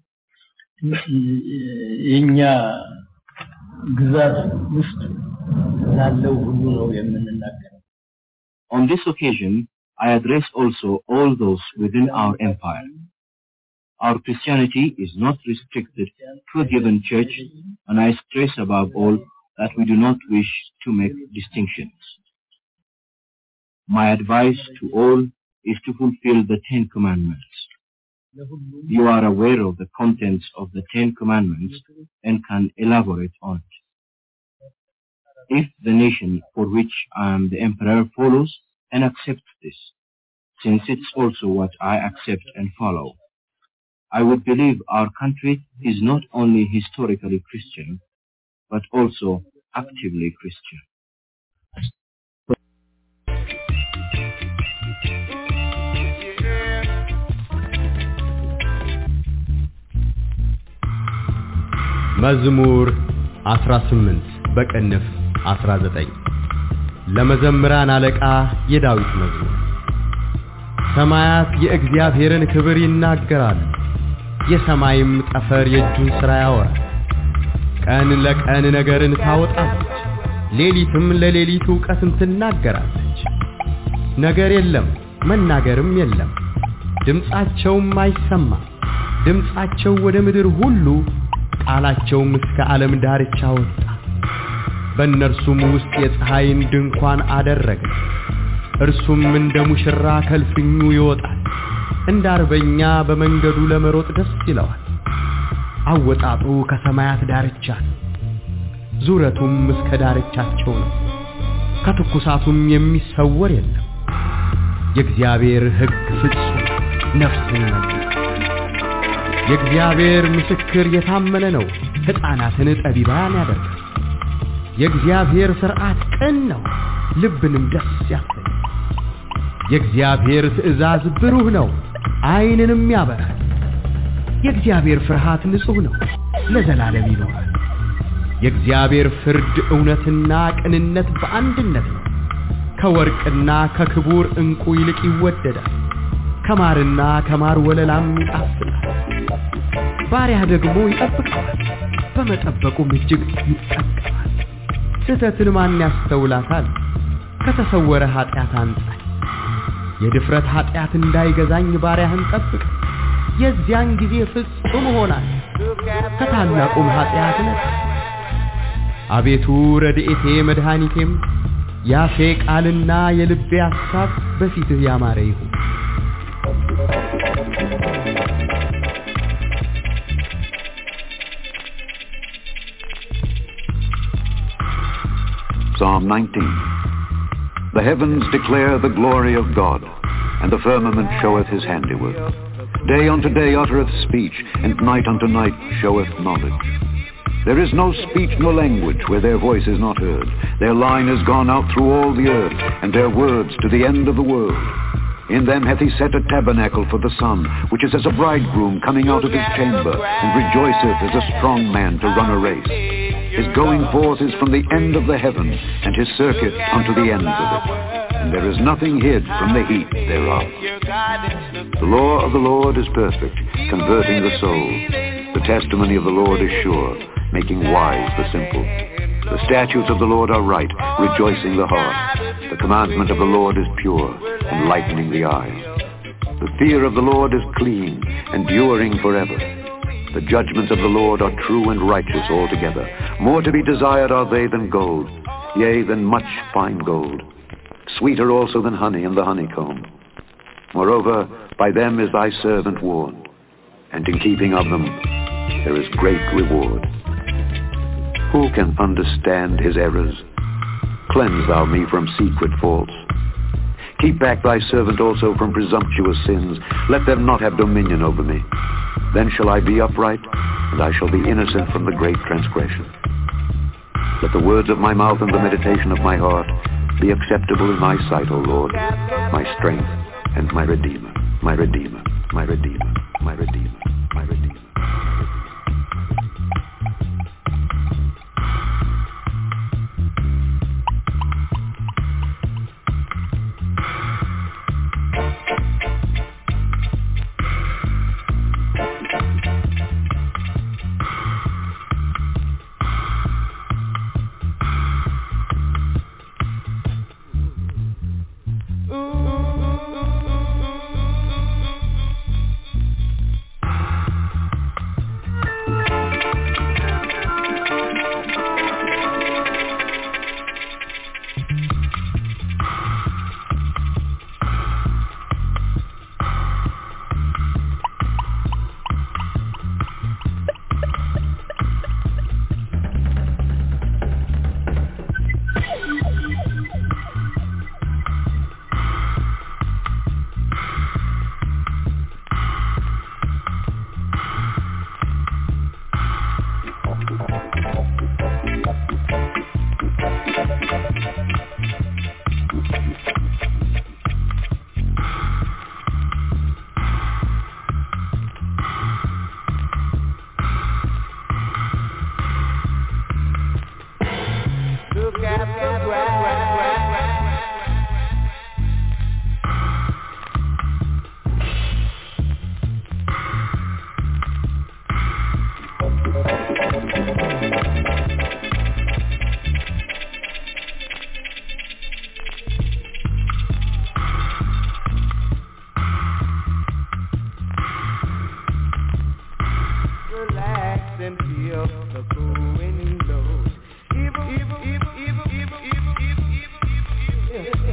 Speaker 19: የኛ ግዛት ውስጥ ላለው ሁሉ ነው የምንናገረው።
Speaker 17: On this occasion, I address also all those within our empire. Our Christianity is not restricted to a given church, and I stress above all that we do not wish to make distinctions. my advice to all is to fulfill the Ten Commandments. You are aware of the contents of the Ten Commandments and can elaborate on it. If the nation for which I am the emperor follows and accepts this, since it's also what I accept and follow, I would believe our country is not only historically Christian, but also actively Christian.
Speaker 15: መዝሙር አስራ ስምንት በቅንፍ አስራ ዘጠኝ ለመዘምራን አለቃ የዳዊት መዝሙር። ሰማያት የእግዚአብሔርን ክብር ይናገራሉ፣ የሰማይም ጠፈር የእጁን ሥራ ያወራል። ቀን ለቀን ነገርን ታወጣለች፣ ሌሊትም ለሌሊት ዕውቀትን ትናገራለች። ነገር የለም መናገርም የለም፣ ድምፃቸውም አይሰማም። ድምፃቸው ወደ ምድር ሁሉ ቃላቸውም እስከ ዓለም ዳርቻ ወጣ። በእነርሱም ውስጥ የፀሐይን ድንኳን አደረገ። እርሱም እንደ ሙሽራ ከልፍኙ ይወጣል፣ እንደ አርበኛ በመንገዱ ለመሮጥ ደስ ይለዋል። አወጣጡ ከሰማያት ዳርቻ ነው፣ ዙረቱም እስከ ዳርቻቸው ነው። ከትኩሳቱም የሚሰወር የለም። የእግዚአብሔር ሕግ ፍጹም ነፍስን ይመግባል። የእግዚአብሔር ምስክር የታመነ ነው፣ ሕፃናትን ጠቢባን ያደርጋል። የእግዚአብሔር ሥርዓት ቅን ነው፣ ልብንም ደስ ያሰኛል። የእግዚአብሔር ትእዛዝ ብሩህ ነው፣ ዓይንንም ያበራል። የእግዚአብሔር ፍርሃት ንጹሕ ነው፣ ለዘላለም ይኖራል። የእግዚአብሔር ፍርድ እውነትና ቅንነት በአንድነት ነው። ከወርቅና ከክቡር ዕንቁ ይልቅ ይወደዳል፣ ከማርና ከማር ወለላም ይጣፍጣል። ባሪያ ደግሞ ይጠብቀዋል፣ በመጠበቁም እጅግ ይጠቀማል። ስህተትን ማን ያስተውላታል? ከተሰወረ ኃጢአት አንጻኝ። የድፍረት ኃጢአት እንዳይገዛኝ ባሪያህን ጠብቅ። የዚያን ጊዜ ፍጹም ሆናል፣ ከታላቁም ኃጢአት ነጻ። አቤቱ ረድኤቴ መድኃኒቴም፣ ያፌ ቃልና የልቤ ሐሳብ በፊትህ ያማረ ይሁን።
Speaker 5: Psalm nineteen. The heavens declare the glory of God, and the firmament showeth his handiwork. Day unto day uttereth speech, and night unto night showeth knowledge. There is no speech nor language where their voice is not heard. Their line is gone out through all the earth, and their words to the end of the world. In them hath he set a tabernacle for the sun, which is as a bridegroom coming out of his chamber, and rejoiceth as a strong man to run a race. His going forth is from the end of the heaven, and his circuit unto the ends of it. And there is nothing hid from the heat thereof. The law of the Lord is perfect, converting the soul. The testimony of the Lord is sure, making wise the simple. The statutes of the Lord are right, rejoicing the heart. The commandment of the Lord is pure, enlightening the eyes. The fear of the Lord is clean, enduring forever. The judgments of the Lord are true and righteous altogether. More to be desired are they than gold, yea, than much fine gold. Sweeter also than honey and the honeycomb. Moreover, by them is thy servant warned, and in keeping of them there is great reward. Who can understand his errors? Cleanse thou me from secret faults. Keep back thy servant also from presumptuous sins. Let them not have dominion over me. Then shall I be upright, and I shall be innocent from the great transgression. Let the words of my mouth and the meditation of my heart be acceptable in thy sight, O Lord, my strength and my Redeemer, my Redeemer, my Redeemer, my Redeemer, my Redeemer.
Speaker 2: winning lows. Evil, evil, evil, evil, evil, evil, evil, evil,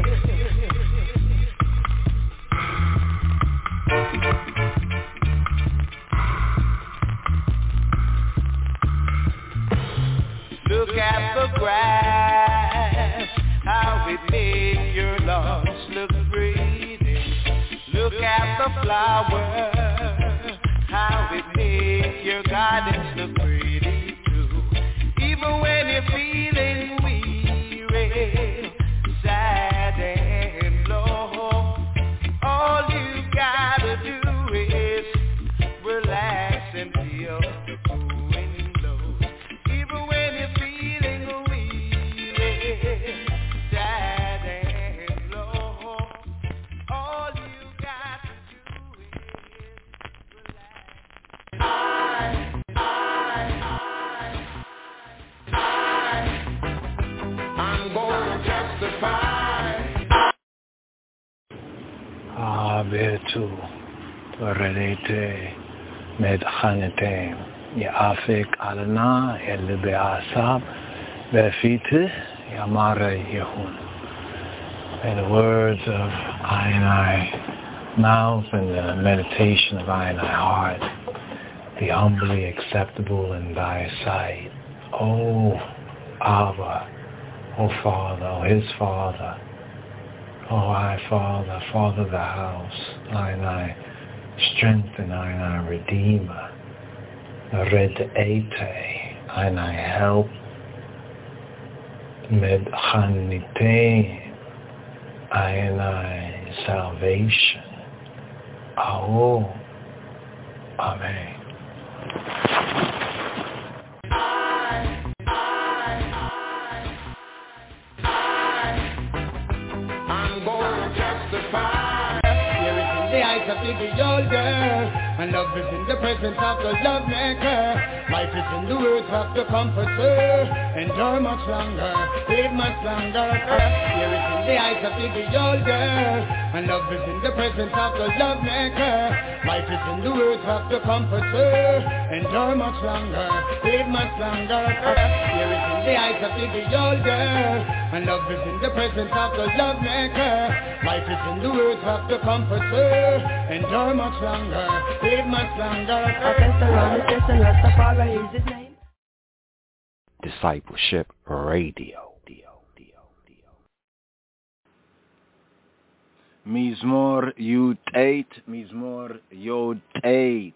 Speaker 2: Look at the grass, how it makes your lawns look pretty. Look at the flower, how it makes your gardens look pretty too. Even when you're feeling weary, sad and low, all you gotta do is relax and feel the going lows. Even when you're feeling weary, sad and low, all you got to do is relax. I, I, I, I, I'm gonna testify.
Speaker 20: Abetu Redete Medhanete Yafik Alana Elbe Asab Befite Yamara Yehun. May the words of I and I mouth and the meditation of I and I heart be humbly acceptable in thy sight. O Abba, O Father, O his Father, O I Father, Father of the house, I and I strengthen, I and I Redeemer, Red Ete, I and I help, Medchanite, I and I salvation. Oh, Amen.
Speaker 2: I'm gonna testify. Here is in the eyes of the beholder, and love is in the presence of the love maker. Life is in the words of the comforter. Endure much longer, live much longer. Here is in the eyes of the beholder, and love is in the presence of the love maker. Life is in the words of the comforter. Endure much longer, live much longer. Here is in the eyes of the beholder, and love is in the presence of the love maker. Life is in the words of the comforter. Endure much longer, live much longer.
Speaker 3: Discipleship Radio.
Speaker 16: Mizmor Yud eight, Mizmor Yud eight.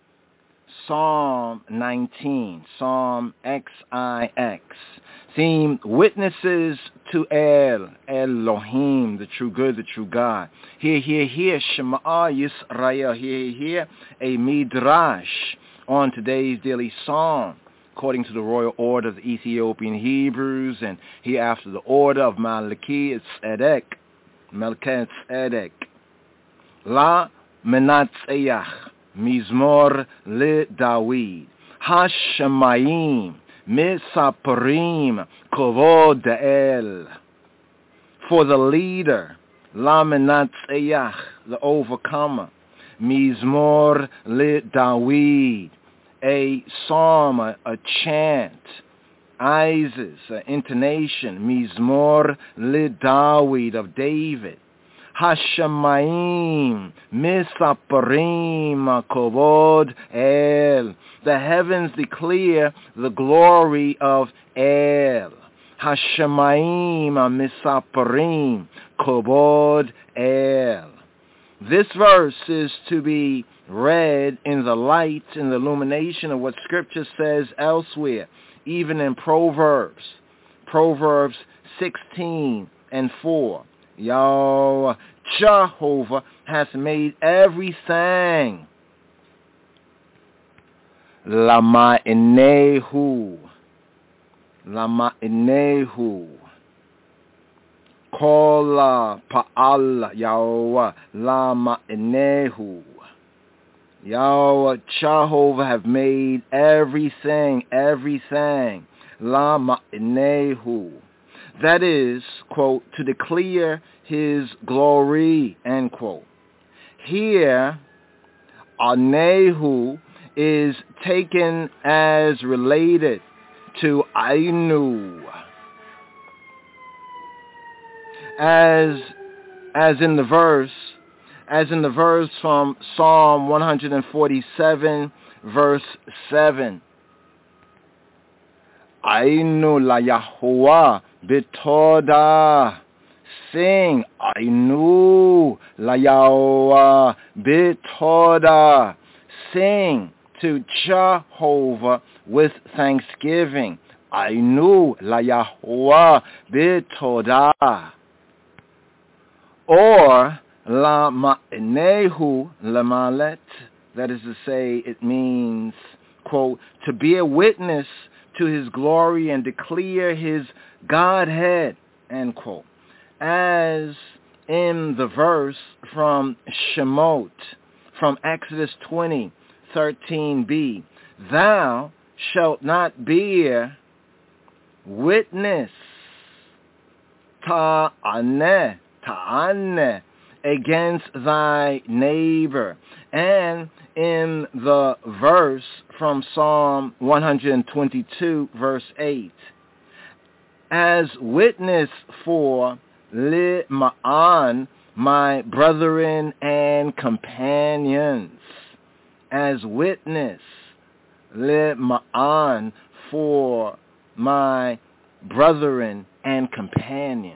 Speaker 16: Psalm nineteen, Psalm X I X. Theme, witnesses to El, Elohim, the true good, the true God. Hear, hear, hear, Shema Yisrael, hear, hear, hear, a midrash on today's daily psalm, according to the royal order of the Ethiopian Hebrews, and hereafter the order of Malaki Tzedek, Melchizedek Tzedek. La Menatzeach, Mizmor Le Dawid, Hashemayim, Misaparim, Kovod Da'el. For the leader, La Menatzeach, the overcomer, Mizmor Le Dawid, a psalm, a, a chant, Isis, an intonation, Mizmor Le Dawid of David. Hashemayim, Misaparim, Kovod El. The heavens declare the glory of El. Hashemayim, Misaparim, Kovod El. This verse is to be read in the light, in the illumination of what Scripture says elsewhere, even in Proverbs. Proverbs sixteen and four. Yahweh Jehovah has made everything. Lama Enehu. Lama Enehu. Kola Pa'al Yahweh Lama Enehu. Yahweh Jehovah have made everything, everything. Lama Enehu. That is, quote, to declare his glory, end quote. Here, Anehu is taken as related to Ainu. As, as in the verse, as in the verse from Psalm one forty-seven, verse seven. Ainu la Yahuwah bitoda. Sing, Ainu la Yahuwah bitoda. Sing to Jehovah with thanksgiving. Ainu la Yahuwah bitoda. Or la ma'nehu lamalet, that is to say, it means, quote, to be a witness to his glory and declare his Godhead, end quote. As in the verse from Shemot, from Exodus twenty, thirteen b, thou shalt not bear witness, ta'aneh, ta'aneh, against thy neighbor. And in the verse from Psalm one twenty-two, verse eight, as witness for li ma'an, my brethren and companions, as witness li ma'an, for my brethren and companions.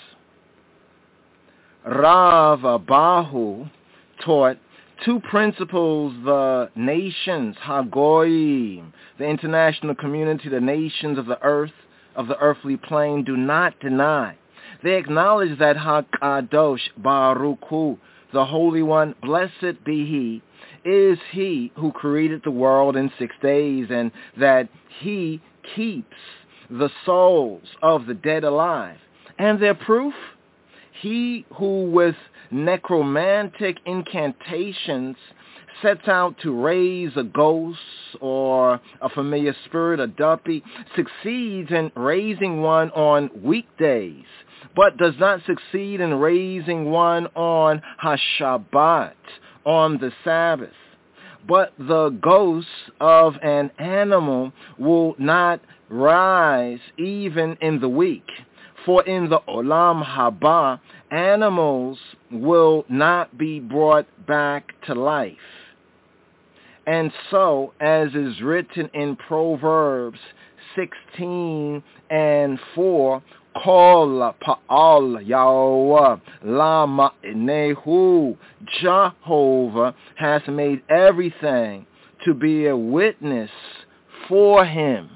Speaker 16: Rav Abahu taught two principles the nations, Hagoyim, the international community, the nations of the earth, of the earthly plane, do not deny. They acknowledge that HaKadosh Baruch Hu, the Holy One, blessed be He, is He who created the world in six days, and that He keeps the souls of the dead alive. And their proof? He who with necromantic incantations sets out to raise a ghost or a familiar spirit, a duppy, succeeds in raising one on weekdays, but does not succeed in raising one on HaShabbat, on the Sabbath. But the ghost of an animal will not rise even in the week. For in the Olam Haba, animals will not be brought back to life. And so, as is written in Proverbs sixteen and four, Kol Pa'al Yahweh Lama Nehu, Jehovah has made everything to be a witness for him.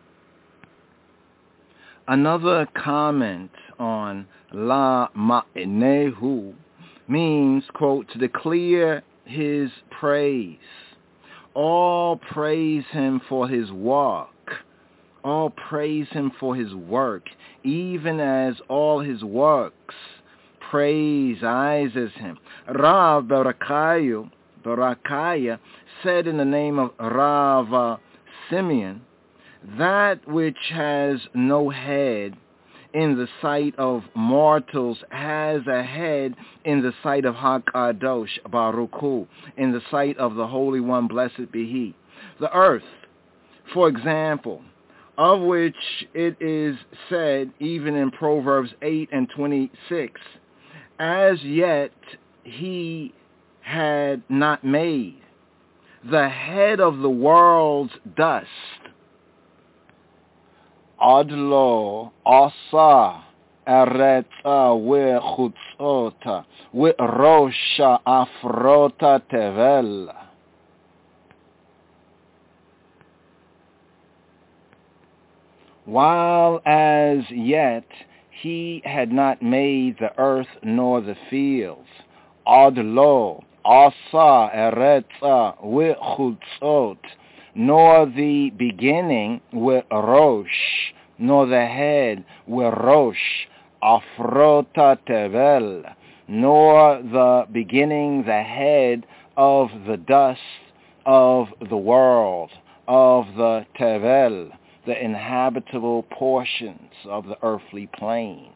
Speaker 16: Another comment on La Ma'nehu means, quote, to declare his praise. All praise him for his work. All praise him for his work, even as all his works praises him. Rav Barakayu, Barakaya said in the name of Rav Simeon, that which has no head in the sight of mortals has a head in the sight of HaKadosh Baruch Hu, in the sight of the Holy One, blessed be He. The earth, for example, of which it is said even in Proverbs eight and twenty-six, as yet He had not made the head of the world's dust, Adlo asa eretza vechutzota verosha afrota tevel. While as yet he had not made the earth nor the fields, Adlo asa eretza vechutzot, nor the beginning with Rosh, nor the head with Rosh, Afrota Tevel, nor the beginning, the head of the dust of the world, of the Tevel, the inhabitable portions of the earthly plane.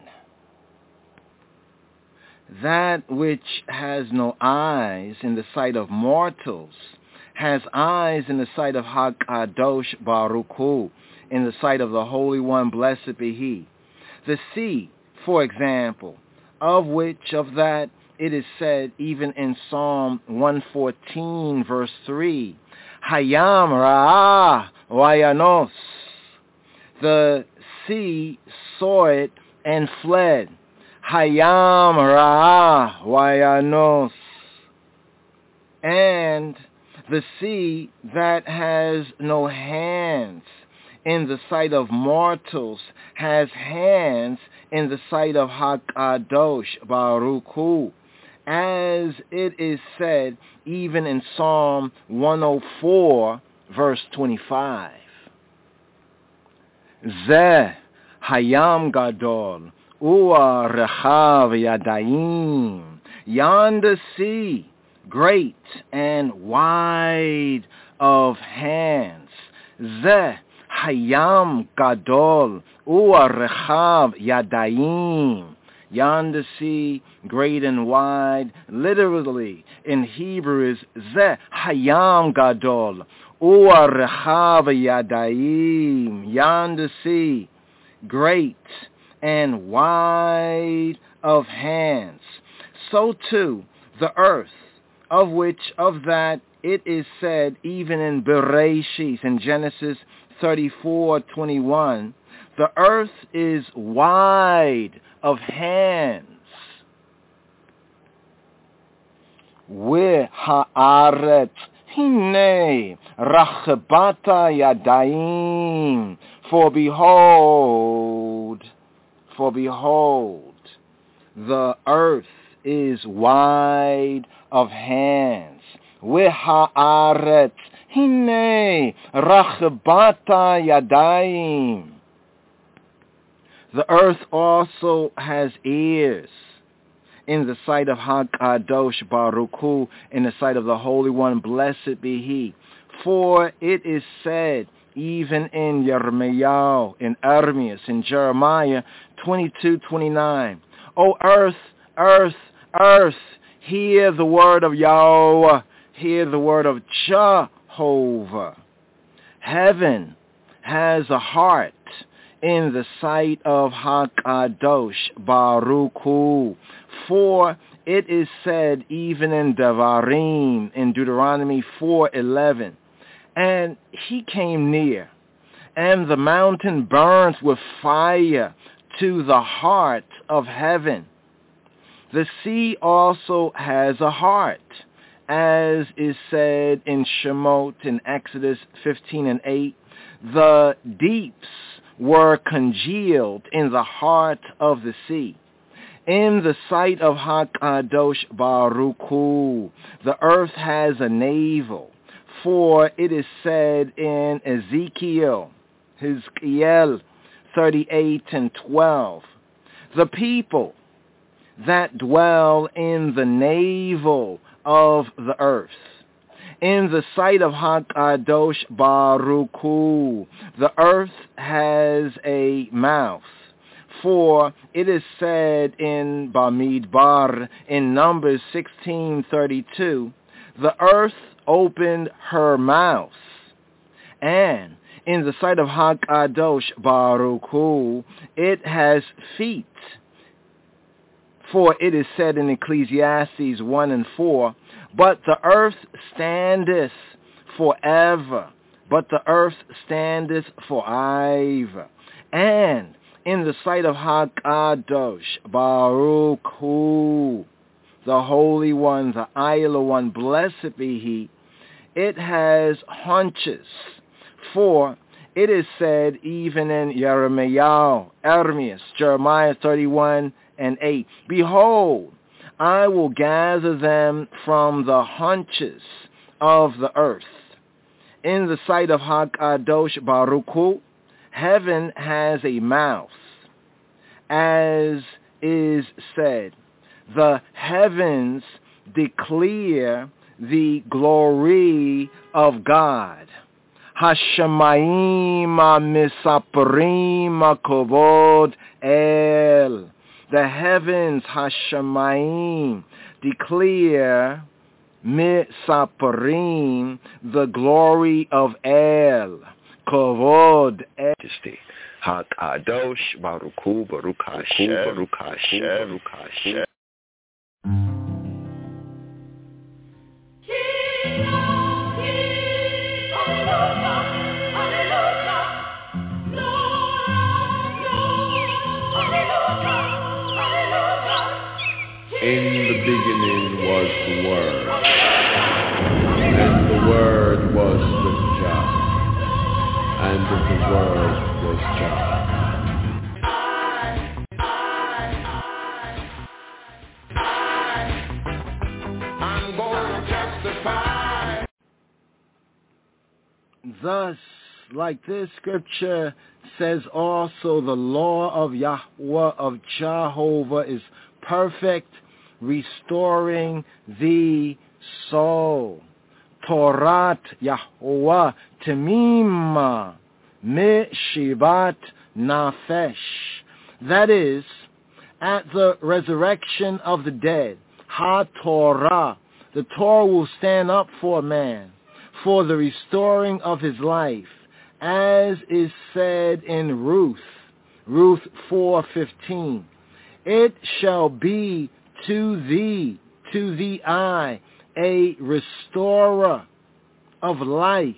Speaker 16: That which has no eyes in the sight of mortals has eyes in the sight of HaKadosh Baruch Hu,
Speaker 21: in the sight of the Holy One, blessed be he. The sea, for example, of which of that it is said even in Psalm one fourteen, verse three, Hayam Ra'ah Wayanos. The sea saw it and fled. Hayam Ra'ah Wayanos. And the sea that has no hands in the sight of mortals has hands in the sight of HaKadosh Baruch Hu, as it is said even in Psalm one oh four, verse twenty-five. Zeh Hayam Gadol Ua Rechav Yadayim. Yonder sea, great and wide of hands. Zeh Hayam Gadol Ua Rechav Yadayim. Yonder sea, great and wide, literally in Hebrew is Zeh Hayam Gadol Ua Rechav Yadayim. Yonder sea, great and wide of hands. So too the earth, of which of that it is said even in Bereshis, in Genesis thirty-four twenty-one, the earth is wide of hands. V'ha'aretz hinei rachbata yadayim. For behold, for behold, the earth is wide of hands. V'ha'aretz hinei rachbata yadayim. The earth also has ears in the sight of HaKadosh Baruch Hu, in the sight of the Holy One, blessed be he. For it is said, even in Yirmiyahu, in Ermias, in Jeremiah twenty-two twenty-nine, O earth, earth, earth, hear the word of Yahweh, hear the word of Jehovah. Heaven has a heart in the sight of HaKadosh Baruch Hu. For it is said even in Devarim, in Deuteronomy four eleven, and he came near, and the mountain burns with fire to the heart of heaven. The sea also has a heart, as is said in Shemot, in Exodus fifteen and eight, the deeps were congealed in the heart of the sea. In the sight of HaKadosh Baruch Hu, the earth has a navel, for it is said in Ezekiel, Ezekiel thirty-eight and twelve, the people that dwell in the navel of the earth. In the sight of HaKadosh Baruch Hu, the earth has a mouth. For it is said in Bamidbar, in Numbers sixteen thirty-two, the earth opened her mouth. And in the sight of HaKadosh Baruch Hu, it has feet. For it is said in Ecclesiastes one and four, but the earth standeth forever, but the earth standeth forever. And in the sight of HaKadosh Baruch Hu, the Holy One, the Ayla One, blessed be he, it has haunches. For it is said even in Yirmiyahu, Ermias, Jeremiah thirty-one and eight, behold, I will gather them from the haunches of the earth. In the sight of HaKadosh Baruch Hu, heaven has a mouth, as is said, the heavens declare the glory of God. Hashemayim misaprim kavod el. The heavens, Hashemayim, declare misaprim, the glory of El. Kovod Majesty. HaKadosh Baruch Hu, Baruch Hashem, Baruch Hashem, Baruch Hashem.
Speaker 9: In the beginning was the Word, and the Word was with Jah, and the Word was Jah.
Speaker 21: I'm going to testify. Thus, like this scripture says also, the law of Yahweh, of Jehovah, is perfect, restoring the soul. Torat Yahweh Temima Mishivat Nafesh. That is, at the resurrection of the dead, Ha-Torah, the Torah will stand up for man, for the restoring of his life, as is said in Ruth, Ruth four fifteen. It shall be to thee, to thee I, a restorer of life.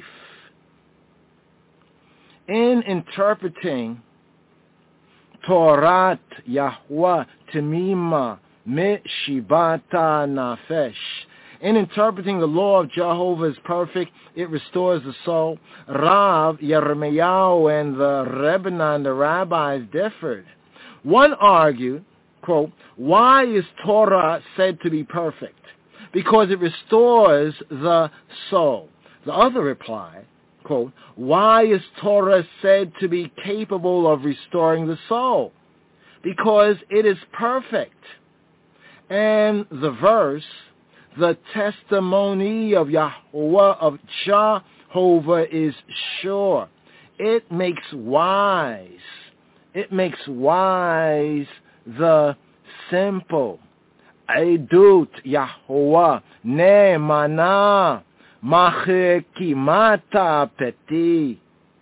Speaker 21: In interpreting Torat Yahweh Temima Mishibata Nafesh, in interpreting the law of Jehovah is perfect, it restores the soul, Rav, Yirmiyahu, and the Rebbeinu and the rabbis differed. One argued, quote, why is Torah said to be perfect? Because it restores the soul. The other replied, quote, why is Torah said to be capable of restoring the soul? Because it is perfect. And the verse, the testimony of Yahweh, of Jehovah, is sure. It makes wise. It makes wise the simple. Eidut Yahweh Ne'emana Machekimata Peti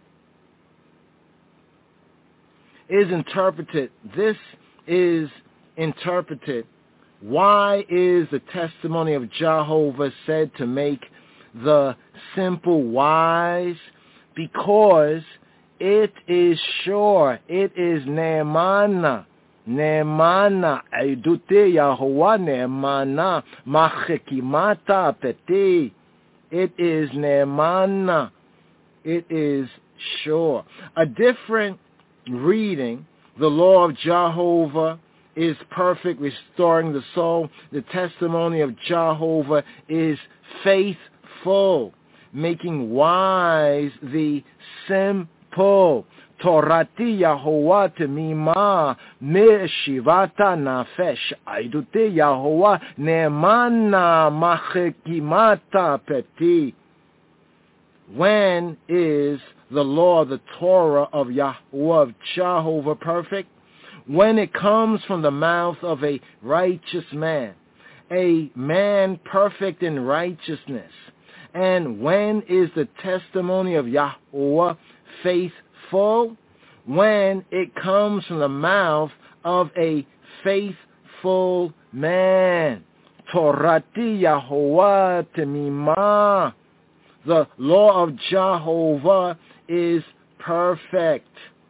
Speaker 21: is interpreted. This is interpreted. Why is the testimony of Jehovah said to make the simple wise? Because it is sure. It is Ne'emana. Ne'emana. Eidute Yahuwah Ne'emana. Machekimata Peti. It is Ne'emana. It is sure. A different reading, the law of Jehovah is perfect, restoring the soul. The testimony of Jehovah is faithful, making wise the simple. Torati Yahuwah Temima Meshivata Nafesh. Aidute Yahuwah Ne'emana Machekimata Peti. When is the law, the Torah of Yahweh, of Jehovah, perfect? When it comes from the mouth of a righteous man, a man perfect in righteousness. And when is the testimony of Yahweh faithful? When it comes from the mouth of a faithful man. Torati Yahuwah Temima. The law of Jehovah is perfect.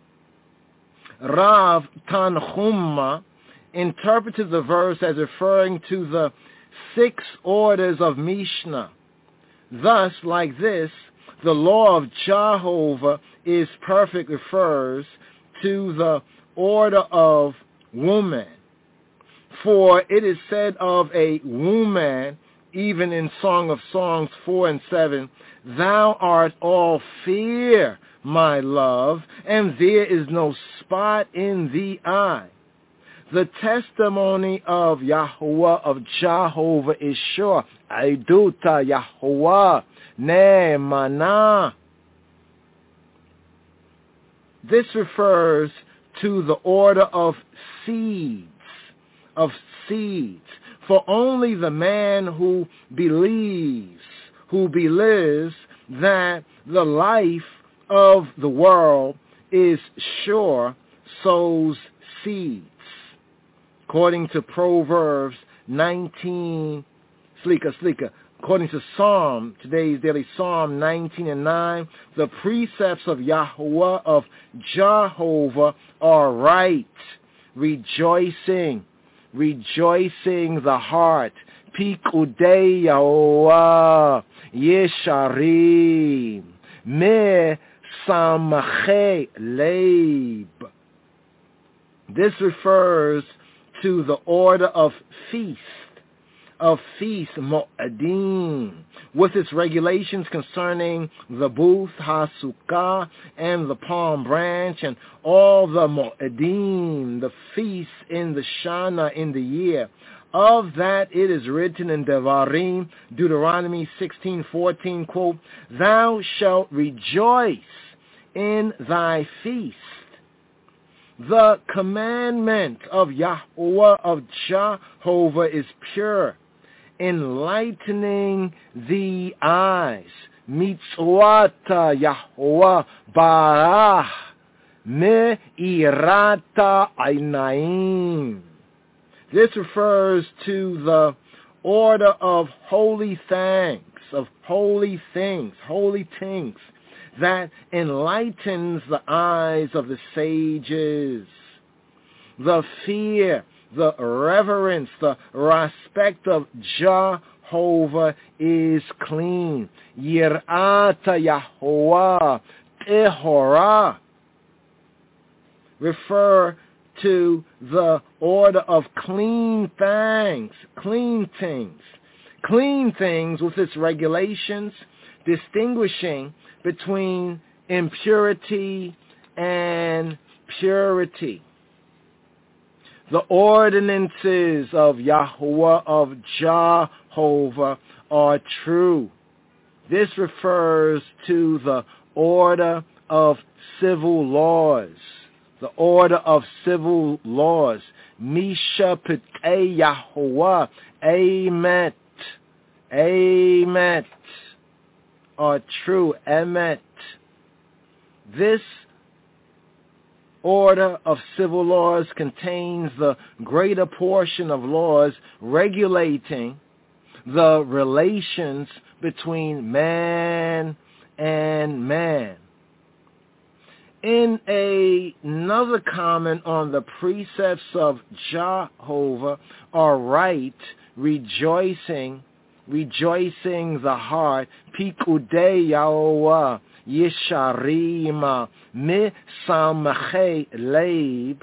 Speaker 21: Rav Tanchuma interpreted the verse as referring to the six orders of Mishnah. Thus, like this, the law of Jehovah is perfect refers to the order of woman. For it is said of a woman, even in Song of Songs four and seven, thou art all fear, my love, and there is no spot in the eye. The testimony of Yahweh, of Jehovah, is sure. Aiduta Yahweh Ne'emana. This refers to the order of seeds, of seeds. For only the man who believes, who believes that the life of the world is sure, sows seeds. According to Proverbs nineteen, Slika, Slika, according to Psalm, today's daily Psalm nineteen and nine, the precepts of Yahweh, of Jehovah, are right, rejoicing, rejoicing the heart. Pikudei Yahweh, Yesharim, Me Samachei Leib. This refers to the order of feast, of feast, Mo'adim, with its regulations concerning the booth, Hasukah, and the palm branch, and all the Mo'adim, the feasts in the Shana, in the year. Of that it is written in Devarim, Deuteronomy sixteen fourteen, quote, Thou shalt rejoice in thy feast. The commandment of Yahweh, of Jehovah, is pure, enlightening the eyes. Mitzvot Yahweh barach me'irata einayim. This refers to the order of holy thanks, of holy things, holy things, that enlightens the eyes of the sages. The fear, the reverence, the respect of Jehovah is clean. Yirata Yahweh tehorah refer to the order of clean things, clean things, clean things with its regulations, distinguishing between impurity and purity. The ordinances of Yahweh, of Jehovah, are true. This refers to the order of civil laws. The order of civil laws. Misha P'tei Yahweh, Emet, Emet, are true, Emet. This order of civil laws contains the greater portion of laws regulating the relations between man and man. In a, another comment on the precepts of Jehovah are right, rejoicing, rejoicing the heart, Pikudei Yahweh, Yesharima, Me Samachei Leib.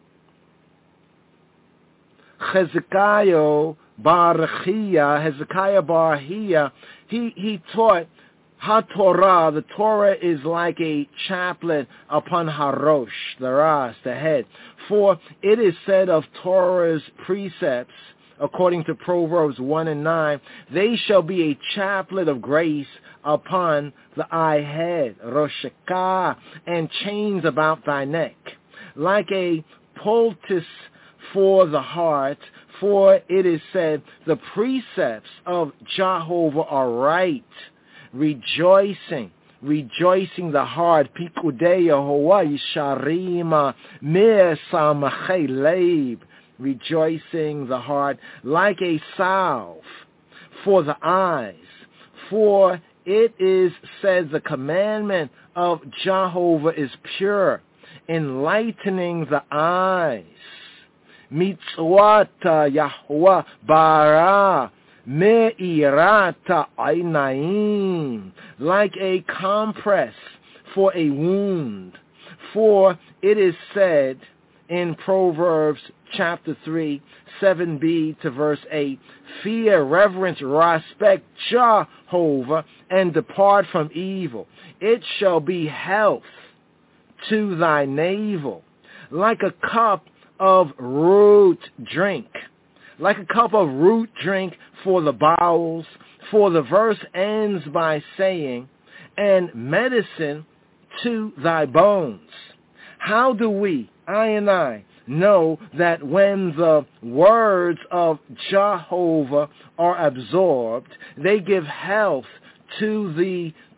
Speaker 21: Hezekiah Bar Chia, Hezekiah Bar Chia, he, he taught HaTorah, the Torah is like a chaplet upon Harosh, the Ras, the head. For it is said of Torah's precepts, according to Proverbs one and nine, they shall be a chaplet of grace upon the eye head, Roshekah, and chains about thy neck, like a poultice for the heart. For it is said, the precepts of Jehovah are right, rejoicing, rejoicing the heart, Pikudei Yehovah Yisharima Me Samachei Leib, rejoicing the heart, like a salve for the eyes. For it is said, the commandment of Jehovah is pure, enlightening the eyes. Mitzvot Yahweh bara me'irata einayim, like a compress for a wound. For it is said in Proverbs chapter three, seven b to verse eight, fear, reverence, respect Jehovah, and depart from evil. It shall be health to thy navel, like a cup of root drink. Like a cup of root drink for the bowels. For the verse ends by saying, and medicine to thy bones. How do we, I and I, know that when the words of Jehovah are absorbed, they give health to the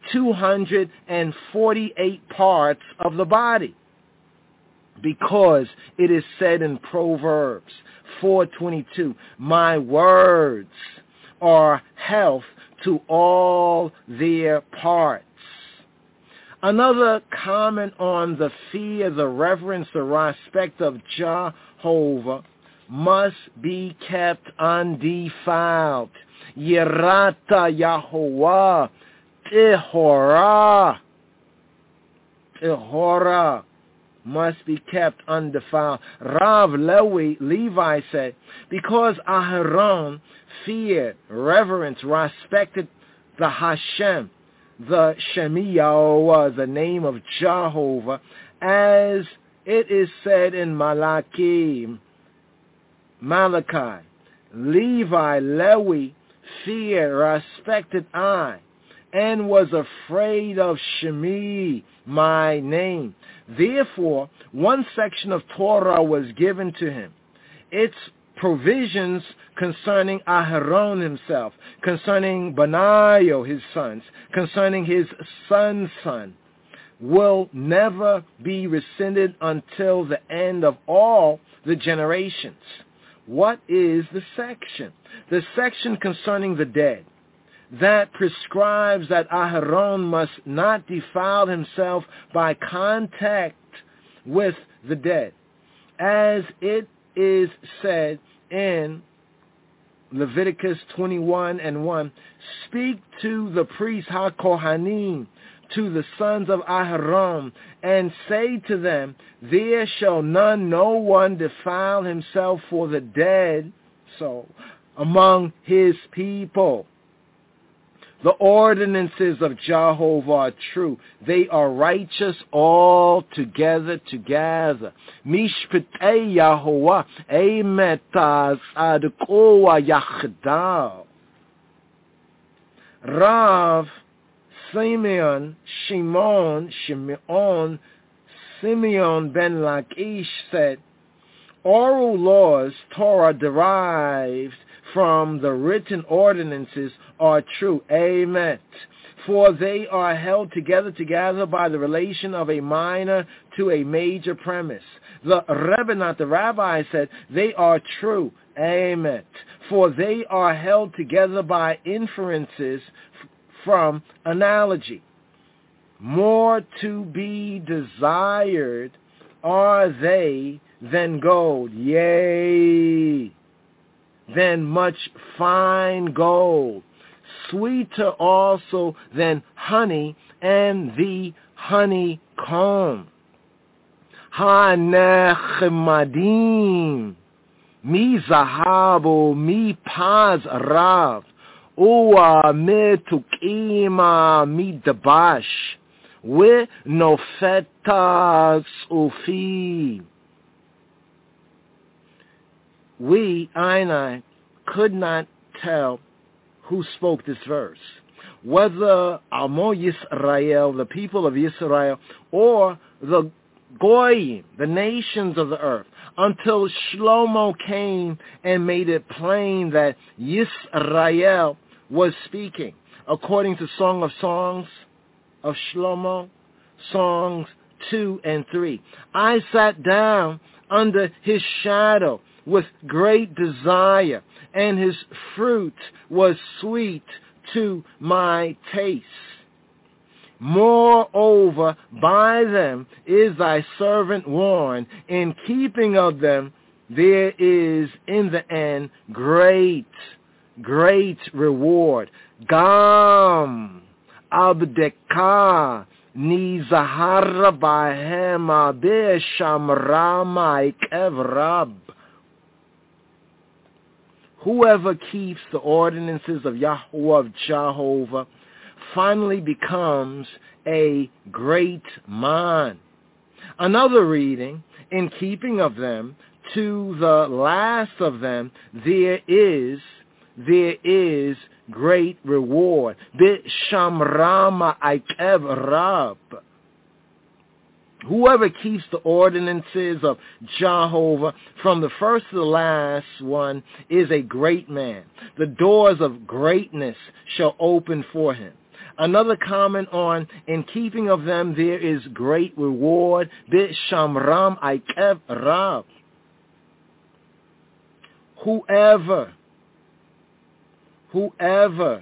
Speaker 21: two hundred forty-eight parts of the body. Because it is said in Proverbs four twenty-two, my words are health to all their parts. Another comment on the fear, the reverence, the respect of Jehovah must be kept undefiled. Yerata Yahovah Tehorah. Tehorah must be kept undefiled. Rav Lewi, Levi said, because Aharon feared, reverence, respected the Hashem, the Shemiyahu, the name of Jehovah, as it is said in Malachi, Malachi, Levi, Lewi, feared, respected I, and was afraid of Shemi, my name. Therefore, one section of Torah was given to him. Its provisions concerning Aharon himself, concerning Benayo, his sons, concerning his son's son, will never be rescinded until the end of all the generations. What is the section? The section concerning the dead, that prescribes that Aharon must not defile himself by contact with the dead, as it is said in Leviticus twenty-one and one, speak to the priests HaKohanim, to the sons of Aharon, and say to them, there shall none, no one defile himself for the dead soul among his people. The ordinances of Jehovah are true. They are righteous all together, together. Mishpatei Yahovah, emetaz adkoa yachdal. Rav Simeon, Shimon, Shimeon, Simeon ben Lachish said, oral laws, Torah derived from the written ordinances, are true. Amen. For they are held together together by the relation of a minor to a major premise. The Rebbe, not the rabbi, said they are true. Amen. For they are held together by inferences f- from analogy. More to be desired are they than gold, yea, than much fine gold, sweeter also than honey and the honeycomb. Ha-nechmadim, mi zahabu, mi paz rav, uwa metukima mi dabash, we nofetas ufi. We, I and I, could not tell who spoke this verse, whether Amo Yisrael, the people of Israel, or the Goyim, the nations of the earth, until Shlomo came and made it plain that Yisrael was speaking. According to Song of Songs of Shlomo, Songs two and three. I sat down under his shadow with great desire, and his fruit was sweet to my taste. Moreover, by them is thy servant warned. In keeping of them, there is in the end great, great reward. Gam abdeka nizahara bahema beshamrama ikevrab. Whoever keeps the ordinances of Yahweh, of Jehovah, finally becomes a great man. Another reading, in keeping of them, to the last of them, there is, there is great reward. Bishamrama Aikev Rab. Whoever keeps the ordinances of Jehovah from the first to the last one is a great man. The doors of greatness shall open for him. Another comment on, in keeping of them there is great reward. Bishamram Aikev Rav. Whoever, whoever,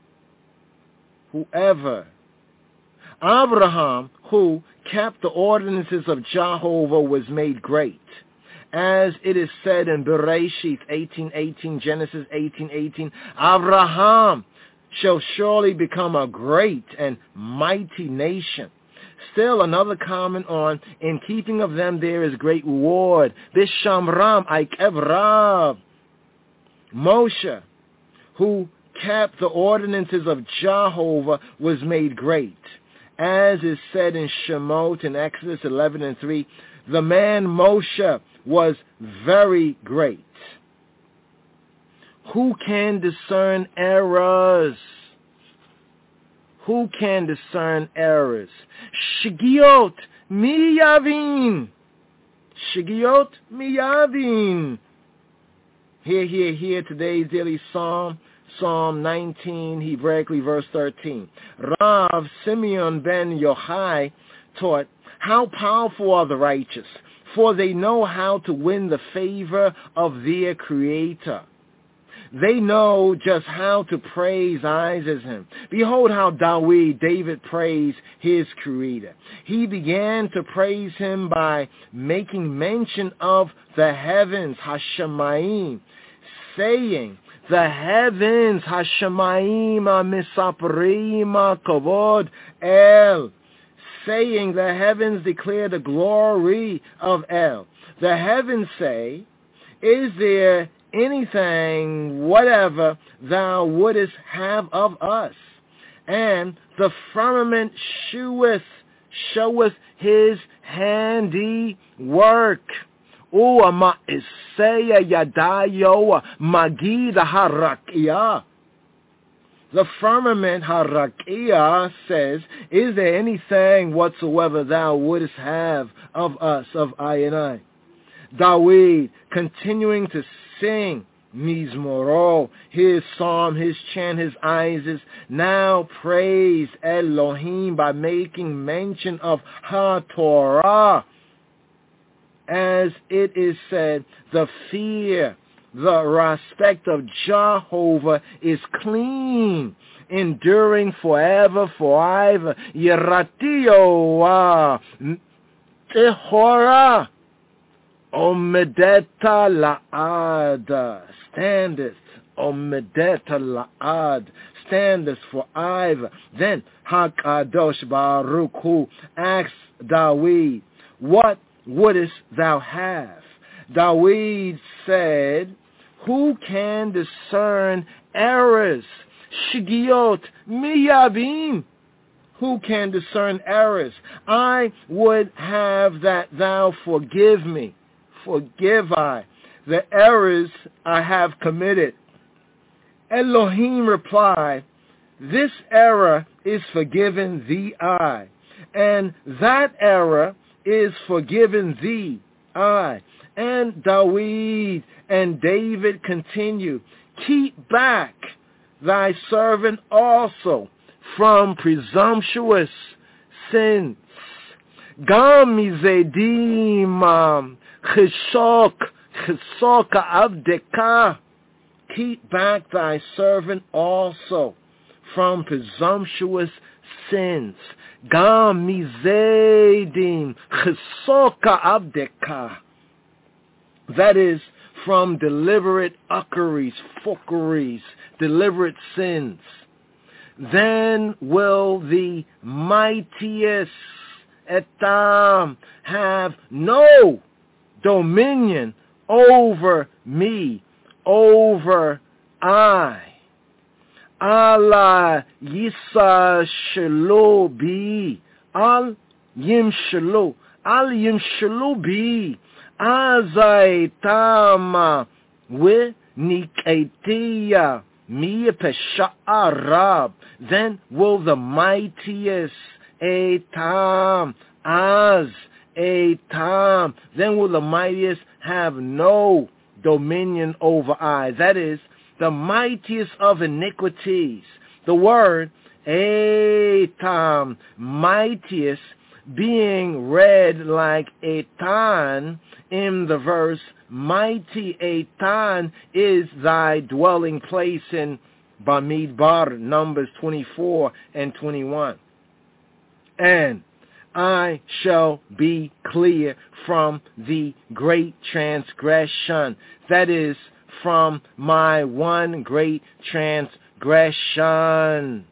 Speaker 21: whoever, Abraham, who kept the ordinances of Jehovah, was made great. As it is said in Bereshith eighteen eighteen, Genesis eighteen eighteen, Abraham shall surely become a great and mighty nation. Still another comment on, in keeping of them there is great reward. Bishamram Aikev Rav. Moshe, who kept the ordinances of Jehovah, was made great. As is said in Shemot in Exodus eleven and three, the man Moshe was very great. Who can discern errors? Who can discern errors? Shigiot miyavin. Shigiot miyavin. Here, here, here, today's daily psalm, Psalm nineteen, Hebraically verse thirteen. Rav Simeon ben Yochai taught, how powerful are the righteous, for they know how to win the favor of their Creator. They know just how to praise Isaac him. Behold how David, David praised his Creator. He began to praise him by making mention of the heavens, Hashemayim, saying, the heavens, Hashemayim, Misaprim, Kavod, El, saying the heavens declare the glory of El. The heavens say, is there anything, whatever thou wouldest have of us? And the firmament sheweth, showeth his handiwork. Uama Isaiah Yadayo Magid Harakia. The firmament Harakia says, is there anything whatsoever thou wouldest have of us, of I and I? David, continuing to sing Mizmoro, his psalm, his chant, his Isaac, now praise Elohim by making mention of HaTorah. As it is said, the fear, the respect of Jehovah is clean, enduring forever, forever. Yeratio Tehora Omedeta La'ad, standeth, Omedeta La'ad, standeth forever. Then HaKadosh Baruch Hu asked David, what wouldest thou have? David said, who can discern errors? Shigiot miyavim. Who can discern errors? I would have that thou forgive me. Forgive I the errors I have committed. Elohim replied, this error is forgiven thee I, and that error is forgiven thee I. And David and David continue, keep back thy servant also from presumptuous sins. Gam mizedim chishok chisoka avdeka. Keep back thy servant also from presumptuous sins. Gam mizedim chisoka avdeka. That is, from deliberate uckeries, fuckeries, deliberate sins. Then will the mightiest etam have no dominion over me, over I. Allah yisa shelo bi, al yim shelo, al yim shelo bi. Azaitama we nikatia mi pesha. Then will the mightiest etam, as etam, then will the mightiest have no dominion over I. That is, the mightiest of iniquities. The word Etam, mightiest, being read like Etan in the verse, mighty Etan is thy dwelling place in Bamidbar, Numbers twenty-four and twenty-one. And I shall be clear from the great transgression, that is, from my one great transgression.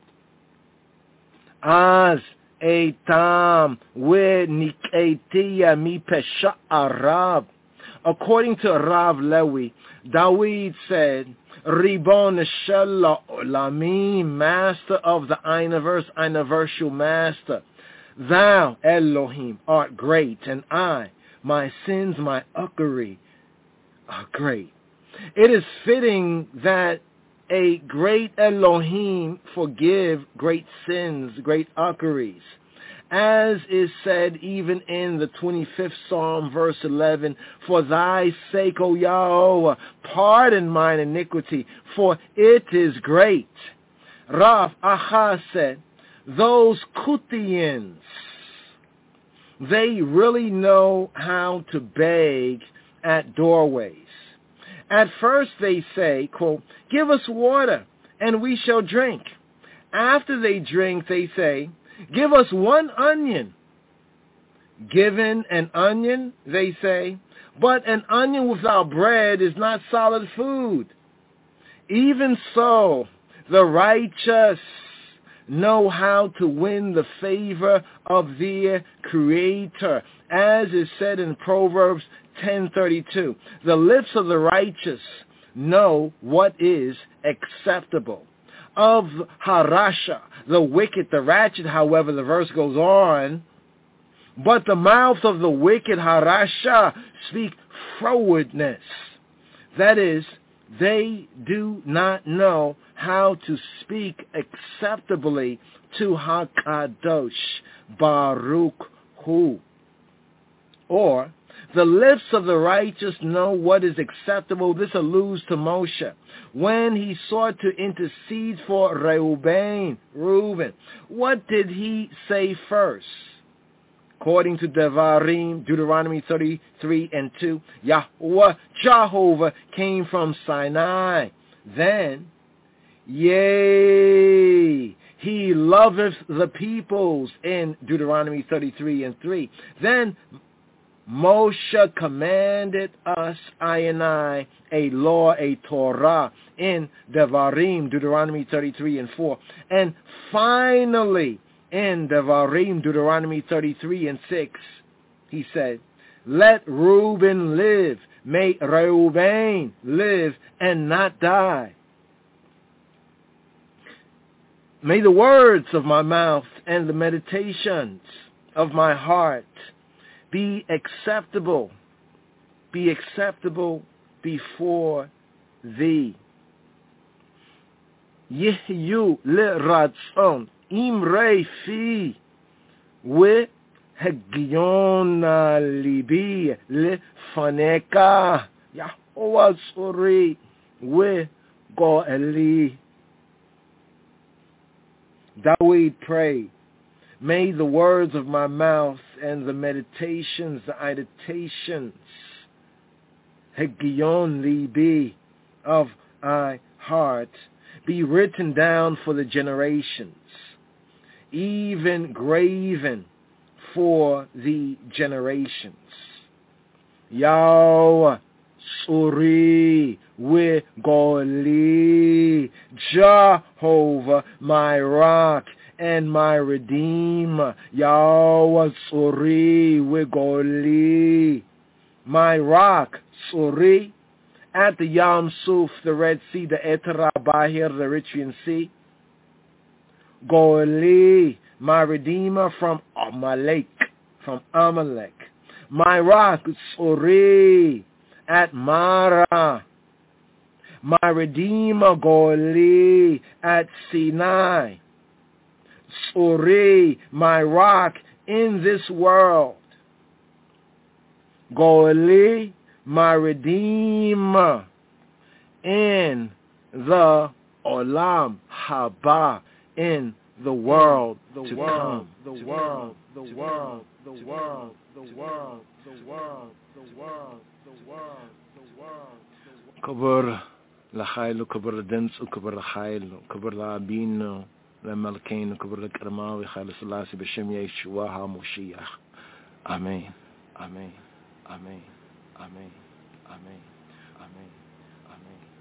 Speaker 21: Az Etam Niketiya mi pesha Arab. According to Rav Lewi, Dawid said, Ribon Shel Olamim, master of the Einiverse, Einiversal master. Thou, Elohim, art great, and I, my sins, my uckery, are great. It is fitting that a great Elohim forgive great sins, great uckeries. As is said even in the twenty-fifth Psalm, verse eleven, for thy sake, O Yahweh, pardon mine iniquity, for it is great. Rav Aha said, those Kutians, they really know how to beg at doorways. At first they say, quote, give us water and we shall drink. After they drink, they say, give us one onion. Given an onion, they say, but an onion without bread is not solid food. Even so, the righteous know how to win the favor of their Creator, as is said in Proverbs ten thirty-two. The lips of the righteous know what is acceptable. Of Harasha, the wicked, the ratchet, however, the verse goes on, but the mouth of the wicked, Harasha, speak frowardness. That is, they do not know how to speak acceptably to HaKadosh Baruch Hu. Or, the lips of the righteous know what is acceptable. This alludes to Moshe when he sought to intercede for Reuben. Reuben. What did he say first? According to Devarim, Deuteronomy thirty-three and two, Yahweh, Jehovah, came from Sinai. Then, yea, he loveth the peoples in Deuteronomy thirty-three and three. Then Moshe commanded us, I and I, a law, a Torah, in Devarim, Deuteronomy thirty-three and four. And finally, in Devarim, Deuteronomy thirty-three and six, he said, let Reuben live, may Reuben live and not die. May the words of my mouth and the meditations of my heart be acceptable, be acceptable before thee. Yehyu leratzon imrei fi v'hegion libi lefaneka Yahovah tzori v'goeli. David prayed, may the words of my mouth and the meditations, the meditations, Hegion libi, of my heart, be written down for the generations, even graven for the generations. Yahweh Tzuri v'Goli, Jehovah, my rock and my redeemer, Yahweh Tzuri v'Goli, my rock, Tzuri, at the Yam Suf, the Red Sea, the Etera Bahir, the Eritrean Sea. Goli, my redeemer from Amalek, from Amalek. My rock, Tzuri, at Mara. My redeemer, Goli, at Sinai. Tzuri, my rock in this world. Goli, my redeemer in the Olam Haba, in the world
Speaker 2: the
Speaker 21: to
Speaker 2: world,
Speaker 21: come.
Speaker 2: the world, the world, the world, the world, the world, the world, the world, the world.
Speaker 21: كبر لخيل وكبر لدنس وكبر لخيل وكبر لابين لملكين وكبر لكرماوي خالص سلاسي بشم يشواها مشيخ. آمين آمين آمين آمين آمين آمين آمين